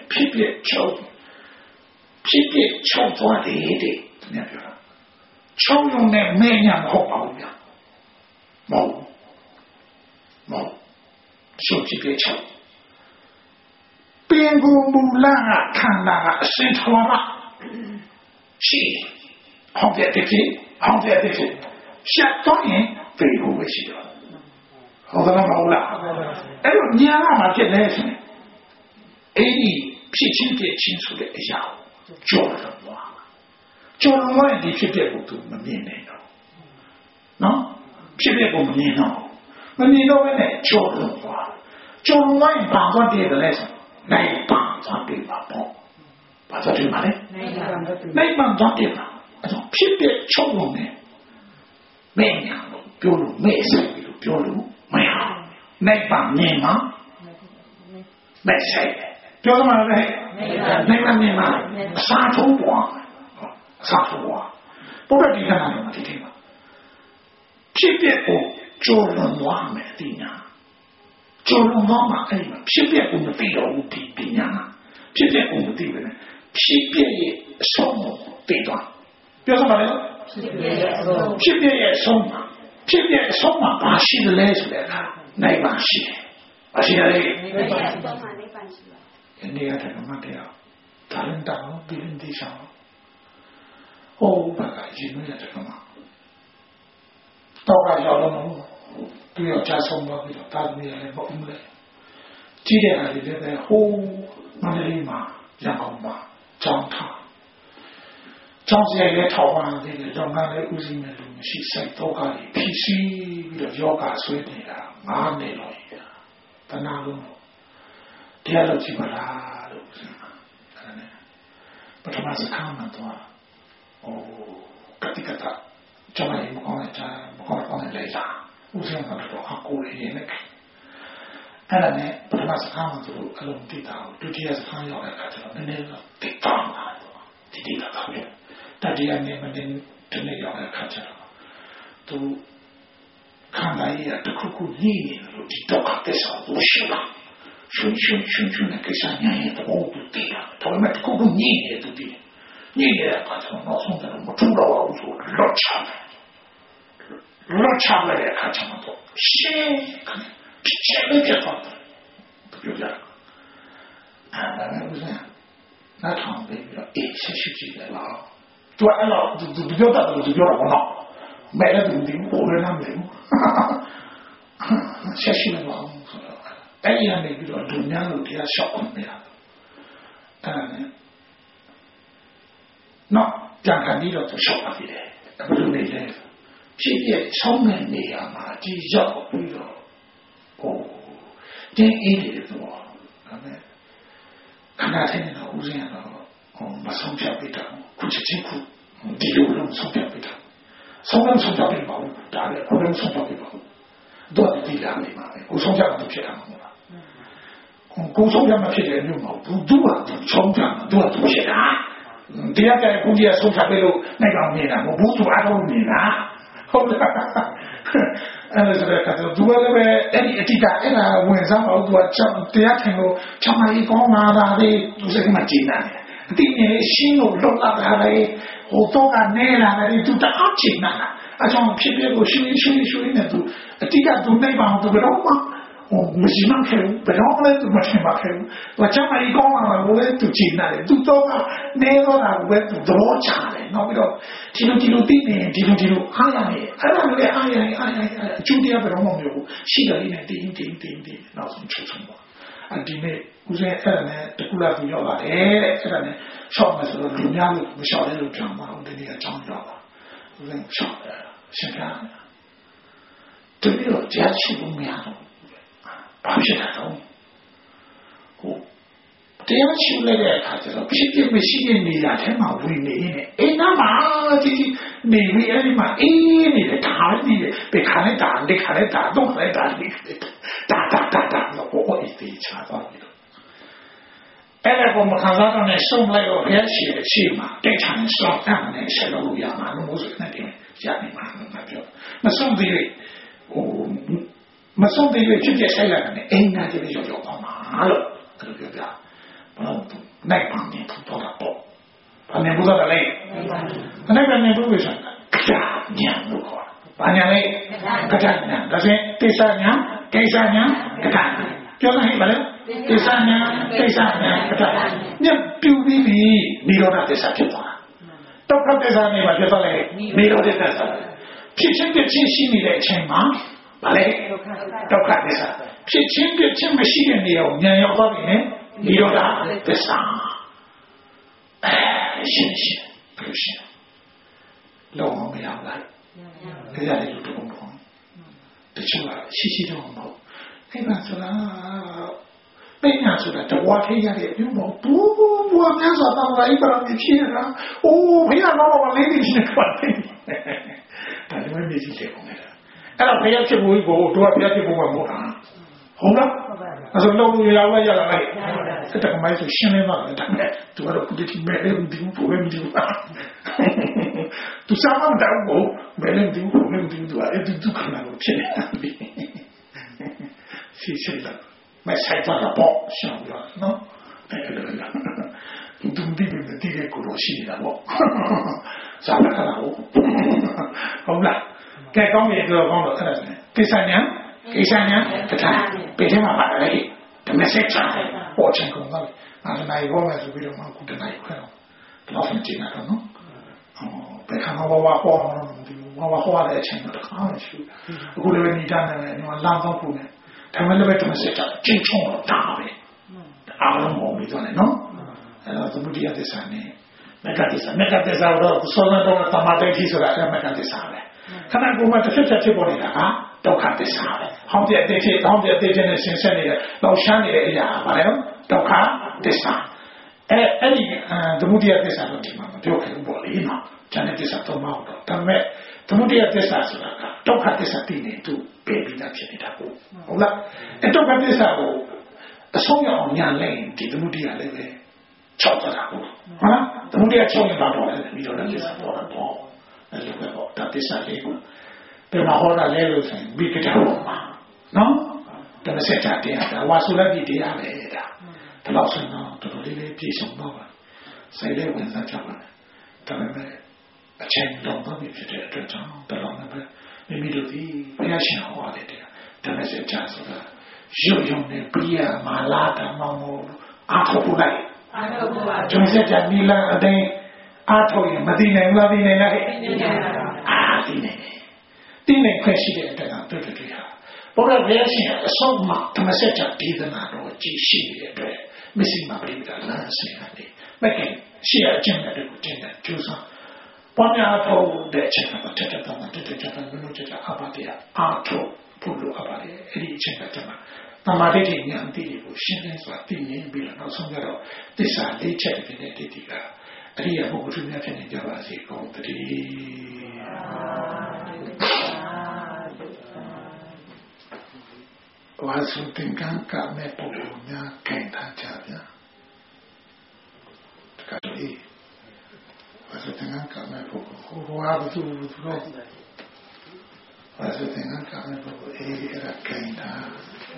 သွားတယ်တဲ့ညပြောတာချောင်းလုံးနဲ့မဲညာမဟုတ်ပါဘူးဗျာမဟုတ်ရှုပ်ကြည့်ပြချောင်းပင်ကိုမူလကခန္ဓာကအစင်ထွားရှိဟောင်းတဲ့ဖြစ်ရှက်တော့ရင်ပြေဖို့ပဲရှိတော့ဟုတ်တယ်မဟုတ်လားအဲ့တော့ညာကမှဖြစ်နေတယ်အဲ့ဒီဖြစ်ချင်းဆိုတဲ့အရာကိုကြော်တော့ကျော်လွန်ဒီဖြစ်တဲ့ကိုသူမမြင်နိုင်တော့နော်ဖြစ်တဲ့ကိုမမြင်တော့ဘယ်နဲ့ကျော်လွန်သွားဘာသွားတည်တယ်လဲဆိုနိုင်ပါသွားတည်ပါပေါ့ဘာသွားတည်ပါလဲနိုင်ပါသွားတည်ပါအဲ့တော့ဖြစ်တဲ့ကျော်လွန်နေမဲ့ညာလို့ပြောလို့မဲ့ဆိုင်ပြီးလို့ပြောလို့မရနိုင်ပါမြင်မှာမဲ့ဆိုင်ပြောမှလည်းနိုင်ပါမြင်မှာအစားထိုးပွားစာဖို့ဘုရားဒီကနေ့မှာဒီမှာဖြစ်တဲ့ကိုကျော်လွန်သွားမယ်ဒီညာကျော်လွန်သွားမှာအဲ့ဒီမှာဖြစ်တဲ့ကိုမသိတော့ဘူးဒီညာဖြစ်တဲ့ကိုမသိပဲဖြစ်တဲ့ရဲ့အဆုံးကိုသိသွားပြောစမ်းပါလေဖြစ်တဲ့ရဲ့အဆုံးမှာဘာရှိတယ်လဲဆိုတဲ့အခါနိုင်ပါရှိတယ်ဘာရှိတယ်လဲနိုင်ပါရှိပါဒီနေ့ကတည်းကမှတရားဒါလည်းတောင်းပြီးရင်ဒီဆောင်ဟိုဘာကရင်းနေတယ်ကမှာတော့ရောက်တော့ပြီးတော့ကြာဆုံးတော့ပြီးတော့တာသမီးလည်းမဟုတ်ဘူးလေကြည့်တဲ့အခါလေးလည်းဟိုမန္တလေးမှာရအောင်ပါကြောင်းထားကြောင်းစရိုက်လည်းထောက်ပံ့သေးတယ်ကြောင်းကလည်းဥစဉ်နဲ့လူမရှိစိတ်တော့ကလေးဖြစ်စီပြီးတော့ယောဂဆွေးနေတာ9နှစ်လောက်ရတဏှာလုံးတရားလို့ကြည့်ပါလားလို့ဆိုအဲ့ဒါနဲ့ပထမစကားမှာတော့ကတိကတာကျွန်တော်မကောင်းတဲ့မကောင်းတဲ့လေလာဦးစံကတော့အကူရင်းနဲ့အဲ့ဒါနဲ့ပထမစကားမှာသူအလုံးတိတာဒုတိယစကားရောက်တဲ့အခါကျတော့နည်းနည်းတော့တိတ်တောင်းလာတော့တိတာတော့တတိယနေ့မနေ့တနေ့ရောက်တဲ့အခါကျတော့သူခံလိုက်ရတခုခုညင်းနေလို့ဒီတော့ကတည်းကလို့ရှိတာရှုံနဲ့ကိစ္စညံ့တော့သူတည်တာတော်မဲ့တခုခုညင်းနေသူတည်ညင်းနေတဲ့အခါကျတော့နောက်ဆုံးတော့မထူတော့ဘူးဆိုလော့ချတဲ့အခါကျတော့ရှင်းဖြစ်ချင်လို့ဖြစ်သွားတယ်ပြောကြအဲ့ဒါလည်းဦးဇင်းနားထောင်ပြီးတော့အေးဆက်ရှိကြည့်တယ်လားသူအဲ့တော့သူပြောတာသူပြောတာဘောနော်မဲလည်းသူဒီပေါ်ရမ်းမယ်ဆက်ရှိလို့အောင်ဆိုတော့အဲ့ဒီကနေပြီးတော့ဒုညာလို့တရားလျှောက်အောင်မရအဲ့ဒါနဲ့နော်ကြံခံပြီးတော့သူလျှောက်ပါပြီလေဘယ်လိုနေလဲဖြစ်ဖြစ်ဆောင်းတဲ့နေရာမှာဒီရောက်ပြီးတော့တင်းအေးတယ်ဆိုတော့ဒါနဲ့ခဏတည်းတော့ဦးဇင်းကတော့မဆုံးဖြတ်ပြီးတော့ခုချက်ချင်းခုဒီလိုလုံးဆုံးဖြတ်ပြီးတော့ဆုံးဖြတ်ပြီးပါဘူးဒါလည်းကိုယ်လုံးဆုံးဖြတ်ပြီးပါဘူးတော့ဒီလာနေမှာပဲကိုဆုံးဖြတ်တော့ဖြစ်တာမဟုတ်လားကိုဆုံးဖြတ်မဖြစ်တဲ့မျိုးမဟုတ်ဘူးသူကဆုံးဖြတ်သူကဖြစ်တာတရားကြိုင်ကိုကြီးဆုံးဖြတ်ပြီးလို့နိုင်အောင်နေတာမဟုတ်ဘူးသူအားလုံးနေတာဟုတ်လားအဲ့ဒါဆိုတော့သူကလည်းပဲအဲ့ဒီအတိတ်အဲ့ဒါဝင်စားအောင်သူကတရားထင်လို့ချမကြီးကောင်းလာတာလေသူစိတ်ကမှကျင်းနေတယ်အတိအကျရှင်းလို့လွတ်လာတာလေဟိုတော့ကနေလာတယ်သူတအားကျင်းနေတာအကြောင်းဖြစ်ဖြစ်ကိုရှင်းနေသူအတိတ်သူနိုင်ပါအောင်သူကတော့မရှိမှခဲဘယ်တော့မှသူမထင်ပါခဲဘာချမကြီးကောင်းလာတာကိုလည်းသူကျင်းနေတယ်သူတော့နေတော့တာကိုပဲသူတော့ချတယ်နောက်ပြီးတော့ဒီလိုသိနေဒီလိုအားရတယ်အဲ့ဒါလည်းအားရအကျိုးတရားဘယ်တော့မှမပြောဘူးရှိတယ်လေးနဲ့တင်းနောက်ဆုံးချုပ်ဆုံးပါအဒီနေ့ဦးဇင်းအဲ့ဒါနဲ့တကူလာပြီးရောက်လာတယ်တဲ့အဲ့ဒါနဲ့ရှော့မယ်ဆိုတော့လူများလို့မရှော့လဲလို့ပြောမှာဦးဒီနေ့အကြောင်းပြောပါဦးဇင်းရှော့တယ်ရှင်းပြတယ်တပည့်တော်ကြားချိလို့မရတော့ဘာဖြစ်တာတော့တရားချိလိုက်တဲ့အခါကျတော့ဖြစ်ဖြစ်မရှိတဲ့နေရာထဲမှာဝင်နေနေအိမ်နာမှာဒီနေပြီးအဲ့ဒီမှာအေးနေတယ်ဒါနေတယ်ဘယ်ခါလဲဒါလက်ခါလဲဒါတော့ခါလဲဒါလေးဒါတော့ဘောအေးသေးချာတော့ပြီအဲ့ဒါကိုမခံစားတော့နဲ့ဆုံးလိုက်တော့ဘယ်ရှိတယ်ရှိမှာတိတ်ထန်စောင့်တာနဲ့ဆက်လို့ရမှာလို့ဆိုနေတယ်ရနေမှာမပြောမဆုံးသေးမဆုံးသေးဖြစ်ဖြစ်ဆိုင်လာတယ်အိမ်နာတည်းရောက်ပါမှာလို့အဲ့လိုပြောပြနိုင်ပါနေတော့တော့ဘာနေဘူးတော့လေနိုင်ပါနေဘူးပဲဆိုင်ကြာညာလို့ခေါ်ဘာညာလဲကြာညာဒါဆိုတိစ္ဆာညာကိစ္စညာကြာပြောနိုင်ပါလေတိစ္ဆာညာကြာညပြူပြီးနိရောဓသစ္စာဖြစ်သွားတော့ဖတ်သစ္စာနေပါဖြစ်သွားလေနိရောဓသစ္စာဖြစ်ချင်းပြချင်းရှိနေတဲ့အချိန်မှာဗါလေဒုက္ခသစ္စာဖြစ်ချင်းပြချင်းမရှိတဲ့နေရာကိုဉာဏ်ရောက်သွားပြီနဲ့နိရောဓသစ္စာရှင်းလောမမရောက်လာတရားတွေတို့တော့တချို့ကရှိတော့မဟုတ်အဲ့ဒါဆိုတာပညာဆိုတာတဝါထိရတဲ့ပြုမဘူးများစွာတောင်းလိုက်ပါမဖြစ်တာအိုးဘုရားတော့မလေးနေနေပါတယ်ဒါလည်းမနေကြည့်တယ်ကောင်အဲ့တော့ဘုရားဖြစ်ဖို့ကိုတို့ကဘုရားဖြစ်ဖို့မဟုတ်တာဟုတ်လားအဲ့ဆိုလုံးလို့ရလာလိုက်အဲ့တကမိုင်းဆိုရှင်းနေမှာလေဒါနဲ့သူကတော့ဒီတိမဲ့လည်းဒီဘူးပဲမဒီဘူးသူစားမှမတောက်ဘူးဘယ်နဲ့ဒီဘူးလည်းဒီဘူးအဲ့ဒီဒုက္ခနာကိုဖြစ်နေတာရှိလာမဆိုင်ပါတော့ရှင်းလာနော်အဲ့ဒါသူဒီကိုလို့ရှိနေတာပေါ့စားရတာဟုတ်လားကဲကောင်းပြီတော့ကောင်းတော့အဲ့ဒါကိစ္စညာတခါပြေးမှာပါတယ်ဒီ message ပေါ်ချင်ကုန်တော့အဲ့ဒါနိုင်ဘောမယ်ဆိုပြီးတော့မှခုတနိုင်ခွဲတော့တော့ပြင်နေတာနော်ဘယ်ခါမှဘာပေါ်တော့ဒီဘာဟောတဲ့အချိန်တော့တခါမှရှိအခုလည်းနေတတ်တယ်ညီမလာတော့ပုံနဲ့ဒါမှလည်းပဲဒီ message ကျင်းချုံတော့တာပဲအားလုံးပေါ်ပြီးတော့လည်းနော်အဲ့တော့သမုဒိယသစ္စာနဲ့မက္ကသစ္စာတော့စောစောတော့သမာဓိဖြစ်ဆိုတာအဲ့မက္ကသစ္စာပဲခဏကမှတစ်ချက်ဖြစ်ပေါ်နေတာဟာဒုက္ခသစ္စာပဲဟောင်းတဲ့အတိတ်ဖြစ်ဟောင်းတဲ့အတိတ်ဖြစ်နေရှင်ဆက်နေတယ်လောက်ရှမ်းနေတဲ့အရာပါလေဒုက္ခသစ္စာအဲ့ဒီသမုဒိယသစ္စာတော့ဒီမှာမပြောခင်ပေါ့လေနော်ဉာဏ်နဲ့သစ္စာသုံးပါတော့ဒါပေမဲ့သမုဒိယသစ္စာဆိုတာကဒုက္ခသစ္စာသိနေသူပြေပြီးသားဖြစ်နေတာဟုတ်လားအဲ့ဒုက္ခသစ္စာကိုအဆုံးရအောင်ညာလဲဒီသမုဒိယလည်းပဲ၆တာဟုတ်လားသမုဒိယ၆ရင်ပါတော့တယ်ပြီးတော့လည်းသစ္စာပေါ်တော့အဲ့လိုပဲပေါ့ဒါသစ္စာလေးကိုပြန်ဟောတာလဲလို့ဆိုရင်ဘိကတာပေါ်မှာနော်ဒါနဲ့ဆက်ကြတရားဒါဝါစုလတိတရားပဲဒါဒါလို့ဆိုတော့တော်တော်လေးပြည့်စုံတော့ပါစိတ်လေးဝင်စားကြပါမယ်ဒါပေမဲ့အချိန်တော်တော့ဖြစ်တဲ့အတွက်ကြောင့်တော်တော်နဲ့ပဲမိမိတို့ဒီဘုရားရှင်ဟောတဲ့တရားဒါနဲ့ဆက်ကြဆိုတာရုပ်ရုံနဲ့ပြရမာလာတမောင်မို့အားထုတ်ဖို့လိုက်အားထုတ်ဖို့ပါကျွန်တော်ဆက်ကြနီလန်အတိုင်းအားထုတ်ရင်မသိနိုင်ဘူးလားသိနိုင်လားဟဲ့သိနိုင်ပါဘူးအားသိနိုင်တယ်သိနိုင်ခွင့်ရှိတဲ့အတွက်တွေ့တွေ့ဟာဘုရားဘုရားရှင်အဆုံးမှာဓမ္မစကြာဒေသနာတော်ကြည်ရှိနေတဲ့အတွက်မရှိမှပြိတ္တာလမ်းစဉ်ရတယ်မကဲရှိအကျင့်တွေကိုကျင့်တဲ့ကျူးစာပွားများဖို့တဲ့အချက်ကတော့တက်တက်တာတက်တက်တာဘယ်လိုချက်အပါတရားအားထုတ်ဖို့လိုအပ်ပါတယ်အဲ့ဒီအချက်ကတည်းကသမာဓိဉာဏ်အတိတွေကိုရှင်းလင်းစွာသိမြင်ပြီးတော့နောက်ဆုံးကြတော့သစ္စာလေးချက်ဖြစ်တဲ့တိတိကအရိယာပုဂ္ဂိုလ်များဖြစ်နေကြပါစေကုန်သတည်းဝါစုတင်ကံကမဲ့ပုဂ္ဂိုလ်များခိုင်ထားကြဗျာတခါတည်းဝါစုတင်ကံကမဲ့ပုဂ္ဂိုလ်ဟိုဟာဘုသူတော့ဝါစုတင်ကံကမဲ့ပုဂ္ဂိုလ်အဲ့ဒါခိုင်ထား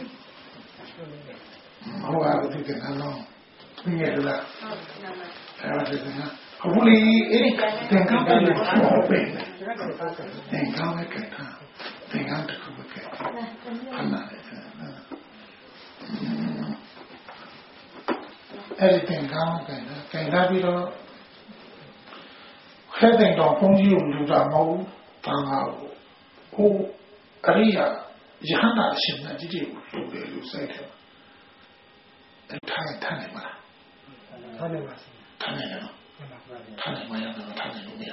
ဟိုဟာဘုသူကနော်ငယ်လားအဲ့ဒါတင်ကအခုလေအဲ့ဒီတင်ကံကလည်းဟောပဲတင်ကံလည်းခိုင်ထားတင်ကံတခုပဲခိုင်ခဏလေးအဲ့ဒီသင်္ကောင်းကင်လာပြီးတော့ခဲတဲ့တော်ဘုန်းကြီးကိုလူတာမဟုတ်ဘာငါဟိုအရိယာယဟန္တာရှင်မြတ်ကြီးတွေကိုလူတယ်လူစိုက်တယ်အဲ့ထားနိုင်မလားထားနိုင်ပါစေထားနိုင်တယ်နော်ထားနိုင်မရတော့ထားနိုင်လို့မရ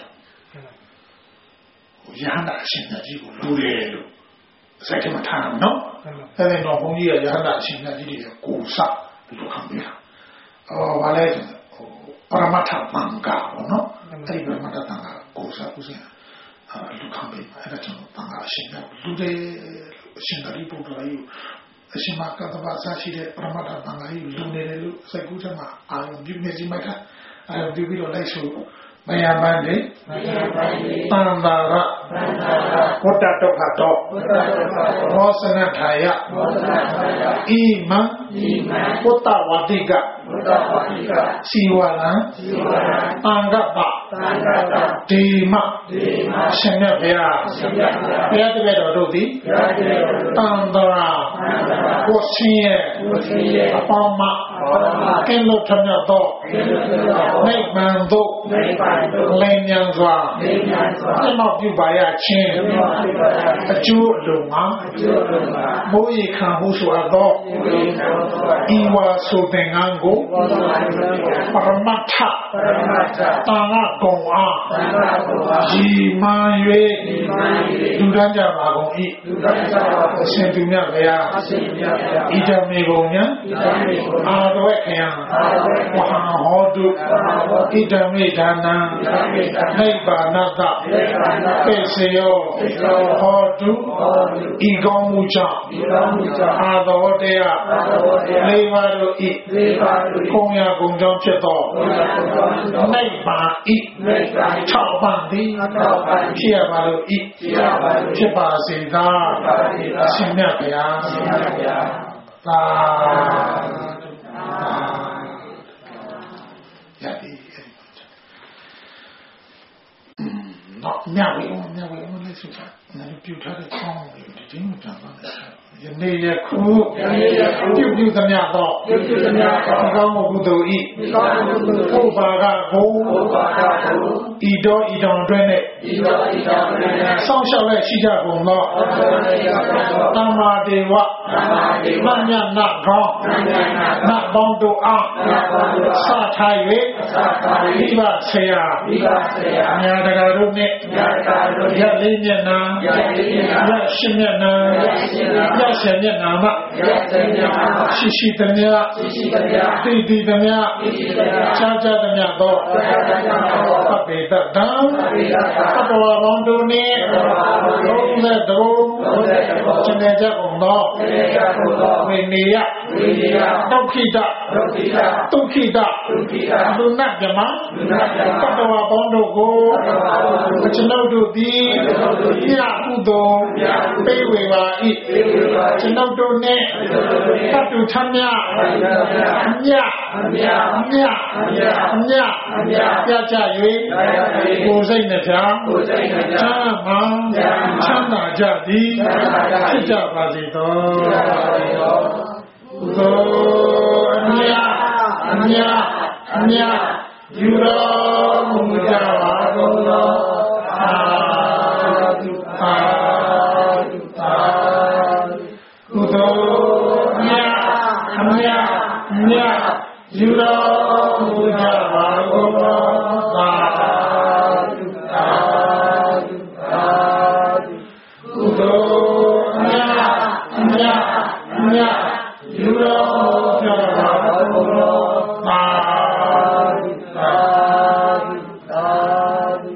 ဟိုယဟန္တာရှင်မြတ်ကြီးကိုလူတယ်လို့စိုက်တယ်မထားနိုင်နော်အဲ့ဒီတော့ဘုန်းကြီးကယဟန္တာရှင်မြတ်ကြီးတွေကိုစလူခံပြတာဘာလဲပရမတ္ထမံကာဘောနော်အဲ့ဒီပရမတ္ထတန်ခါကိုစားကုစင်လူခံပေးအဲ့ဒါကြောင့်တန်ခါအရှင်ကလူတဲ့အရှင်သာရိပုတ္တရာကြီးအရှင်မကတ္တဗစာရှိတဲ့ပရမတ္ထတန်ခါကြီးလူနေတယ်လို့စိတ်ကူးထဲမှာအာရုံပြုနေစီမှတ်တာအာရုံပြုပြီးတော့လိုက်ဆိုမယမန္တေတန်တာရဝတ္တတုခတောမောစနထာယဣမံဝတ္တဝတိကစီဝလံအံဂပဒေမရှင်မြတ်ဗျာဘုရားတပည့်တော်တို့သည်တန်တရာကိုရှင်ရဲ့အပေါင်းမကင်းလို့ထမြတ်သောနိဗ္ဗာန်သို့လင်းမြန်စွာပြမောက်ပြုပါရခြင်းအကျိုးအလုံးမှာမိုးရေခံမှုဆိုအပ်သောဤဝါဆိုတဲ့ငန်းကိုပရမတ္ထတာငါကုံအားရီမှန်၍လူတန်းကြပါကုန်၏အရှင်သူမြတ်ဗျာဣဒမေကုန်ညာအာရဝေခယံဝဟဟောတုဣဒမေဒါနံနိဗ္ဗာနတပိစေယောဟောတုဤကောင်းမှုကြောင့်အာရဝတေယလေးပါးတို့ဤကုံရကုံကြောင့်ဖြစ်သောနိဗ္ဗာန်ဤ၆ပါးသည်ဖြစ်ရပါလို့ဤဖြစ်ပါစေသာအရှင်မြတ်ဗျာသာရပြီတော့မြတ်ဝေအောင်လည်းဆိုတာလည်းပြုထားတဲ့ကောင်းတယ်ဒီတင်းကိုတန်သွားတယ်ယနေ့ယခုပြုပြုသမျှသောဒီကောင်းမှုကုသိုလ်ဤဘုရားကဘုဤတော်ဤတော်တွင်နဲ့ဆောင်းလျှောက်လက်ရှိကြကုန်သောသမ္မာဒေဝမညနာကောင်းနတ်ပေါင်းတို့အားစထား၍မိဘဆရာမြာတကာတို့နှင့်ရက်လေးမျက်နှာရက်ရှင်းမျက်နှာရက်ဆယ်မျက်နှာမှရှိသမျှတိသမျှချာချသမျှသောပပိတတံပတဝဘောင်းတို့နှင့်33ကျင်တဲ့ကြကုန်သောဝိနည်းဒုက္ခိတဒုက္ခိတလူနာမြမပတဝဘောင်းတို့ကိုကျွန်ုပ်တို့သည်ညကုသိုလ်ပေးဝေပါ၏ကျွန်ုပ်တို့နှင့်တတုထမြမြပြကြ၍ကိုယ်စိတ်နှဖျားချမ်းသာချမ်းသာကြသည်ဖြစ်ကြပါစေသောသို့အမြယူတော်မူကြပါကုန်သောသာဓုသာဓုသာကုသိုလ်အမြယူတော်မူကြပါကုန်သောသာဓုသာဓုသာဓုကုသိုလ်အမြယူတော်မူကြပါကုန်သောသာဓုသာဓုသာဓု